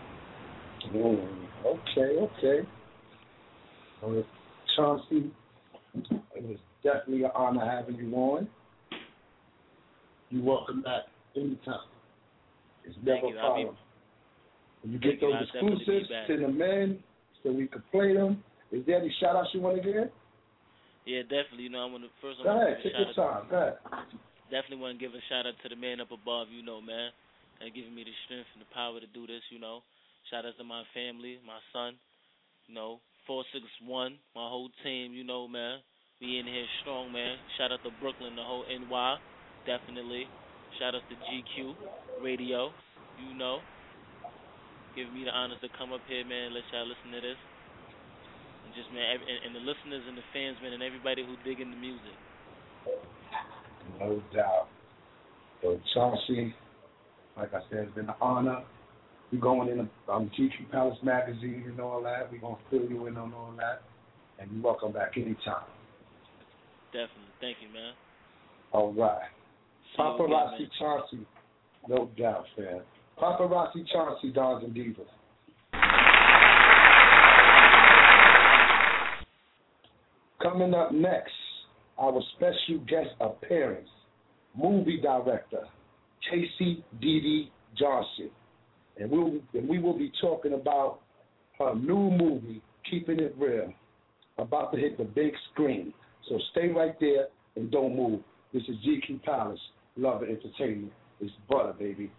Okay. Well, Chauncey, it was definitely an honor having you on. You're welcome back anytime. It's never a problem. When you get those exclusives, send them in so we can play them. Is there any shout-outs you want to give? Yeah, definitely. You know, I want to first. Go ahead, take your time. Go ahead. Definitely want to give a shout-out to the man up above, you know, man, and giving me the strength and the power to do this, you know. Shout-out to my family, my son, you know, 461, my whole team, you know, man. We in here strong, man. Shout out to Brooklyn, the whole NY, definitely. Shout out to GQ Radio, you know. Giving me the honors to come up here, man, let y'all listen to this. And just, man, and the listeners and the fans, man, and everybody who digging the music. No doubt. So, Chauncey, like I said, it's been an honor. We're going in GQ Palace magazine and all that. We're going to fill you in on all that. And you're welcome back anytime. Definitely. Thank you, man. All right. Paparazzi Chauncey. No doubt, fam. Paparazzi Chauncey, Dons and Divas. Coming up next, our special guest appearance, movie director, Casey Dee Johnson. And we will be talking about her new movie, Keeping It Real, about to hit the big screen. So stay right there and don't move. This is GQ Palace, Love and Entertainment. It's butter, baby.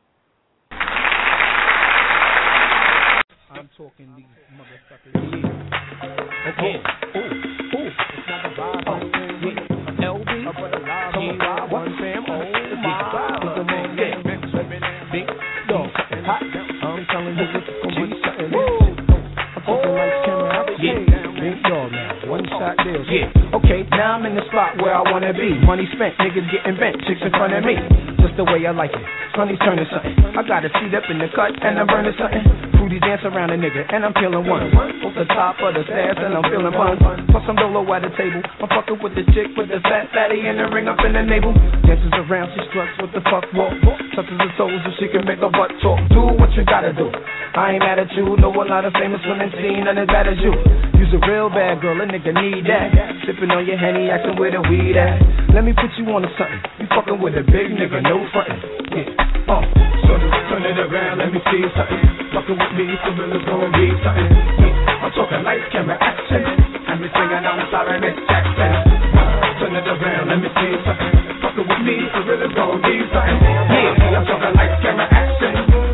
I'm talking these motherfuckers. Okay. It's not a vibe. LB. Come on, one fam. Oh my. Big dog. Hot. I'm telling you what's going to be. I'm talking like camera. Big dog now. One shot deal. Yeah. Okay, now I'm in the spot where I wanna be. Money spent, niggas getting bent, chicks in front of me. Just the way I like it. Sonny's turning something. I got a seat up in the cut and I'm burning something. Fruity dance around a nigga and I'm feeling one. Off the top of the stairs and I'm feeling fun. Plus some dolo at the table. I'm fucking with the chick with the fat fatty and the ring up in the navel. Dances around, she struts with the fuck walk. Touches her toes so she can make her butt talk. Do what you gotta do. I ain't mad at you. Know a lot of famous women seen and as bad as you. You's a real bad girl, a nigga need that. Sipping on your Henny, asking where the weed at. Let me put you on to something. You fucking with a big nigga, no frontin'. Yeah. So turn it around, let me see something. Fucking with me, so it's gonna be something. I'm talking lights, camera, action. And me singing, I'm sorry, Miss Jackson. Turn it around, let me see something. Fucking with me, me, so really gon' be something. Yeah, I'm talking like camera action.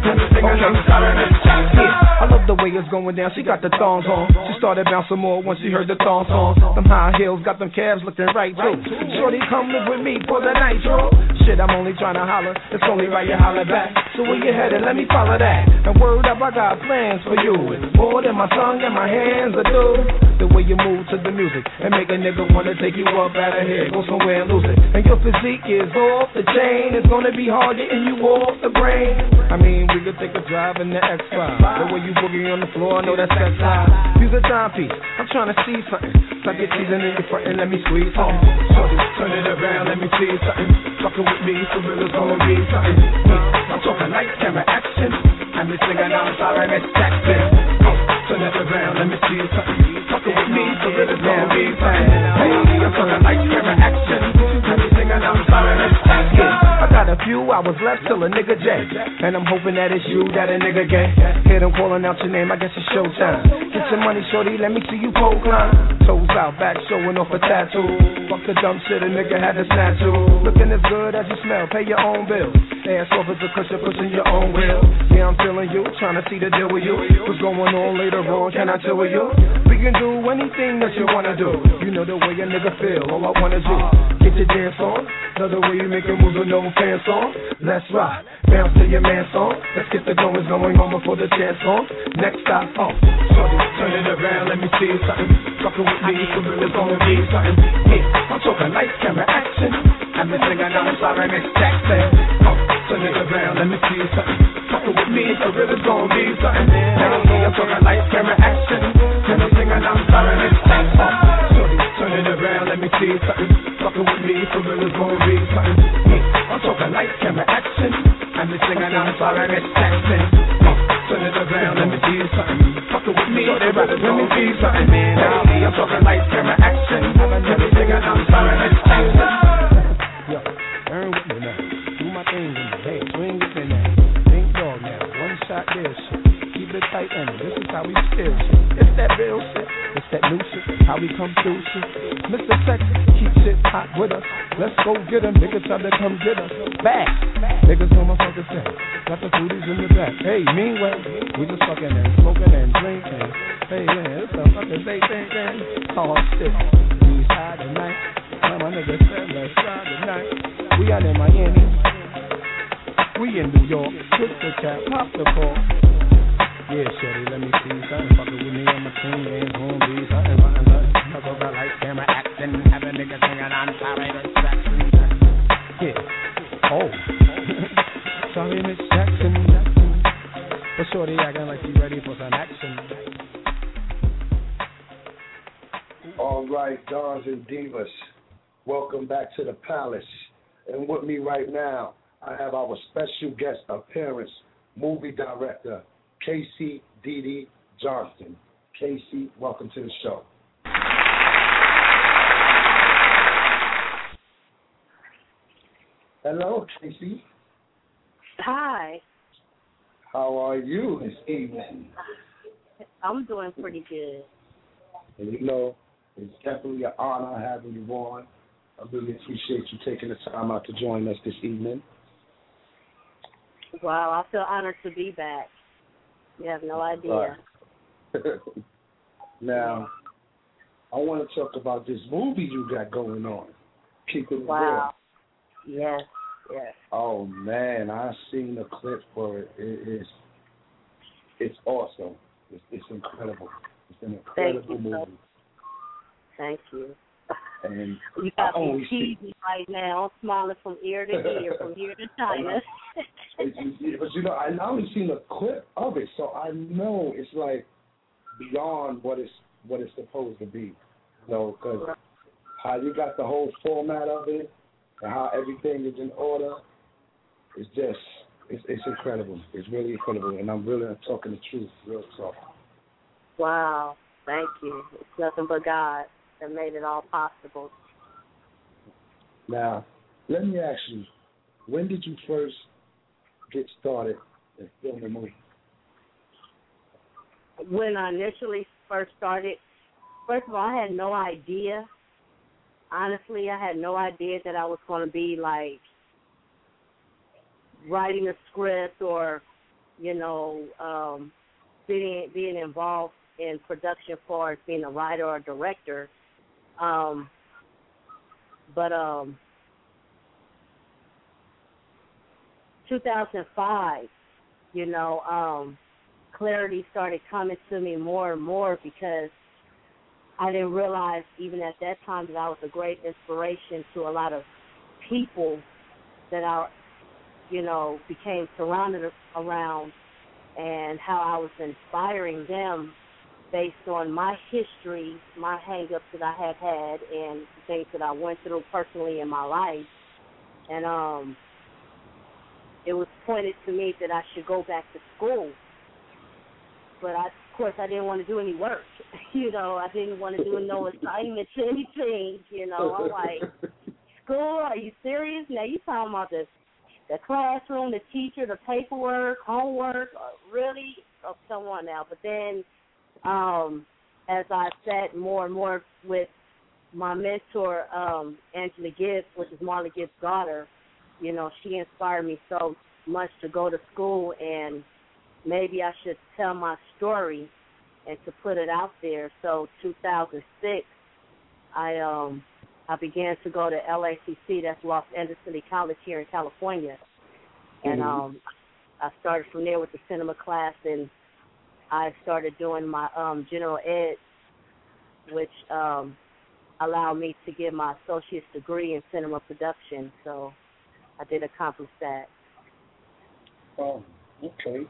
I love the way it's going down. She got the thongs on. She started bouncing more once she heard the thong song. Them high heels got them calves looking right too. Shorty, come live with me for the night, yo. Shit, I'm only trying to holler. It's only right you holler back. So where you headed? Let me follow that. And word up, I got plans for you. It's more than my tongue and my hands will do. The way you move to the music and make a nigga wanna take you up out of here, go somewhere and lose it. And your physique is off the chain. It's gonna be hard getting you off the brain. I mean, we could take a drive in the X5. The way you boogie on the floor, I know that's sex high. Use a timepiece, I'm trying to see something. Like you're teasing in your front and let me squeeze something. Shorty, turn it around, let me see something. Fucking with me, so real it's gonna be something. I'm talking like camera action. I'm just singing, I'm sorry, Miss Jackson. Turn it around, let me see something. Fucking with me, so real it's gonna be something. Hey, I'm talking like camera action. I'm just singing, I'm sorry, Miss Jackson. I got a few hours left till a nigga jet. And I'm hoping that it's you that a nigga get. Hear them calling out your name, I guess it's showtime. Get your money, shorty, let me see you pole climb. Toes out, back showing off a tattoo. Fuck the dumb shit a nigga had to snatch to. Looking as good as you smell, pay your own bill. Ass off as a cushion, pushing your own will. Yeah, I'm feeling you, trying to see the deal with you. What's going on later on, can I chill with you? We can do anything that you wanna do. You know the way a nigga feel, all I wanna do. Get your dance on, love the way you make it move with no pants on. Let's rock, bounce to your man song. Let's get the goings going on before the chance on. Next stop, shorty, turn it around, let me see something. Fucking with me, so it's gonna be something. Yeah, I'm talking like camera action. I'm just singing, I'm sorry, Miss Jackson. Turn it around, let me see something. Fucking with me, so it's gonna be something. Hey, I'm talking like camera action. I'm just singing, I'm sorry, Miss Jackson. Shorty, turn it around, let me see something. Fucking with me, so it's gonna be something. Yeah, I'm talking like camera action. I'm just singing, I'm sorry, Miss Jackson. Turn it around, let me see something. Fucking with me, so let me see something. Hey, I'm talking like camera action. I'm just singing, I'm sorry, Miss Jackson. Yo, earn with me now. Do my thing in the head, swing it in there. Think dog now, one shot this shit. Keep it tight and this is how we spill shit. It's that real shit, it's that new shit. How we come through shit. Mr. Texas, keep shit hot with us. Let's go get them, niggas try to come get us. Back, niggas know my fucking say. Got the booties in the back. Hey, meanwhile, we just fucking and smoking and drinking. Hey, yeah, it's a fucking day thing. Oh shit, we high tonight. My nigga said let's try tonight. We out in Miami. We in New York. Put the cap, pop the cork. Yeah, shorty, let me see something. Fucking with me on my team. Ain't gonna be something. Cause over like camera action. Have a nigga singing on sorry, Miss Jackson. Yeah. Oh. Sorry, Miss Jackson. But shorty acting like she ready for some action. All right, Dons and Divas. Welcome back to the Palace. And with me right now, I have our special guest appearance, movie director, Casey Dede Johnston. Casey, welcome to the show. Hello, Casey. Hi. How are you this evening? I'm doing pretty good. And you know, it's definitely an honor having you on. I really appreciate you taking the time out to join us this evening. Wow, I feel honored to be back. You have no idea. Right. Now, I want to talk about this movie you got going on. Keeping It Real. Yes. Oh man, I've seen the clip for it. It's awesome. It's incredible. It's an incredible movie. Thank you. And you got me cheesy right now, smiling from ear to ear, from ear to China. But you know, I only seen a clip of it, so I know it's like beyond what it's supposed to be. You know, because how you got the whole format of it and how everything is in order, it's incredible. It's really incredible, and I'm really talking the truth, real talk. Wow, thank you. It's nothing but God that made it all possible. Now, let me ask you, when did you first get started in filming movies? When I initially first started, first of all, I had no idea honestly, I had no idea that I was going to be, like, writing a script or, you know, being involved in production for as being a writer or a director. But 2005, you know, clarity started coming to me more and more because I didn't realize even at that time that I was a great inspiration to a lot of people that I, you know, became surrounded around, and how I was inspiring them based on my history, my hang-ups that I have had, and things that I went through personally in my life. And it was pointed to me that I should go back to school. But, of course, I didn't want to do any work. You know, I didn't want to do no assignments or anything. You know, I'm like, school, are you serious? Now you talking about the classroom, the teacher, the paperwork, homework, really? Oh, come on now. But then as I sat more and more with my mentor, Angela Gibbs, which is Marla Gibbs' daughter, you know, she inspired me so much to go to school, and maybe I should tell my story and to put it out there. So 2006, I began to go to LACC, that's Los Angeles City College here in California. And I started from there with the cinema class, and I started doing my general ed, which allowed me to get my associate's degree in cinema production. So I did accomplish that. Oh, okay.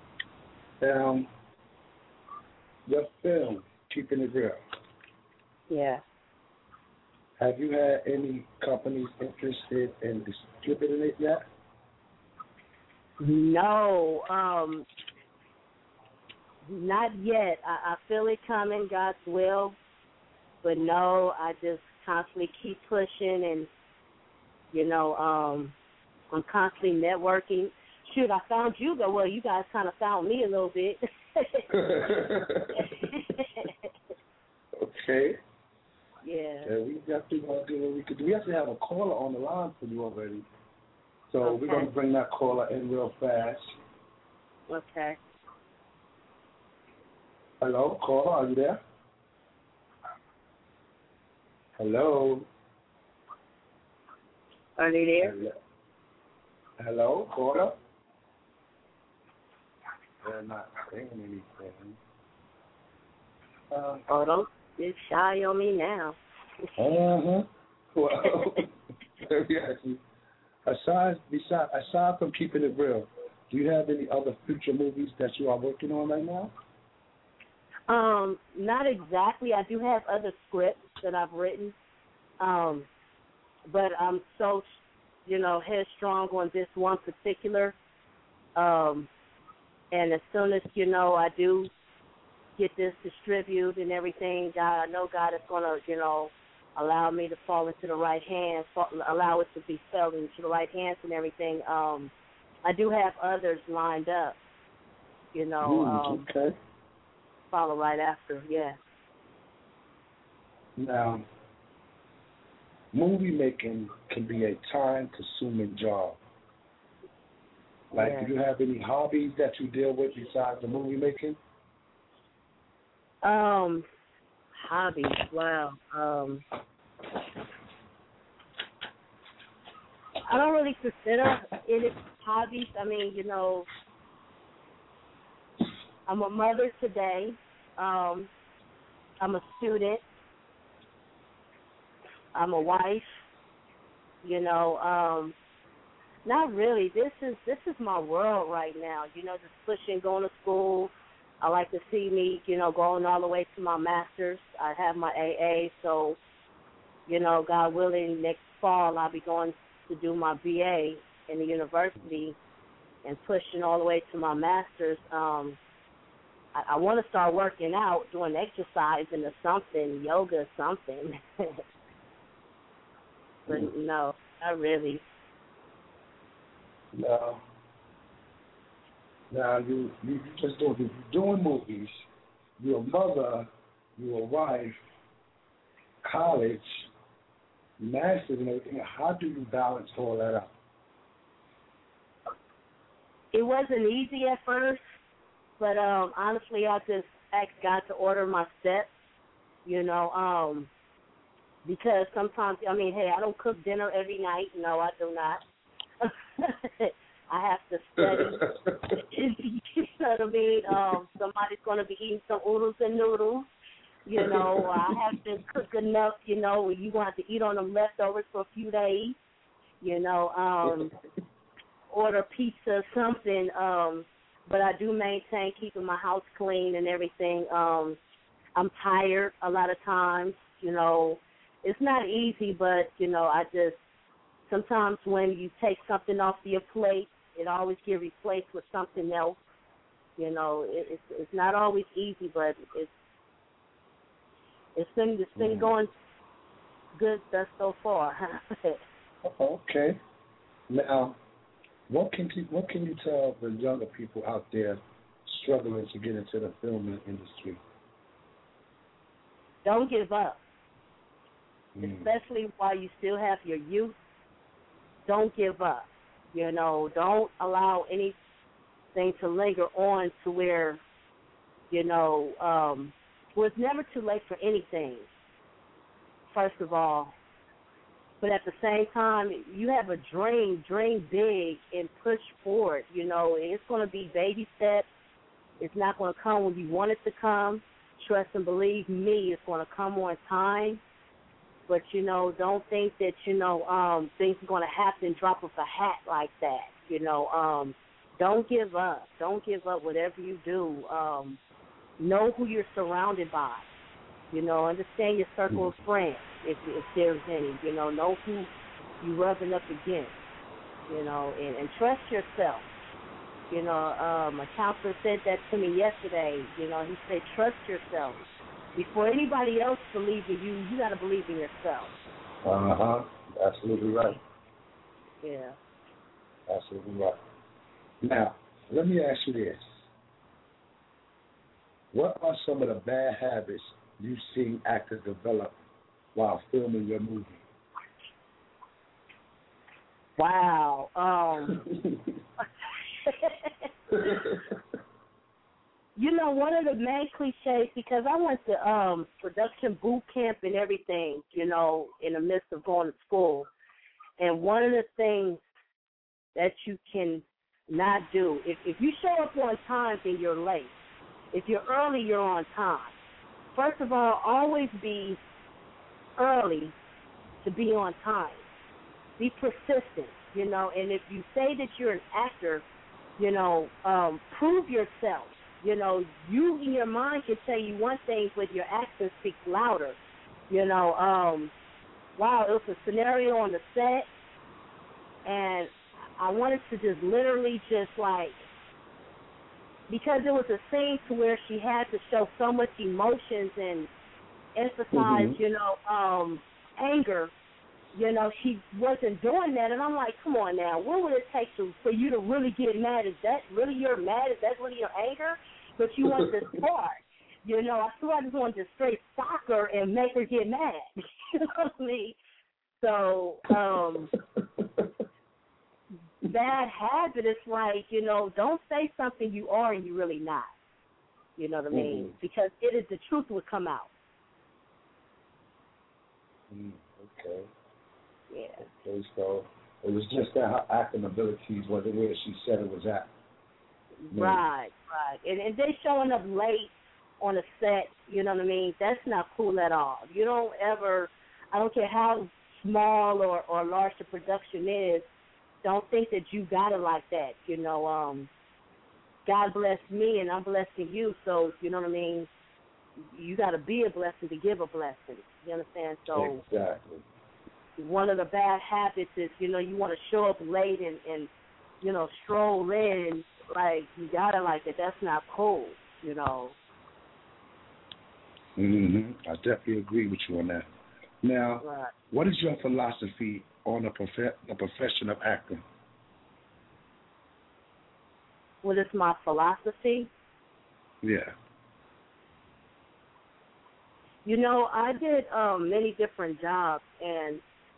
Your film, Keeping It Real. Yeah. Have you had any companies interested in distributing it yet? No, not yet. I feel it coming, God's will. But no, I just constantly keep pushing, and, you know, I'm constantly networking. Shoot, I found you, though. Well, you guys kind of found me a little bit. Okay. Yeah. We definitely going to do what we could do. We actually have a caller on the line for you already. So Okay. we're going to bring that caller in real fast. Okay. Hello, caller, are you there? Hello? Are they there? Hello, caller? They're not saying anything. Don't get shy on me now. Well, aside from Keeping It Real, do you have any other future movies that you are working on right now? Not exactly. I do have other scripts that I've written, but I'm so, you know, headstrong on this one particular. And as soon as, you know, I do get this distributed and everything, I know God is going to, you know, allow me to fall into the right hands, allow it to be fell into the right hands and everything. I do have others lined up, you know, okay. Follow right after, yeah. Now, movie making can be a time-consuming job. Like, do you have any hobbies that you deal with besides the movie making? Hobbies, wow. I don't really consider it hobbies. I mean, you know, I'm a mother today. I'm a student. I'm a wife. You know, not really. This is my world right now. You know, just pushing, going to school. I like to see me, you know, going all the way to my master's. I have my AA, so, you know, God willing, next fall I'll be going to do my BA in the university and pushing all the way to my master's. I want to start working out, doing exercising or something, yoga or something. But no, not really. No. Now, you just doing movies. You're a mother, you're a wife, college. masters and everything. How do you balance all that out? It wasn't easy at first, but honestly, I just asked God to order my steps, because sometimes, hey, I don't cook dinner every night. No, I do not. I have to study. You know what I mean? Somebody's going to be eating some oodles and noodles. I have to cook enough, you going to have to eat on them leftovers for a few days. Order pizza or something. But I do maintain keeping my house clean and everything. I'm tired a lot of times, It's not easy, but, I just, sometimes when you take something off your plate, it always gets replaced with something else. It's not always easy, but it's been going good thus so far. Okay. Now, what can you tell the younger people out there struggling to get into the filming industry? Don't give up, especially while you still have your youth. Don't give up. Don't allow anything to linger on to where, well, it's never too late for anything, first of all. But at the same time, you have a dream big and push forward. It's going to be baby steps. It's not going to come when you want it to come. Trust and believe me, it's going to come on time. But, don't think that, things are going to happen drop of a hat like that. Don't give up. Don't give up whatever you do. Know who you're surrounded by. Understand your circle of friends, if there's any. Know who you're rubbing up against. And trust yourself. My counselor said that to me yesterday. He said, trust yourself. Before anybody else believes in you, you got to believe in yourself. Absolutely right. Yeah. Absolutely right. Now, let me ask you this. What are some of the bad habits you've seen actors develop while filming your movie? Wow. One of the main cliches, because I went to production boot camp and everything, in the midst of going to school. And one of the things that you can not do, if you show up on time, then you're late. If you're early, you're on time. First of all, always be early to be on time. Be persistent, and if you say that you're an actor, prove yourself. You in your mind can tell you one thing, but your actions speak louder. Wow, it was a scenario on the set, and I wanted to just literally because it was a scene to where she had to show so much emotions and emphasize, anger. She wasn't doing that, and I'm like, come on now, what would it take for you to really get mad? Is that really your mad? Is that really your anger? But you want this part. I thought I just wanted to straight sock her and make her get mad. You know what I mean? So, bad habit is don't say something you are and you're really not. You know what I mean? Because the truth would come out. Okay. Yeah. Okay, so it was just that her acting abilities wasn't where she said it was at. Right. And they showing up late on a set, you know what I mean? That's not cool at all. You don't ever, I don't care how small or large the production is, don't think that you got it like that. God blessed me and I'm blessing you, so, you know what I mean? You got to be a blessing to give a blessing. You understand? So exactly. One of the bad habits is, you want to show up late and stroll in like you got it like that. That's not cool, I definitely agree with you on that. Now, What is your philosophy on the profession of acting? What is my philosophy? Yeah. I did many different jobs, and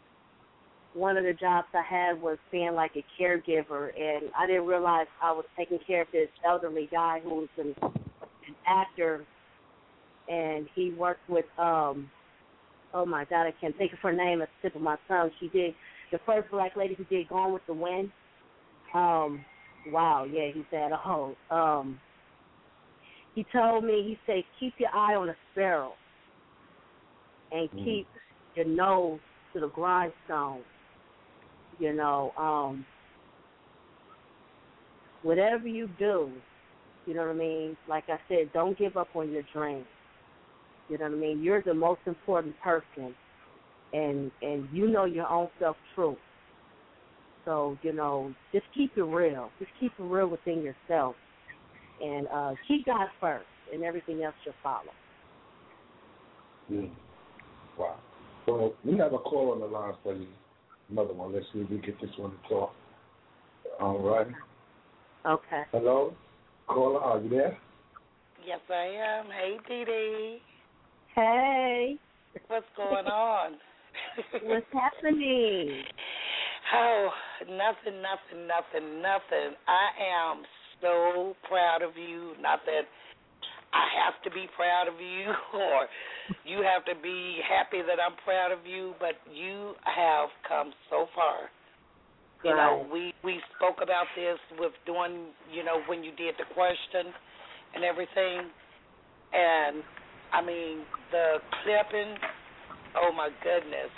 one of the jobs I had was being like a caregiver, and I didn't realize I was taking care of this elderly guy who was an actor, and he worked with, oh my God, I can't think of her name at the tip of my tongue. She did, the first black lady who did Gone with the Wind. Wow, yeah, he said, he told me, he said, keep your eye on a sparrow and keep your nose to the grindstone. You know, whatever you do, you know what I mean? Like I said, don't give up on your dreams. You know what I mean? You're the most important person, and you know your own self-truth. So, you know, just keep it real. Just keep it real within yourself. And keep God first, and everything else should follow. Wow. Well, we have a call on the line for you. Another one. Let's see if we get this one to talk. All right. Okay. Hello? Caller, are you there? Yes, I am. Hey, Dee Dee. Hey. What's going on? What's happening? Oh, nothing. I am so proud of you. Not that I have to be proud of you or you have to be happy that I'm proud of you, but you have come so far. You know, we spoke about this with doing, you know, when you did the question and everything. And, I mean, the clipping, oh, my goodness.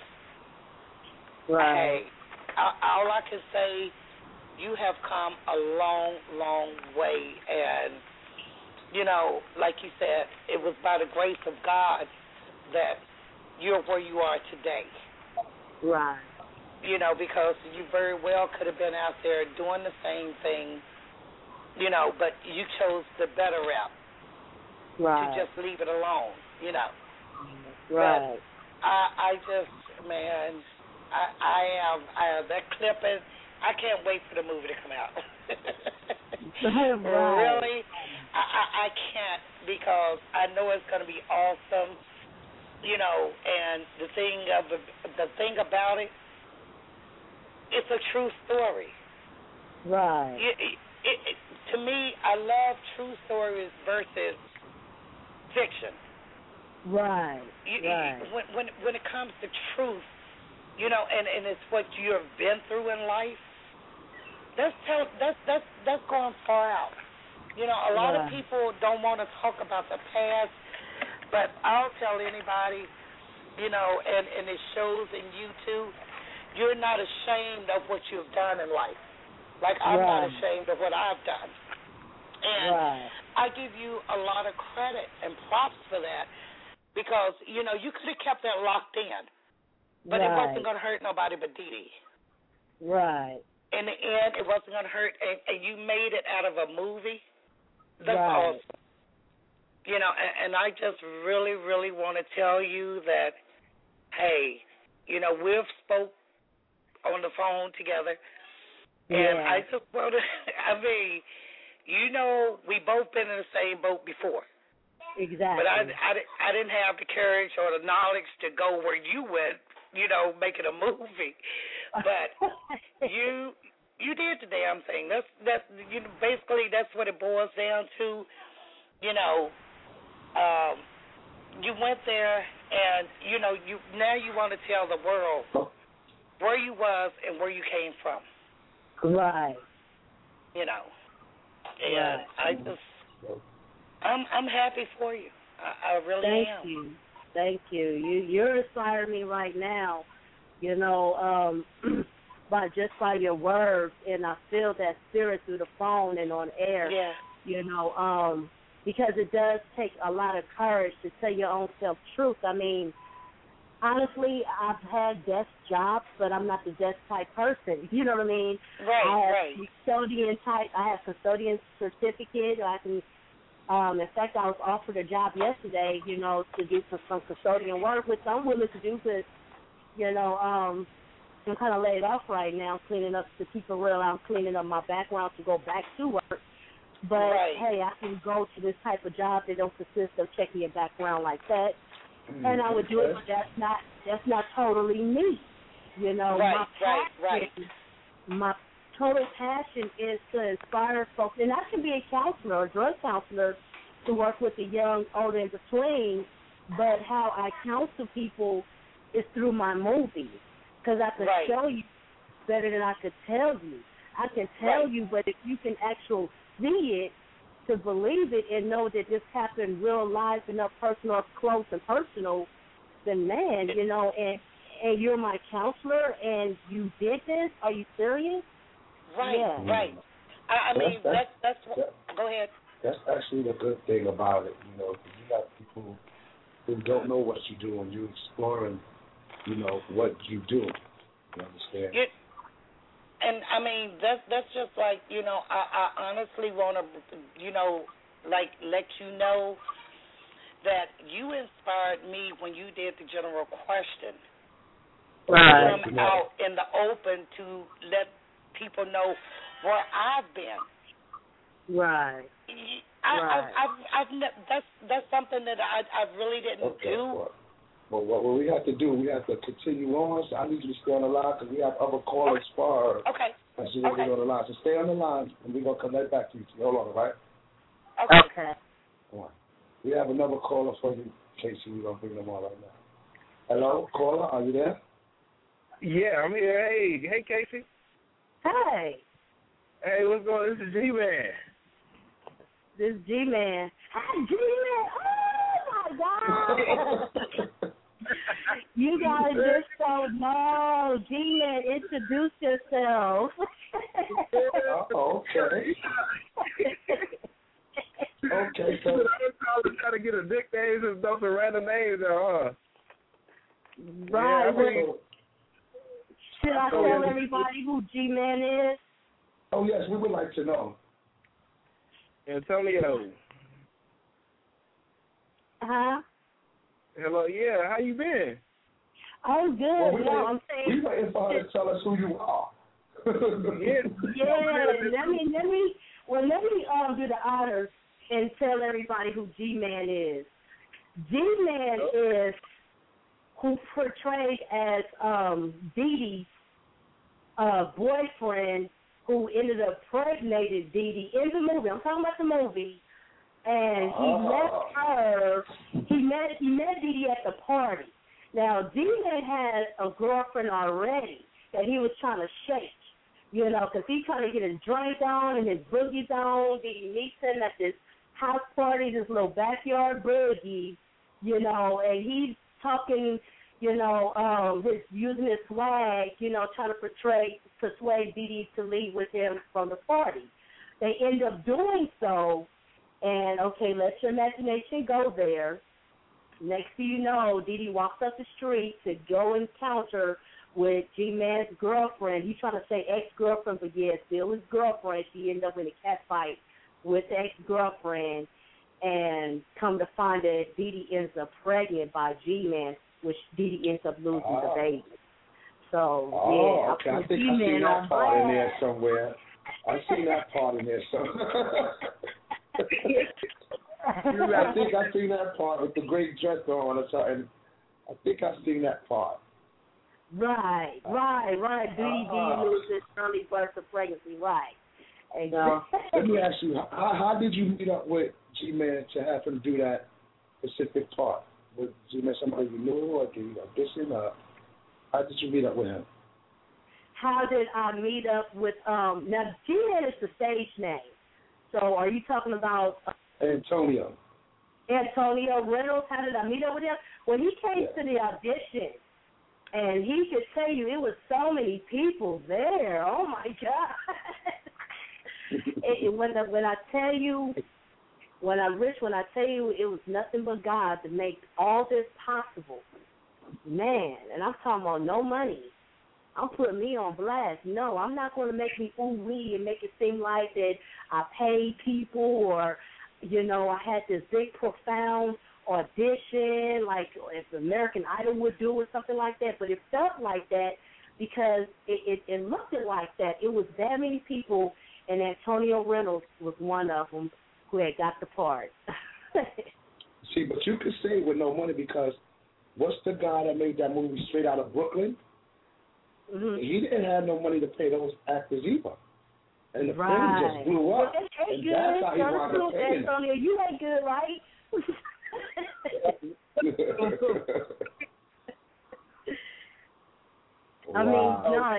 Right. Hey, all I can say, you have come a long, long way. And, you know, like you said, it was by the grace of God that you're where you are today. Right. You know, because you very well could have been out there doing the same thing, you know, but you chose the better route. Right. To just leave it alone, you know. Right. But I just, man, I am that clipping. I can't wait for the movie to come out. Right. Really, I can't, because I know it's going to be awesome, you know. And the thing about it, it's a true story. Right. To me, I love true stories versus fiction. Right. When it comes to truth, you know, and it's what you have been through in life. That's going far out. You know, a lot of people don't want to talk about the past, but I'll tell anybody, you know, and it shows in you too. You're not ashamed of what you've done in life. Like I'm not ashamed of what I've done. And I give you a lot of credit and props for that, because, you know, you could have kept that locked in, but it wasn't going to hurt nobody but Dee Dee. Right. In the end, it wasn't going to hurt, and you made it out of a movie. That's awesome. You know, and I just really, really want to tell you that, hey, you know, we've spoke on the phone together, and I just want to, I mean, you know, we both been in the same boat before. Exactly. But I didn't have the courage or the knowledge to go where you went, you know, making a movie. But you did the damn thing. That's you know, basically that's what it boils down to. You know, you went there, and you know, now you want to tell the world where you was and where you came from. Right. You know, and I'm happy for you. I really am. Thank you. You're inspiring me right now. You know, by your words, and I feel that spirit through the phone and on air. Yeah. You know, because it does take a lot of courage to tell your own self-truth. I mean, honestly, I've had desk jobs, but I'm not the desk type person. You know what I mean? Right. I have custodian certificate. I can. In fact, I was offered a job yesterday, you know, to do some custodian work, which I'm willing to do, but, you know, I'm kind of laid off right now, cleaning up, to keep it real, I'm cleaning up my background to go back to work. But, hey, I can go to this type of job that don't consist of checking your background like that, and I would do it, but that's not totally me. You know, my total passion is to inspire folks, and I can be a counselor or drug counselor to work with the young, old, in between, but how I counsel people is through my movies, because I can show you better than I could tell you. I can tell you, but if you can actually see it, to believe it and know that this happened in real life and up personal, up close and personal, then man, you know, and you're my counselor and you did this, are you serious? Right. I mean, that's go ahead. That's actually the good thing about it, you know, because you got people who don't know what you do and you're exploring, you know, what you do. You understand? And I mean, that's just like, you know, I honestly want to, you know, like let you know that you inspired me when you did the general question. Right. Come out in the open to let people know where I've been. Right. That's something that I really didn't do. Well, what we have to do, we have to continue on. So I need you to stay on the line because we have other callers for her. Okay. And she will be on the line. So stay on the line, and we're going to come right back to you. Hold on, all right? Okay. Come on. We have another caller for you, Casey. We're going to bring them on right now. Hello, caller, are you there? Yeah, I'm here. Hey, Casey. Hey. Hey, what's going on? This is G-Man. This is G-Man. Hi, G-Man. Oh, my God. You guys just don't know. G-Man, introduce yourself. Okay. Okay, so I was trying to get a nickname and throw some random names there, huh? Right. Yeah, should I tell everybody who G-Man is? Oh, yes, we would like to know. Antonio. Huh? Hello, yeah, how you been? I'm good. Well, I'm saying. We waiting for her to tell us who you are. Yeah. Let me do the honors and tell everybody who G-Man is. G-Man is who portrayed as Dee Dee's boyfriend, who ended up impregnated Dee Dee in the movie. I'm talking about the movie. And he left her. He met Dee Dee at the party. Now, D-Man had a girlfriend already that he was trying to shake, you know, because he's trying to get his drink on and his boogies on. Dee Dee meets him at this house party, this little backyard boogie, you know, and he's talking, you know, using his swag, you know, trying to persuade Dee Dee to leave with him from the party. They end up doing so, and, okay, let your imagination go there. Next thing you know, Dee Dee walks up the street to go encounter with G-Man's girlfriend. He's trying to say ex-girlfriend, but yeah, still his girlfriend. She ended up in a cat fight with the ex-girlfriend, and come to find that Dee Dee ends up pregnant by G-Man, which Dee Dee ends up losing the baby. So, yeah. Okay. I think I've seen that part in there somewhere. I've seen that part in there somewhere. I think I've seen that part with the great dress on or something. I think I've seen that part. Right. Dee Dee loses early birth of pregnancy, right. And, let me ask you, how did you meet up with G-Man to have him do that specific part? Was G-Man somebody you knew, or did you audition, or how did you meet up with him? How did I meet up with, now G-Man is the stage name. So are you talking about... Antonio Reynolds, how did I meet up with him? When he came to the audition, and he could tell you it was so many people there. Oh, my God. When I tell you it was nothing but God to make all this possible. Man, and I'm talking about no money. I'm putting me on blast. No, I'm not going to make me ooh-wee and make it seem like that I paid people or, you know, I had this big, profound audition, like if American Idol would do or something like that. But it felt like that because it looked like that. It was that many people, and Antonio Reynolds was one of them who had got the part. See, but you could say with no money because what's the guy that made that movie Straight Outta Brooklyn? Mm-hmm. He didn't have no money to pay those actors either. And the film just blew up. Well, and that's how he wound up paying them. Antonio, you ain't good, right? I mean, no.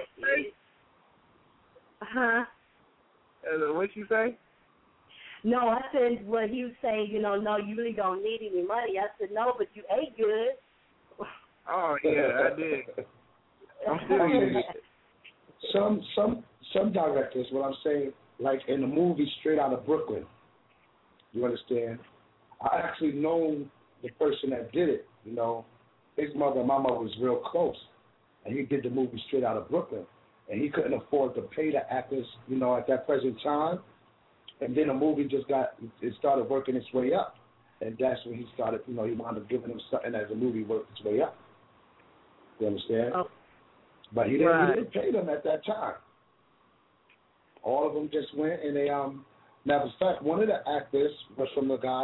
What you say? No, I said when he was saying, no, you really don't need any money. I said, no, but you ate good. Oh, yeah, I did. I'm still eating it. Some directors, what I'm saying, like in the movie Straight Outta Brooklyn, you understand? I actually known the person that did it, His mother and my mother was real close. And he did the movie Straight Outta Brooklyn. And he couldn't afford to pay the actors, at that present time. And then the movie it started working its way up. And that's when he started, he wound up giving them something as the movie worked its way up. You understand? Oh. But he didn't pay them at that time. All of them just went and they, matter of fact, one of the actors was from the guy,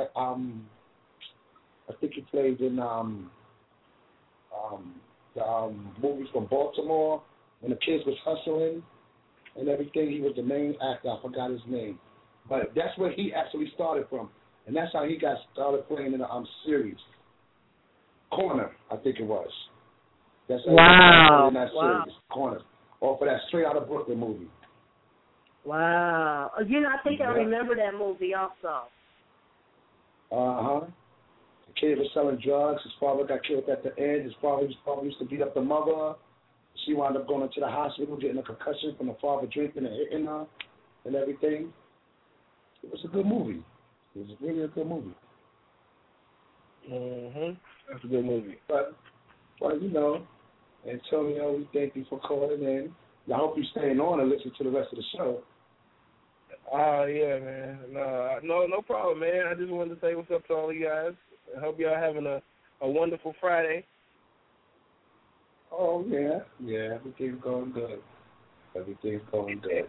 I think he played in the movies from Baltimore when the kids was hustling and everything. He was the main actor. I forgot his name. But that's where he actually started from. And that's how he got started playing in the series. Corner, I think it was. That's how he got in that series. Corner. Off of that Straight Outta Brooklyn movie. Wow. I think I remember that movie also. Uh-huh. The kid was selling drugs. His father got killed at the end. His father used to beat up the mother. She wound up going into the hospital, getting a concussion from the father drinking and hitting her and everything. It was a good movie. It was really a good movie. That's a good movie. But Antonio, we thank you for calling in. I hope you're staying on and listen to the rest of the show. Yeah, man. No problem, man. I just wanted to say what's up to all you guys. I hope y'all having a wonderful Friday. Oh, yeah. Yeah, everything's going good. Everything's going good.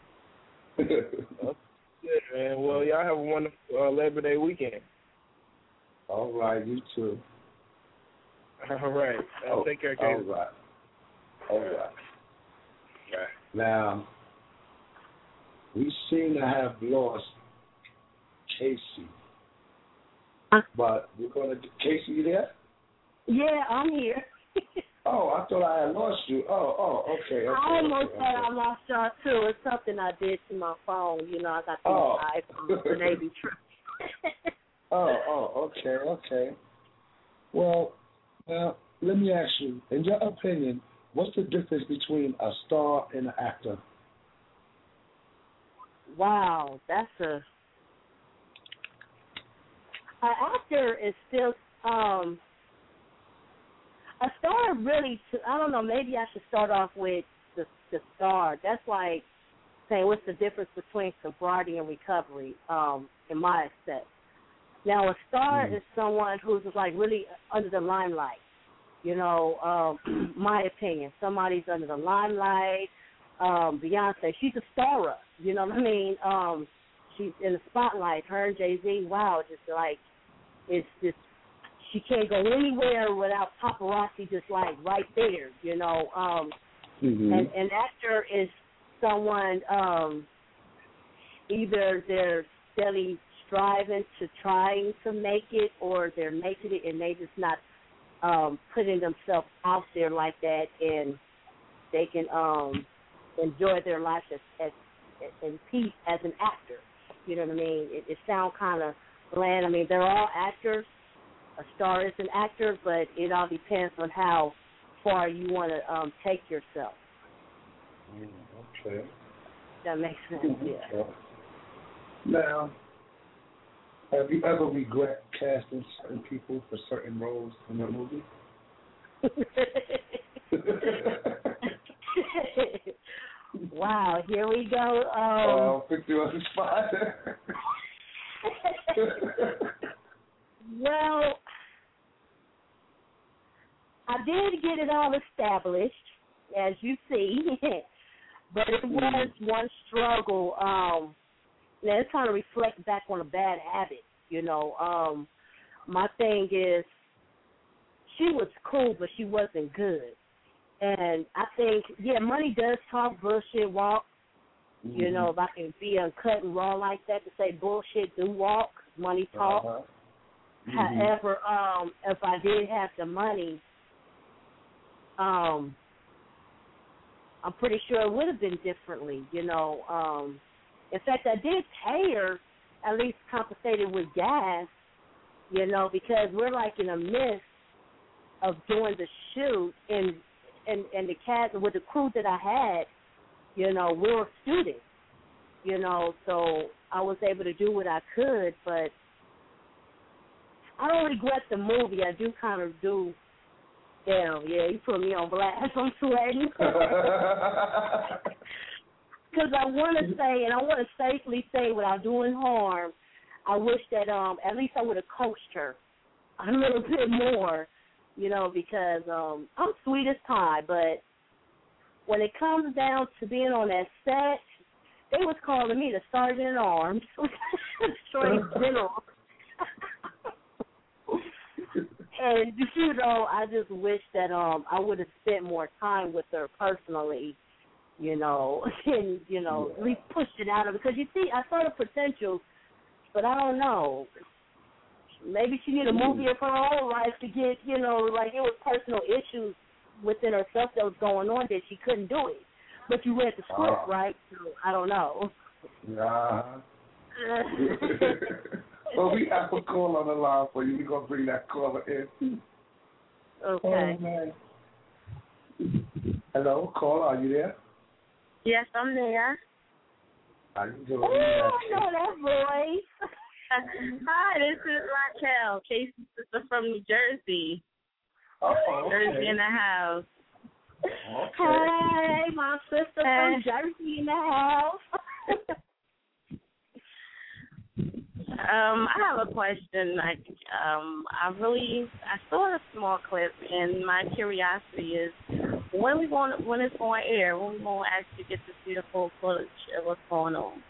Good, man. Well, y'all have a wonderful Labor Day weekend. All right, you too. All right. Take care, Casey. All right. Now, we seem to have lost Casey. But we're going to... Casey, you there? Yeah, I'm here. Oh, I thought I had lost you. Oh, okay. I almost thought I lost y'all, too. It's something I did to my phone. I got these iPhones, and they be tripping. Okay. Well, now, let me ask you, in your opinion, what's the difference between a star and an actor? Wow, that's an actor is still a star really. I don't know. Maybe I should start off with the star. That's like saying what's the difference between sobriety and recovery. In my sense. Now, a star is someone who's like really under the limelight. My opinion. Somebody's under the limelight. Beyonce, she's a star. You know what I mean? She's in the spotlight. Her and Jay-Z, wow, just like, it's just, she can't go anywhere without paparazzi just like right there, And an actor is someone, either they're steadily striving to trying to make it, or they're making it and they just not putting themselves out there like that, and they can enjoy their life as in peace as an actor. You know what I mean? It sounds kind of bland. I mean, they're all actors. A star is an actor, but it all depends on how far you want to take yourself. Okay. That makes sense, yeah. Now, have you ever regret casting certain people for certain roles in a movie? Wow, here we go. Put you on the spot. Well, I did get it all established, as you see, but it was one struggle. Now, it's kind of reflect back on a bad habit, My thing is, she was cool, but she wasn't good. And I think, money does talk, bullshit walk. Mm-hmm. You know, if I can be uncut and raw like that to say bullshit do walk, money talk. Mm-hmm. However, if I did have the money, I'm pretty sure it would have been differently, you know. In fact, I did pay her, at least compensated with gas, you know, because we're like in the midst of doing the shoot, and the cast with the crew that I had, you know, we were students, you know, so I was able to do what I could, but I don't regret the movie. I do kind of do. Damn, yeah, you put me on blast. I'm sweating. Because I want to say, and I want to safely say without doing harm, I wish that at least I would have coached her a little bit more, you know, because I'm sweet as pie, but when it comes down to being on that set, they was calling me the sergeant at arms, straight general. And, you know, I just wish that I would have spent more time with her personally, you know, and, you know, at least pushed it out of her. Because, you see, I saw the potential, but I don't know. Maybe she needed a movie of her own life to get, you know, like it was personal issues within herself that was going on that she couldn't do it. But you read the script, right? So I don't know. Well, we have a call on the line for you. We're going to bring that caller in. Okay. Oh, man. Hello, caller, are you there? Yes, I'm there. How you doing? Oh, I know that voice. Hi, this is Raquel, Casey's sister from New Jersey. Oh, okay. Jersey in the house. Okay. Hey, my sister from Jersey in the house. I have a question. Like, I saw a small clip, and my curiosity is when it's going to air, when we going to actually get to see the full footage of what's going on.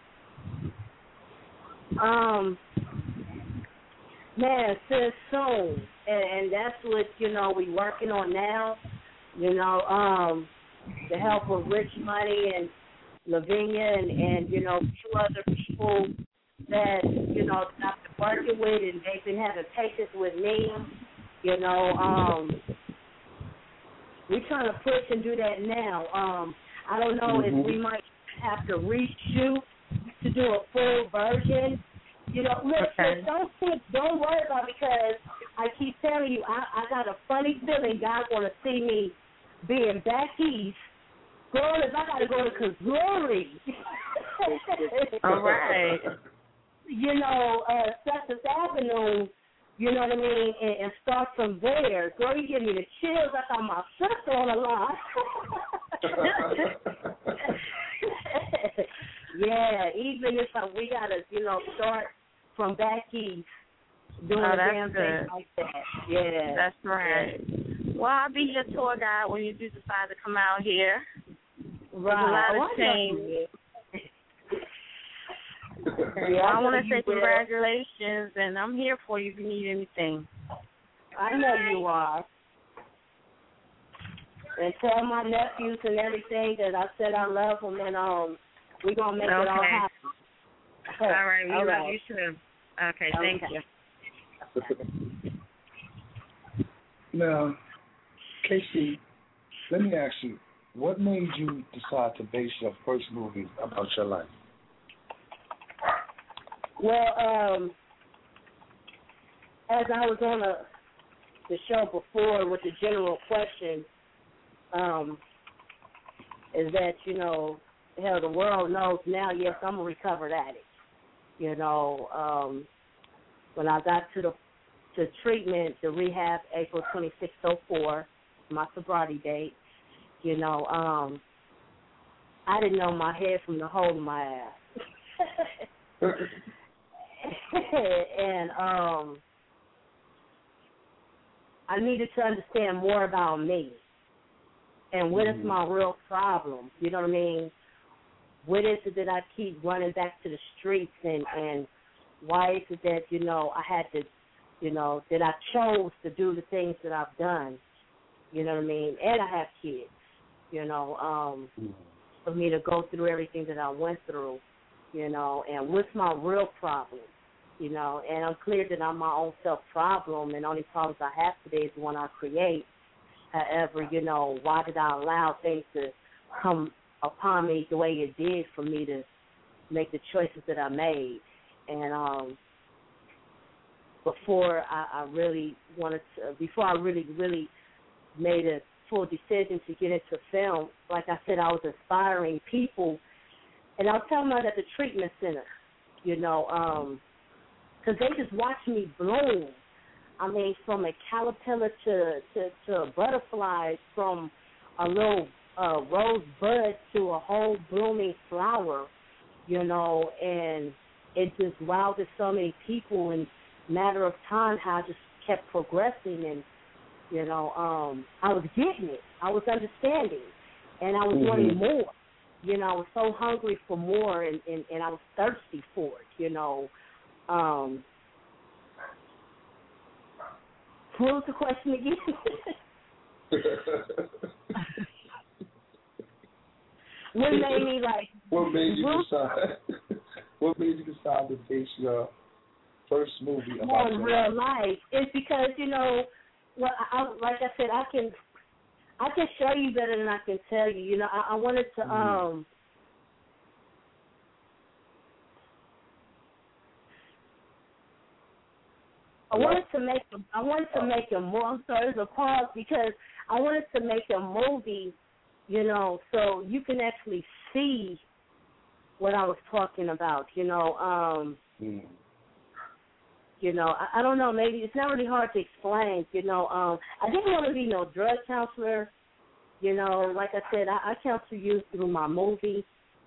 Man, since soon, and that's what, you know, we working on now. You know, the help of Rich Money and Lavinia and you know, a few other people that, you know, I've been working with, and they've been having patience with me. You know, we're trying to push and do that now. I don't know if we might have to reshoot to do a full version. You know, listen, don't worry about it, because I keep telling you, I got a funny feeling God want to see me being back east. Girl, if I got to go to Kazuri. All right. You know, Sessions Avenue, you know what I mean, and start from there. Girl, you give me the chills. I got my sister on the line. Yeah, even if we got to, you know, start from back east, doing a damn thing like that. Yeah. That's right. Well, I'll be your tour guide when you do decide to come out here. Right. There's a lot of change. I want to say congratulations, and I'm here for you if you need anything. I know you are. And tell my nephews and everything that I said I love them, and we're going to make it all happen. All right. We love you too. Okay, thank you. Now, Casey, let me ask you, what made you decide to base your first movie about your life? Well, as I was on the show before with the general question, is that, you know, hell, the world knows now, yes, I'm a recovered addict. You know, when I got to treatment, the rehab, April 26, 2004, my sobriety date, you know, I didn't know my head from the hole in my ass. And I needed to understand more about me and what is my real problem. You know what I mean? What is it that I keep running back to the streets, and why is it that, you know, I had to, you know, that I chose to do the things that I've done, you know what I mean? And I have kids. for me to go through everything that I went through, and what's my real problem, and I'm clear that I'm my own self-problem, and the only problems I have today is the one I create. However, why did I allow things to come upon me the way it did for me to make the choices that I made? And before I really made a full decision to get into film, like I said, I was inspiring people, and I was telling them at the treatment center, because they just watched me bloom. I mean, from a caterpillar to a butterfly, from a little rose bud to a whole blooming flower, and it just wowed so many people in a matter of time how I just kept progressing, and, I was getting it. I was understanding, and I was wanting more. I was so hungry for more, and I was thirsty for it, What was the question again? What made me like? What made you decide? What made you decide to base your first movie about on real life? It's because like I said, I can show you better than I can tell you. I wanted to I wanted to make a more. I'm sorry, there's a pause because I wanted to make a movie, so you can actually see what I was talking about. I don't know. Maybe it's not really hard to explain. I didn't want to be no drug counselor. Like I said, I counsel you through my movie.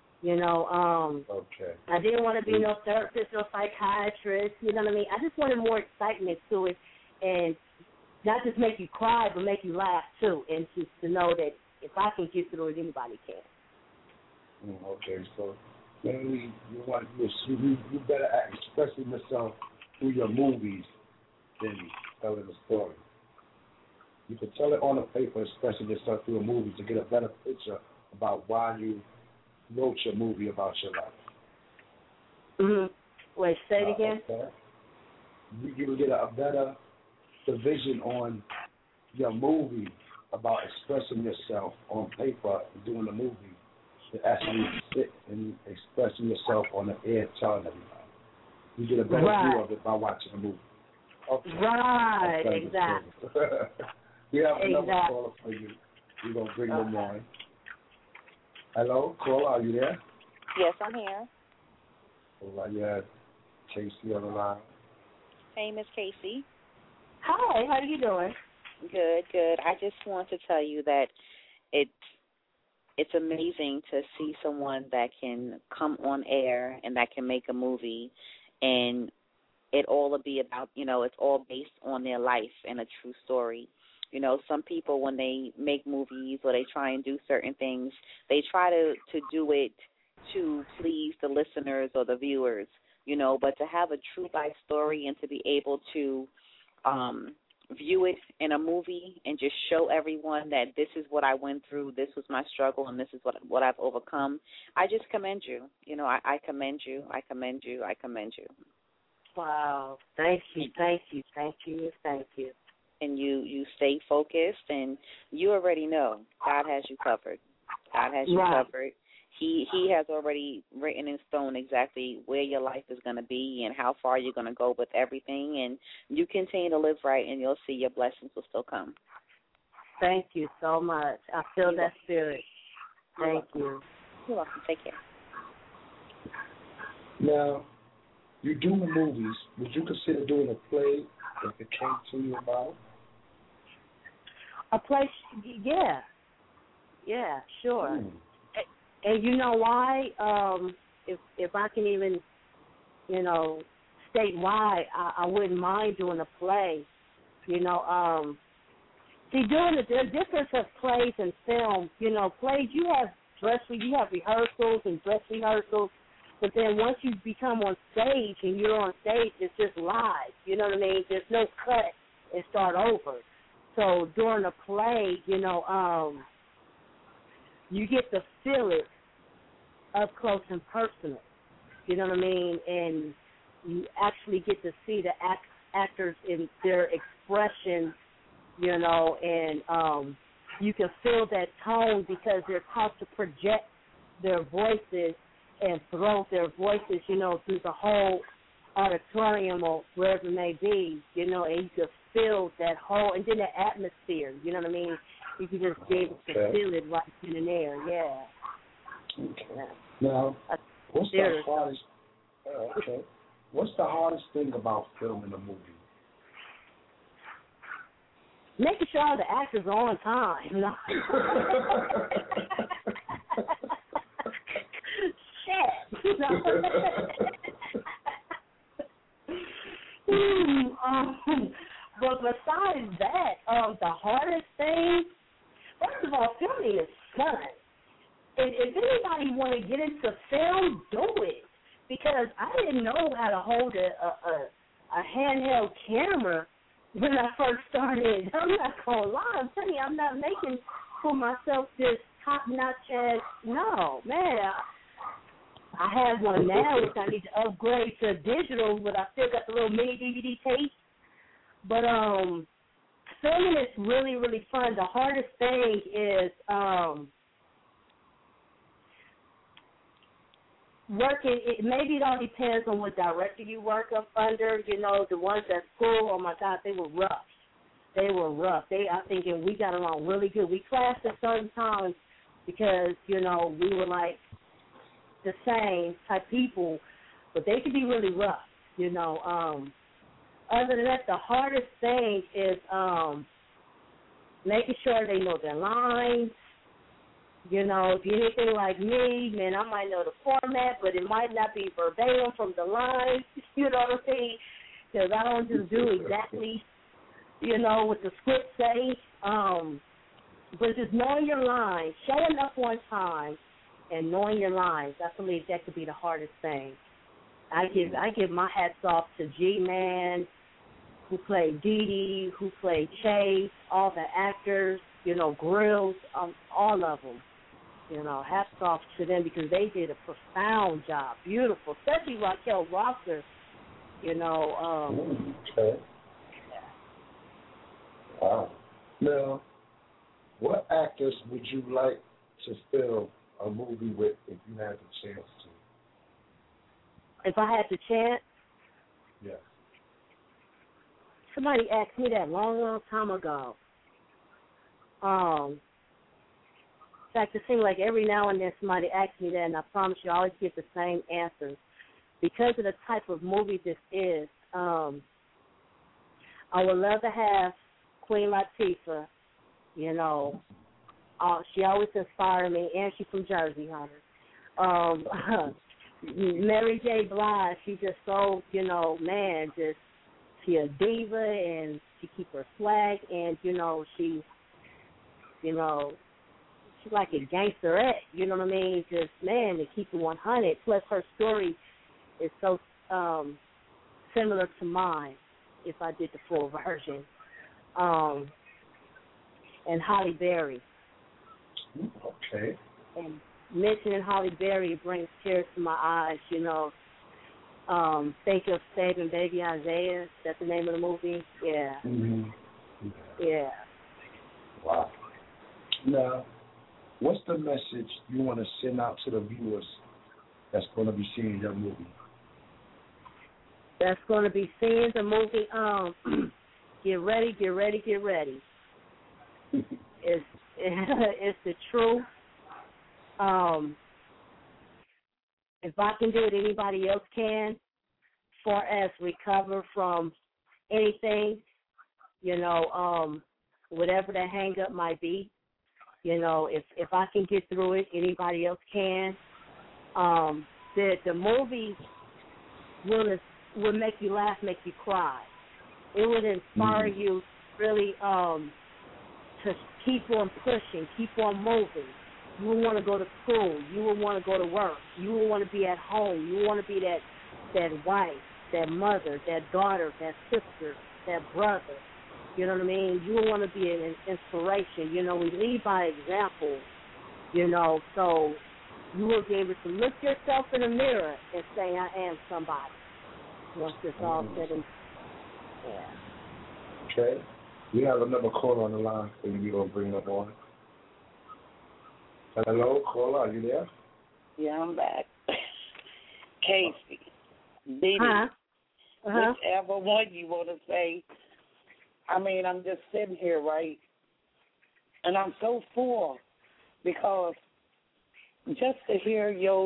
Okay. I didn't want to be no therapist or psychiatrist. You know what I mean? I just wanted more excitement to it, and not just make you cry, but make you laugh too, and just to know that if I can get through it, anybody can. Okay, so mainly you better act expressing yourself through your movies than telling a story. You can tell it on the paper, expressing yourself through a movie to get a better picture about why you wrote your movie about your life. Wait, say it again. Okay. You can get a better division on your movie about expressing yourself on paper and doing the movie to actually sit and expressing yourself on the air telling everybody. You get a better view of it by watching the movie. Okay. Right, exactly. We have another caller for you. We're going to bring them on. Hello, caller, are you there? Yes, I'm here. All right, you have Casey on the line. Hey, Miss Casey. Hi, how are you doing? Good. I just want to tell you that it's amazing to see someone that can come on air and that can make a movie, and it all will be about, it's all based on their life and a true story. Some people, when they make movies or they try and do certain things, they try to do it to please the listeners or the viewers, but to have a true life story and to be able to view it in a movie and just show everyone that this is what I went through, this was my struggle, and this is what I've overcome, I just commend you. I commend you. I commend you. I commend you. Wow. Thank you. And you stay focused, and you already know God has you covered. God has you covered. He has already written in stone exactly where your life is going to be and how far you're going to go with everything, and you continue to live right, and you'll see your blessings will still come. Thank you so much. I feel that spirit. Thank you. You're welcome. Take care. Now, you do the movies. Would you consider doing a play if it came to you about? A play, yeah. Yeah, sure. And you know why? If I can even, state why, I wouldn't mind doing a play. See, doing the difference of plays and film, plays, you have rehearsals and dress rehearsals, but then once you become on stage and you're on stage, it's just live. You know what I mean? There's no cut and start over. So during a play, you get to feel it up close and personal. You know what I mean? And you actually get to see the actors in their expression, you know, and you can feel that tone because they're taught to project their voices and throw their voices, you know, through the whole auditorium or wherever it may be, you know, and you can feel that whole, and then the atmosphere, you know what I mean? You can just be able to feel it right in the air, yeah. Okay. Now, what's the hardest? What's the hardest thing about filming a movie? Making sure all the actors are on time. No. Shit. But besides that, the hardest thing, first of all, filming is fun. If anybody want to get into film, do it. Because I didn't know how to hold a handheld camera when I first started. I'm not going to lie. I'm telling you, I'm not making for myself this top-notch as, no, man. I have one now, which I need to upgrade to digital, but I still got the little mini DVD tape. But filming is really, really fun. The hardest thing is working. Maybe it all depends on what director you work up under. You know, the ones at school, oh, my God, they were rough. They were rough. I think we got along really good. We clashed at certain times because, you know, we were like the same type people, but they could be really rough, you know. Other than that, the hardest thing is making sure they know their lines. You know, if you're anything like me, man, I might know the format, but it might not be verbatim from the lines, you know what I mean? Because I don't just do exactly, you know, what the script say. But just knowing your lines, showing up on time, and knowing your lines, I believe that could be the hardest thing. I give my hats off to G-Man, who played Dee Dee, who played Chase, all the actors, you know, Grills, all of them. You know, hats off to them because they did a profound job, beautiful, especially Raquel Rosser, you know. Okay. Wow. Now, what actors would you like to film a movie with if you had the chance to? If I had the chance? Yes. Somebody asked me that long, long time ago. In fact, it seems like every now and then somebody asks me that, and I promise you I always get the same answers. Because of the type of movie this is, I would love to have Queen Latifah, you know. She always inspired me, and she's from Jersey, honey. Mary J. Blige, she just so, you know, man, just she a diva, and she keep her swag, and, you know, she's like a gangsterette, you know what I mean? Just, man, to keep it 100. Plus, her story is so similar to mine, if I did the full version. And Halle Berry. Okay. And mentioning Halle Berry brings tears to my eyes, you know. Think of Saving Baby Isaiah. That's the name of the movie. Yeah. Mm-hmm. Yeah. Wow. Now, what's the message you want to send out to the viewers that's going to be seeing your movie? That's going to be seeing the movie. Get ready, get ready, get ready. It's the truth. If I can do it, anybody else can. Far as recover from anything, you know, whatever the hang up might be. You know, if I can get through it, anybody else can. The movie will make you laugh, make you cry. It would inspire you really to keep on pushing, keep on moving. You will want to go to school. You will want to go to work. You will want to be at home. You will want to be that wife, that mother, that daughter, that sister, that brother. You know what I mean? You will want to be an inspiration. You know, we lead by example. You know, so you will be able to look yourself in the mirror and say, I am somebody. Once it's all said and Okay. We have another caller on the line for you. We're going to bring up on. Hello, caller, are you there? Yeah, I'm back. Casey, Didi, whichever one you want to say. I mean, I'm just sitting here, right? And I'm so full because just to hear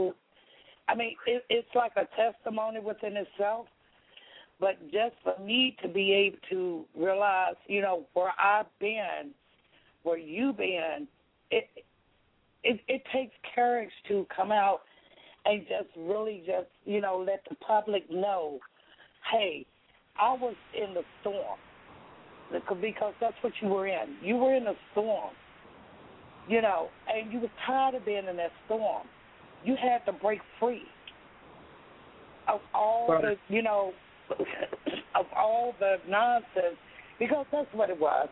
it's like a testimony within itself, but just for me to be able to realize, where I've been, where you've been, it takes courage to come out and just really let the public know, hey, I was in the storm. Because that's what you were in. You were in a storm, and you were tired of being in that storm. You had to break free of all of all the nonsense, because that's what it was.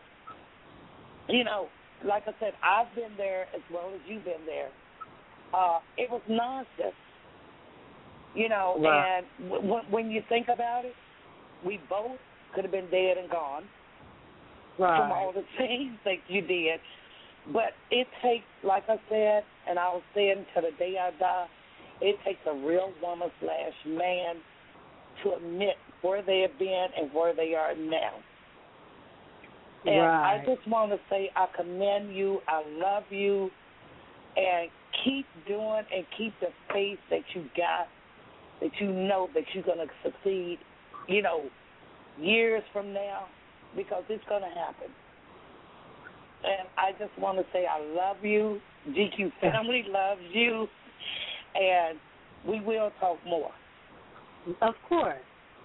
Like I said, I've been there as well as you've been there. It was nonsense, Right. And when you think about it, we both could have been dead and gone. Right. From all the things that you did. But it takes, like I said, and I will say it until the day I die, it takes a real woman / man to admit where they have been and where they are now. And right. I just want to say I commend you, I love you, and keep doing and keep the faith that you got, that you know that you're going to succeed, years from now. Because it's going to happen. And I just want to say I love you. GQ family loves you. And we will talk more. Of course.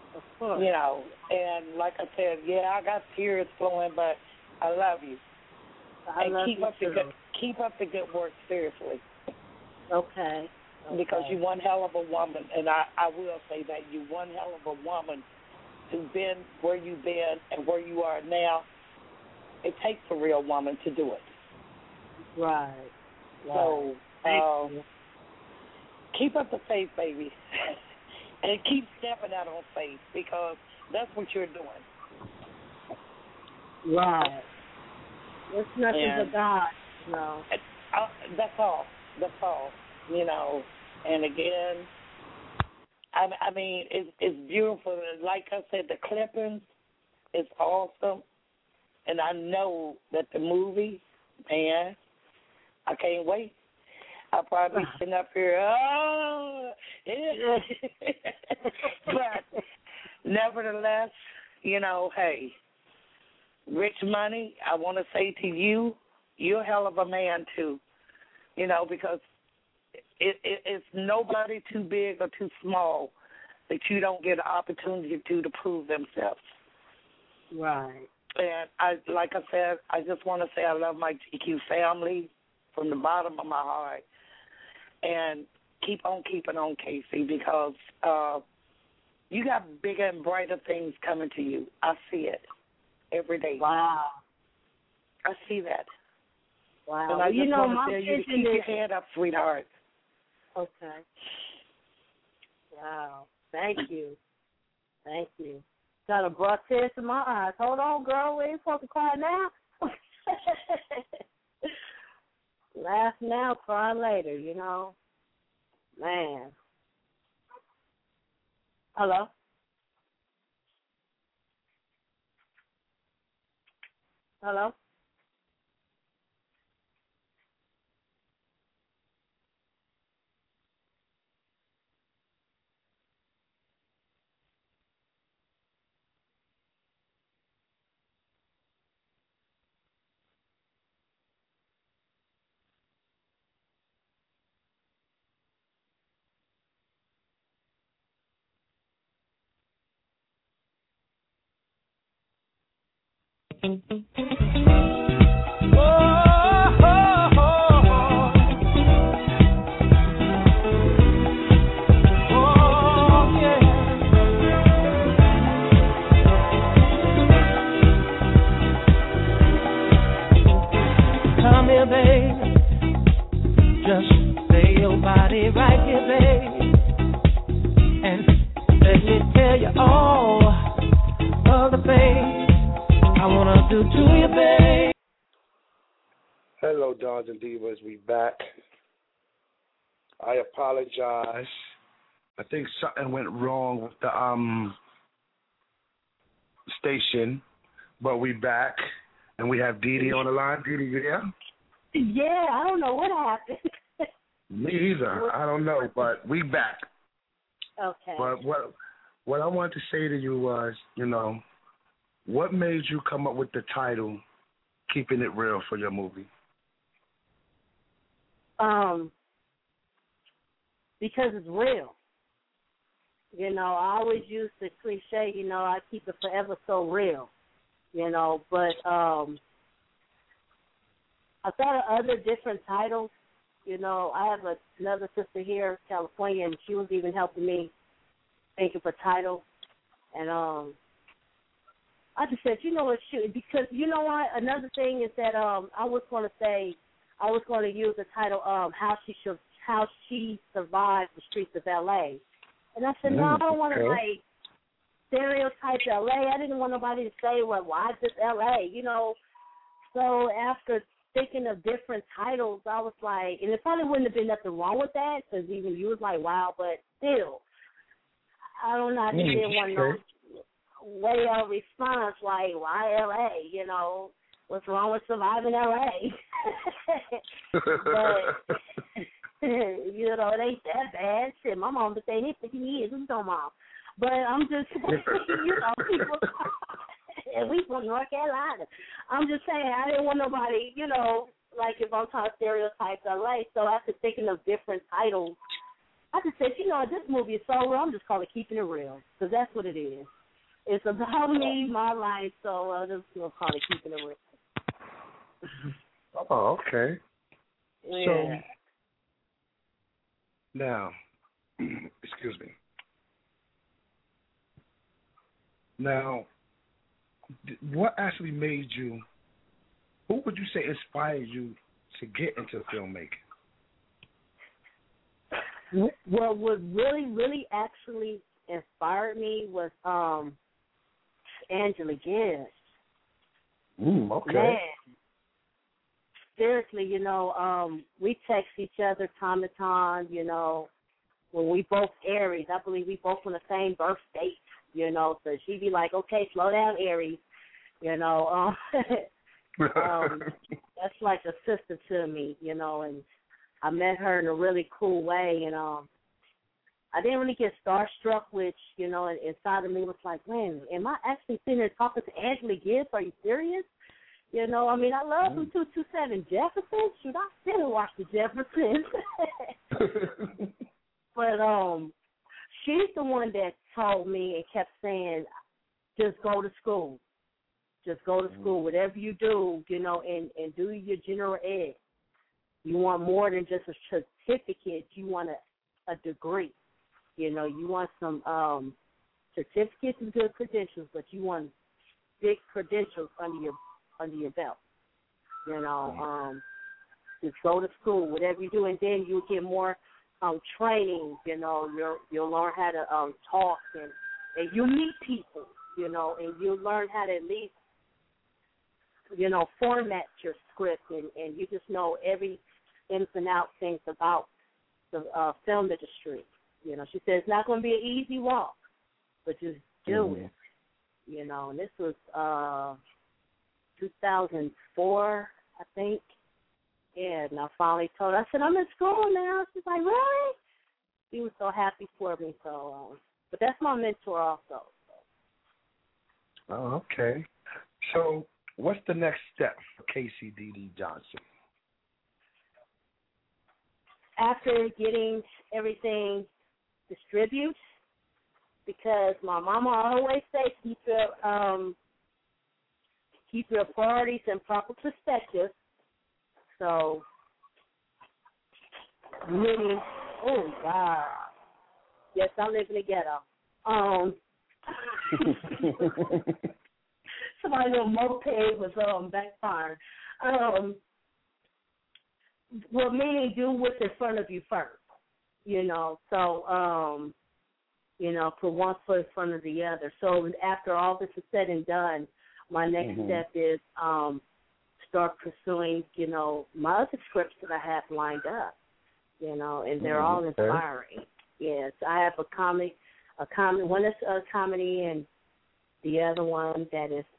And like I said, I got tears flowing, but I love you. I love keep you up too. Keep up the good work, seriously. Okay. Because you're one hell of a woman. And I will say that you're one hell of a woman who's been where you've been and where you are now. It takes a real woman to do it. Right. So, keep up the faith, baby. And keep stepping out on faith, because that's what you're doing. Right. It's nothing but God, That's all. And again, I mean, it's beautiful. Like I said, the clippings is awesome. And I know that the movie, man, I can't wait. I'll probably be sitting up here, But nevertheless, hey, Rich Money, I want to say to you, you're a hell of a man, too. Because it's nobody too big or too small that you don't get an opportunity to prove themselves. Right. And like I said, I just want to say I love my GQ family from the bottom of my heart. And keep on keeping on, Casey, because you got bigger and brighter things coming to you. I see it every day. Wow. I see that. Wow. And I just want my to tell you to vision keep your is... head up, sweetheart. Okay. Wow. Thank you. Got a brought tears to my eyes. Hold on, girl. We ain't supposed to cry now. Laugh now, cry later, Man. Hello? Hello? your body right here, babe. And let me tell you all of the things I wanna do to you, babe. Hello, Dons and Divas. We back. I apologize. I think something went wrong with the station, but we back, and we have Dee Dee on the line. Dee Dee, you there? Yeah, I don't know what happened. Me either. I don't know, but we back. Okay. But what I wanted to say to you was, what made you come up with the title, Keeping It Real, for your movie? Because it's real. I always use the cliche, I keep it forever so real, but I thought of other different titles. I have another sister here in California, and she was even helping me think of a title. And I just said, because what? Another thing is that I was going to use the title How She Survived the Streets of L.A. And I said, no, I don't want to stereotype L.A. I didn't want nobody to say, well, why just L.A., So after thinking of different titles, I was like, and it probably wouldn't have been nothing wrong with that, because even you was like, wow, but still, I don't know, I just didn't want no way of response, like, why L.A., what's wrong with surviving L.A.? But, it ain't that bad. Shit, my mom been saying it 50 years. Who's your mom? But I'm just saying, people, and we from North Carolina. I'm just saying, I didn't want nobody, like if I'm talking stereotypes LA. So after thinking of different titles, I just said, this movie is so real, I'm just calling it Keeping It Real, because that's what it is. It's about me, my life, so I'm just going to call it Keeping It Real. Oh, okay. Yeah. So, now, excuse me. Now, what actually made you, who would you say inspired you to get into filmmaking? Well, what really, really actually inspired me was Angela Gibbs. Okay. Man, seriously, we text each other time to time, when we both Aries. I believe we both on the same birth date, so she'd be like, okay, slow down, Aries, that's like a sister to me, and I met her in a really cool way, and I didn't really get starstruck, which, inside of me was like, man, am I actually sitting there talking to Angela Gibbs? Are you serious? I love some 227 Jeffersons. Should I sit and watch the Jeffersons? But she's the one that told me and kept saying, just go to school. Just go to school. Whatever you do, and do your general ed. You want more than just a certificate. You want a degree. You want some certificates and good credentials, but you want big credentials under your belt. Just go to school, whatever you do, and then you'll get more training. You'll learn how to talk, and you'll meet people. And you'll learn how to at least format your script, and you just know every ins and outs things about the film industry. She said it's not going to be an easy walk, but just do it. And this was 2004, I think. Yeah, and I finally told her, I said, I'm in school now. She's like, really? She was so happy for me. So, but that's my mentor also. Oh, okay. So what's the next step for Casey Dee Johnson? After getting everything distributed, because my mama always says keep your priorities in proper perspective. So, really, oh God, yes, I live in the ghetto. Somebody's little moped was backfiring. Well, meaning do what's in front of you first. You know, so you know, put one foot in front of the other. So after all this is said and done, my next step is start pursuing, you know, my other scripts that I have lined up. You know, and they're all inspiring. Yes, I have one is a comedy, and the other one that is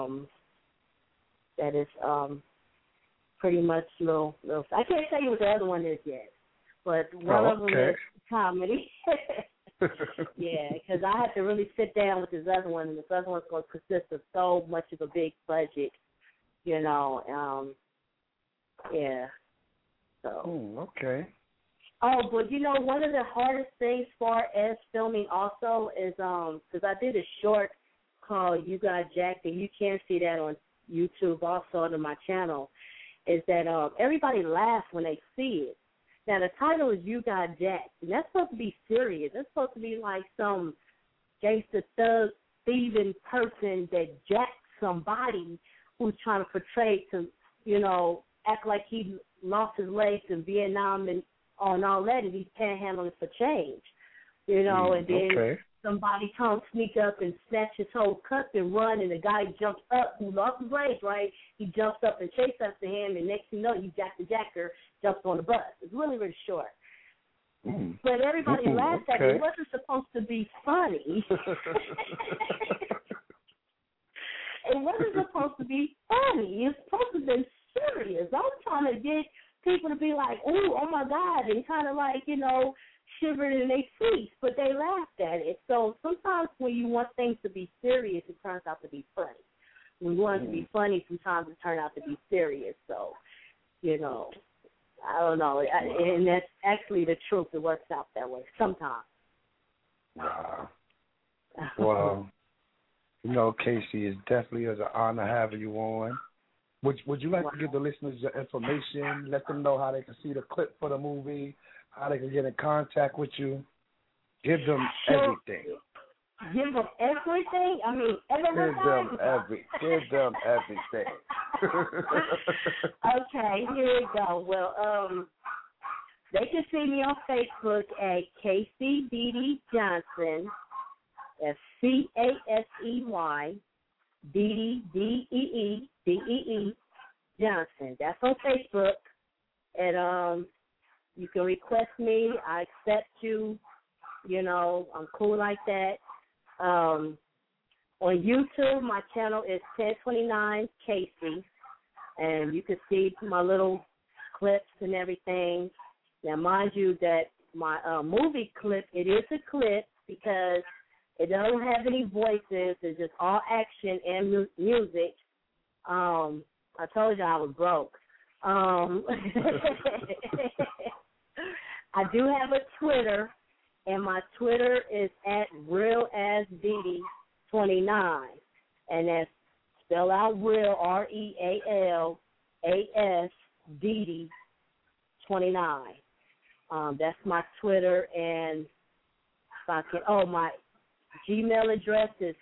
pretty much little. I can't tell you what the other one is yet, but one of them is comedy. Yeah, because I have to really sit down with this other one, and this other one's going to consist of so much of a big budget, you know. Yeah. So. Okay. Oh, but you know, one of the hardest things as far as filming also is because I did a short called "You Got Jacked," and you can see that on YouTube also on my channel. Is that everybody laughs when they see it. Now, the title is You Got Jacked, and that's supposed to be serious. That's supposed to be like some gangster thug thieving person that jacked somebody who's trying to portray to, you know, act like he lost his legs in Vietnam and all that, and he's panhandling for change, you know, and then somebody comes sneak up and snatch his whole cup and run, and the guy jumps up who lost his legs, right? He jumps up and chases after him, and next thing you know, you jack the jacker, jumps on the bus. It's really, really short. But everybody laughed at it. It wasn't supposed to be funny. It wasn't supposed to be funny. It's supposed to be serious. I was trying to get people to be like, oh my God, and kind of like, you know, shivered in their seats, but they laughed at it. So sometimes when you want things to be serious, it turns out to be funny. When you want it to be funny, sometimes it turns out to be serious. So, you know, I don't know. And that's actually the truth. It works out that way sometimes. Wow. Well, you know, Casey, it's definitely an honor having you on. Would you like to give the listeners your information, let them know how they can see the clip for the movie, how they can get in contact with you? Give them everything. Give them everything? I mean, everything? Give them everything. Okay, here we go. Well, they can see me on Facebook at Casey Dee Johnson. That's CASEY DEE Johnson. That's on Facebook. And you can request me. I accept you. You know, I'm cool like that. On YouTube, my channel is 1029 Casey. And you can see my little clips and everything. Now, mind you that my movie clip, it is a clip because it doesn't have any voices. It's just all action and music. I told you I was broke. I do have a Twitter, and my Twitter is at RealAsDee29, and that's spell out real, RealAsDee29. That's my Twitter, and if I can, my Gmail address is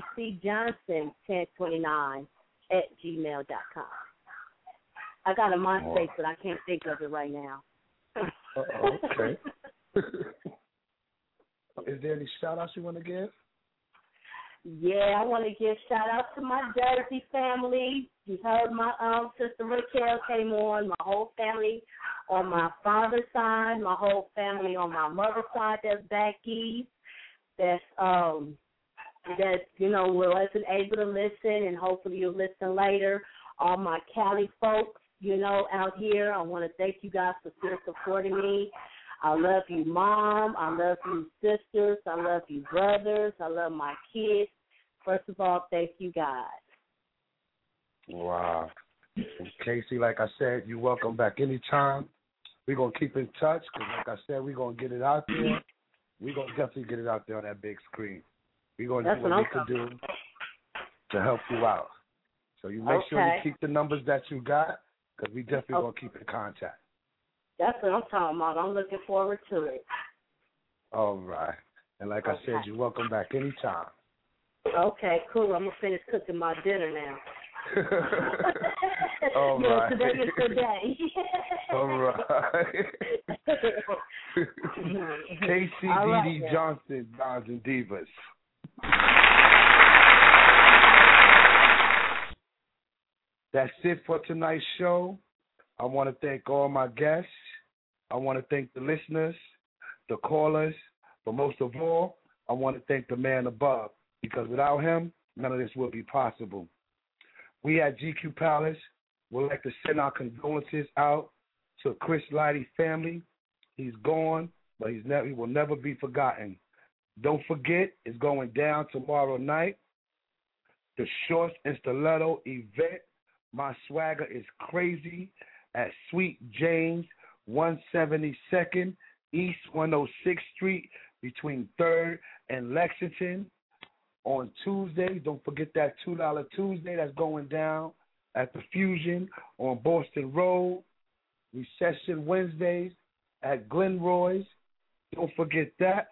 KCJohnson1029@gmail.com. I got a MySpace, but I can't think of it right now. Okay. Is there any shout-outs you want to give? Yeah, I want to give shout-outs to my Jersey family. You heard my sister Raquel came on, my whole family on my father's side, my whole family on my mother's side that's back east. That you know wasn't able to listen, and hopefully you'll listen later. All my Cali folks, you know, out here, I want to thank you guys for still supporting me. I love you, Mom. I love you, sisters. I love you, brothers. I love my kids. First of all, thank you, God. Wow. Casey, like I said, you're welcome back anytime. We're going to keep in touch because, like I said, we're going to get it out there. We're going to definitely get it out there on that big screen. We're going to do what we can do to help you out. So you make sure you keep the numbers that you got because we definitely going to keep in contact. That's what I'm talking about. I'm looking forward to it. All right. And like I said, you're welcome back anytime. Okay, cool. I'm going to finish cooking my dinner now. All yeah, right. today is the day. All right. KCDD Johnson, Dons and Divas. That's it for tonight's show. I want to thank all my guests. I want to thank the listeners, the callers, but most of all, I want to thank the man above, because without him, none of this would be possible. We at GQ Palace would like to send our condolences out to Chris Lighty's family. He's gone, but he will never be forgotten. Don't forget, it's going down tomorrow night. The Shorts and Stiletto event, My Swagger is Crazy, at Sweet James, 172nd East 106th Street, between 3rd and Lexington. On Tuesday, don't forget that $2 Tuesday that's going down at the Fusion on Boston Road. Recession Wednesdays at Glenroy's. Don't forget that.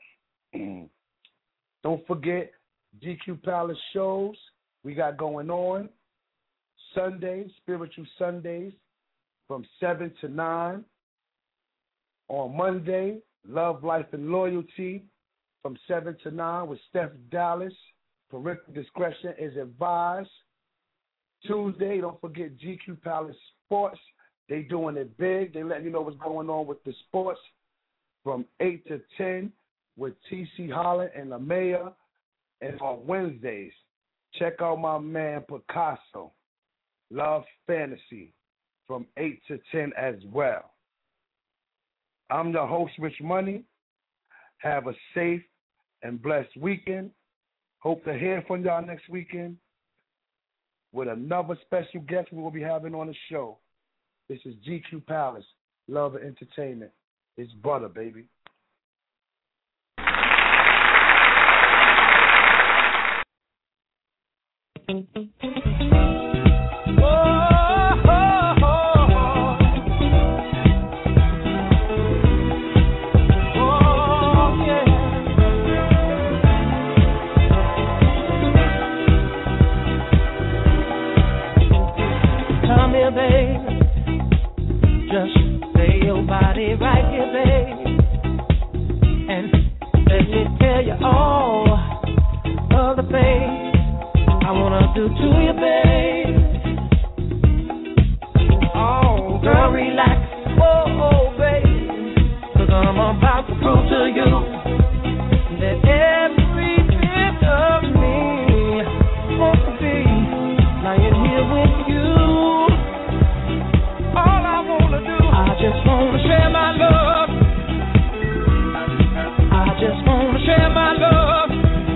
Don't forget GQ Palace shows we got going on. Sundays, Spiritual Sundays from 7 to 9. On Monday, Love, Life, and Loyalty from 7 to 9 with Steph Dallas. Parental discretion is advised. Tuesday, don't forget GQ Palace Sports. They doing it big. They letting you know what's going on with the sports from 8 to 10 with TC Holland and LaMaya. And on Wednesdays, check out my man Picasso, Love Fantasy, from 8 to 10 as well. I'm your host, Rich Money. Have a safe and blessed weekend. Hope to hear from y'all next weekend with another special guest we will be having on the show. This is GQ Palace, Love and Entertainment. It's butter, baby. Just lay your body right here, babe, and let me tell you all of the things I wanna do to you, babe. Oh, girl, relax, oh, babe, 'cause I'm about to prove to you that every bit of me wants to be lying here with you. I just wanna share my love. I just wanna share my love.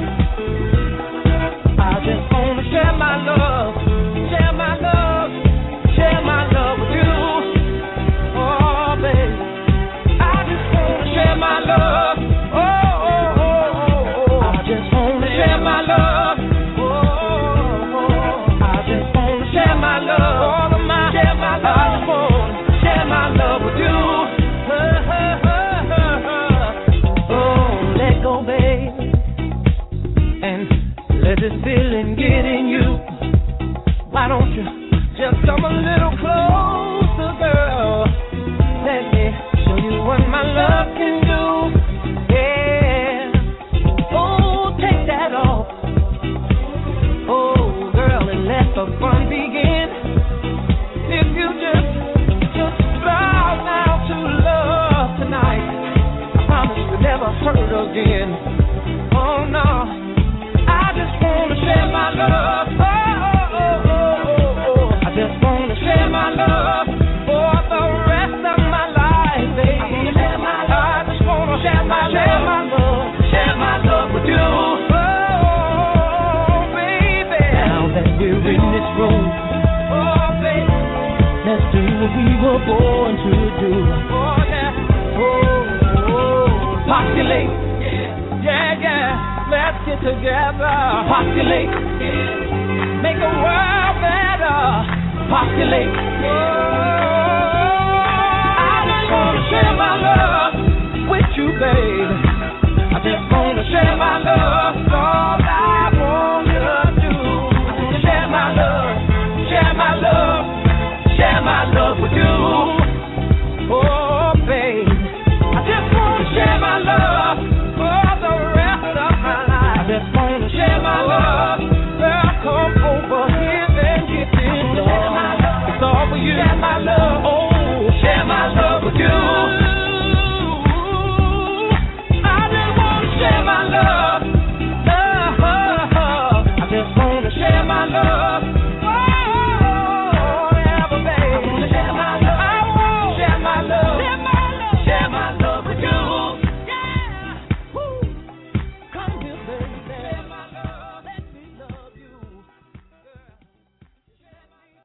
I just wanna share my love. Share my love. Share my love with you. Oh, baby. I just wanna share my love. Oh, oh, oh, oh. I just wanna share my love. Oh, I just wanna share my love. All of my, share my love. Share my love with you. Oh, let go, babe, and let this feeling get in you. Why don't you just come a little closer, girl? Let me show you what my love can do. Yeah. Oh, take that off. Oh, girl, and let the fun begin. If you just bow now to love tonight, I promise you'll never hurt again. Oh no, I just wanna share my love. Oh, oh, oh, oh, oh. I just wanna share my love for the rest of my life, baby. I just wanna share my love, share my love with you. Oh, baby. Now that we're in this room, oh, baby, let's do what we were born to do. Oh, yeah. Oh, oh. Populate. Yeah, yeah. Let's get together. Populate. Make the world better. Populate. Oh, I just want to share my love with you, babe.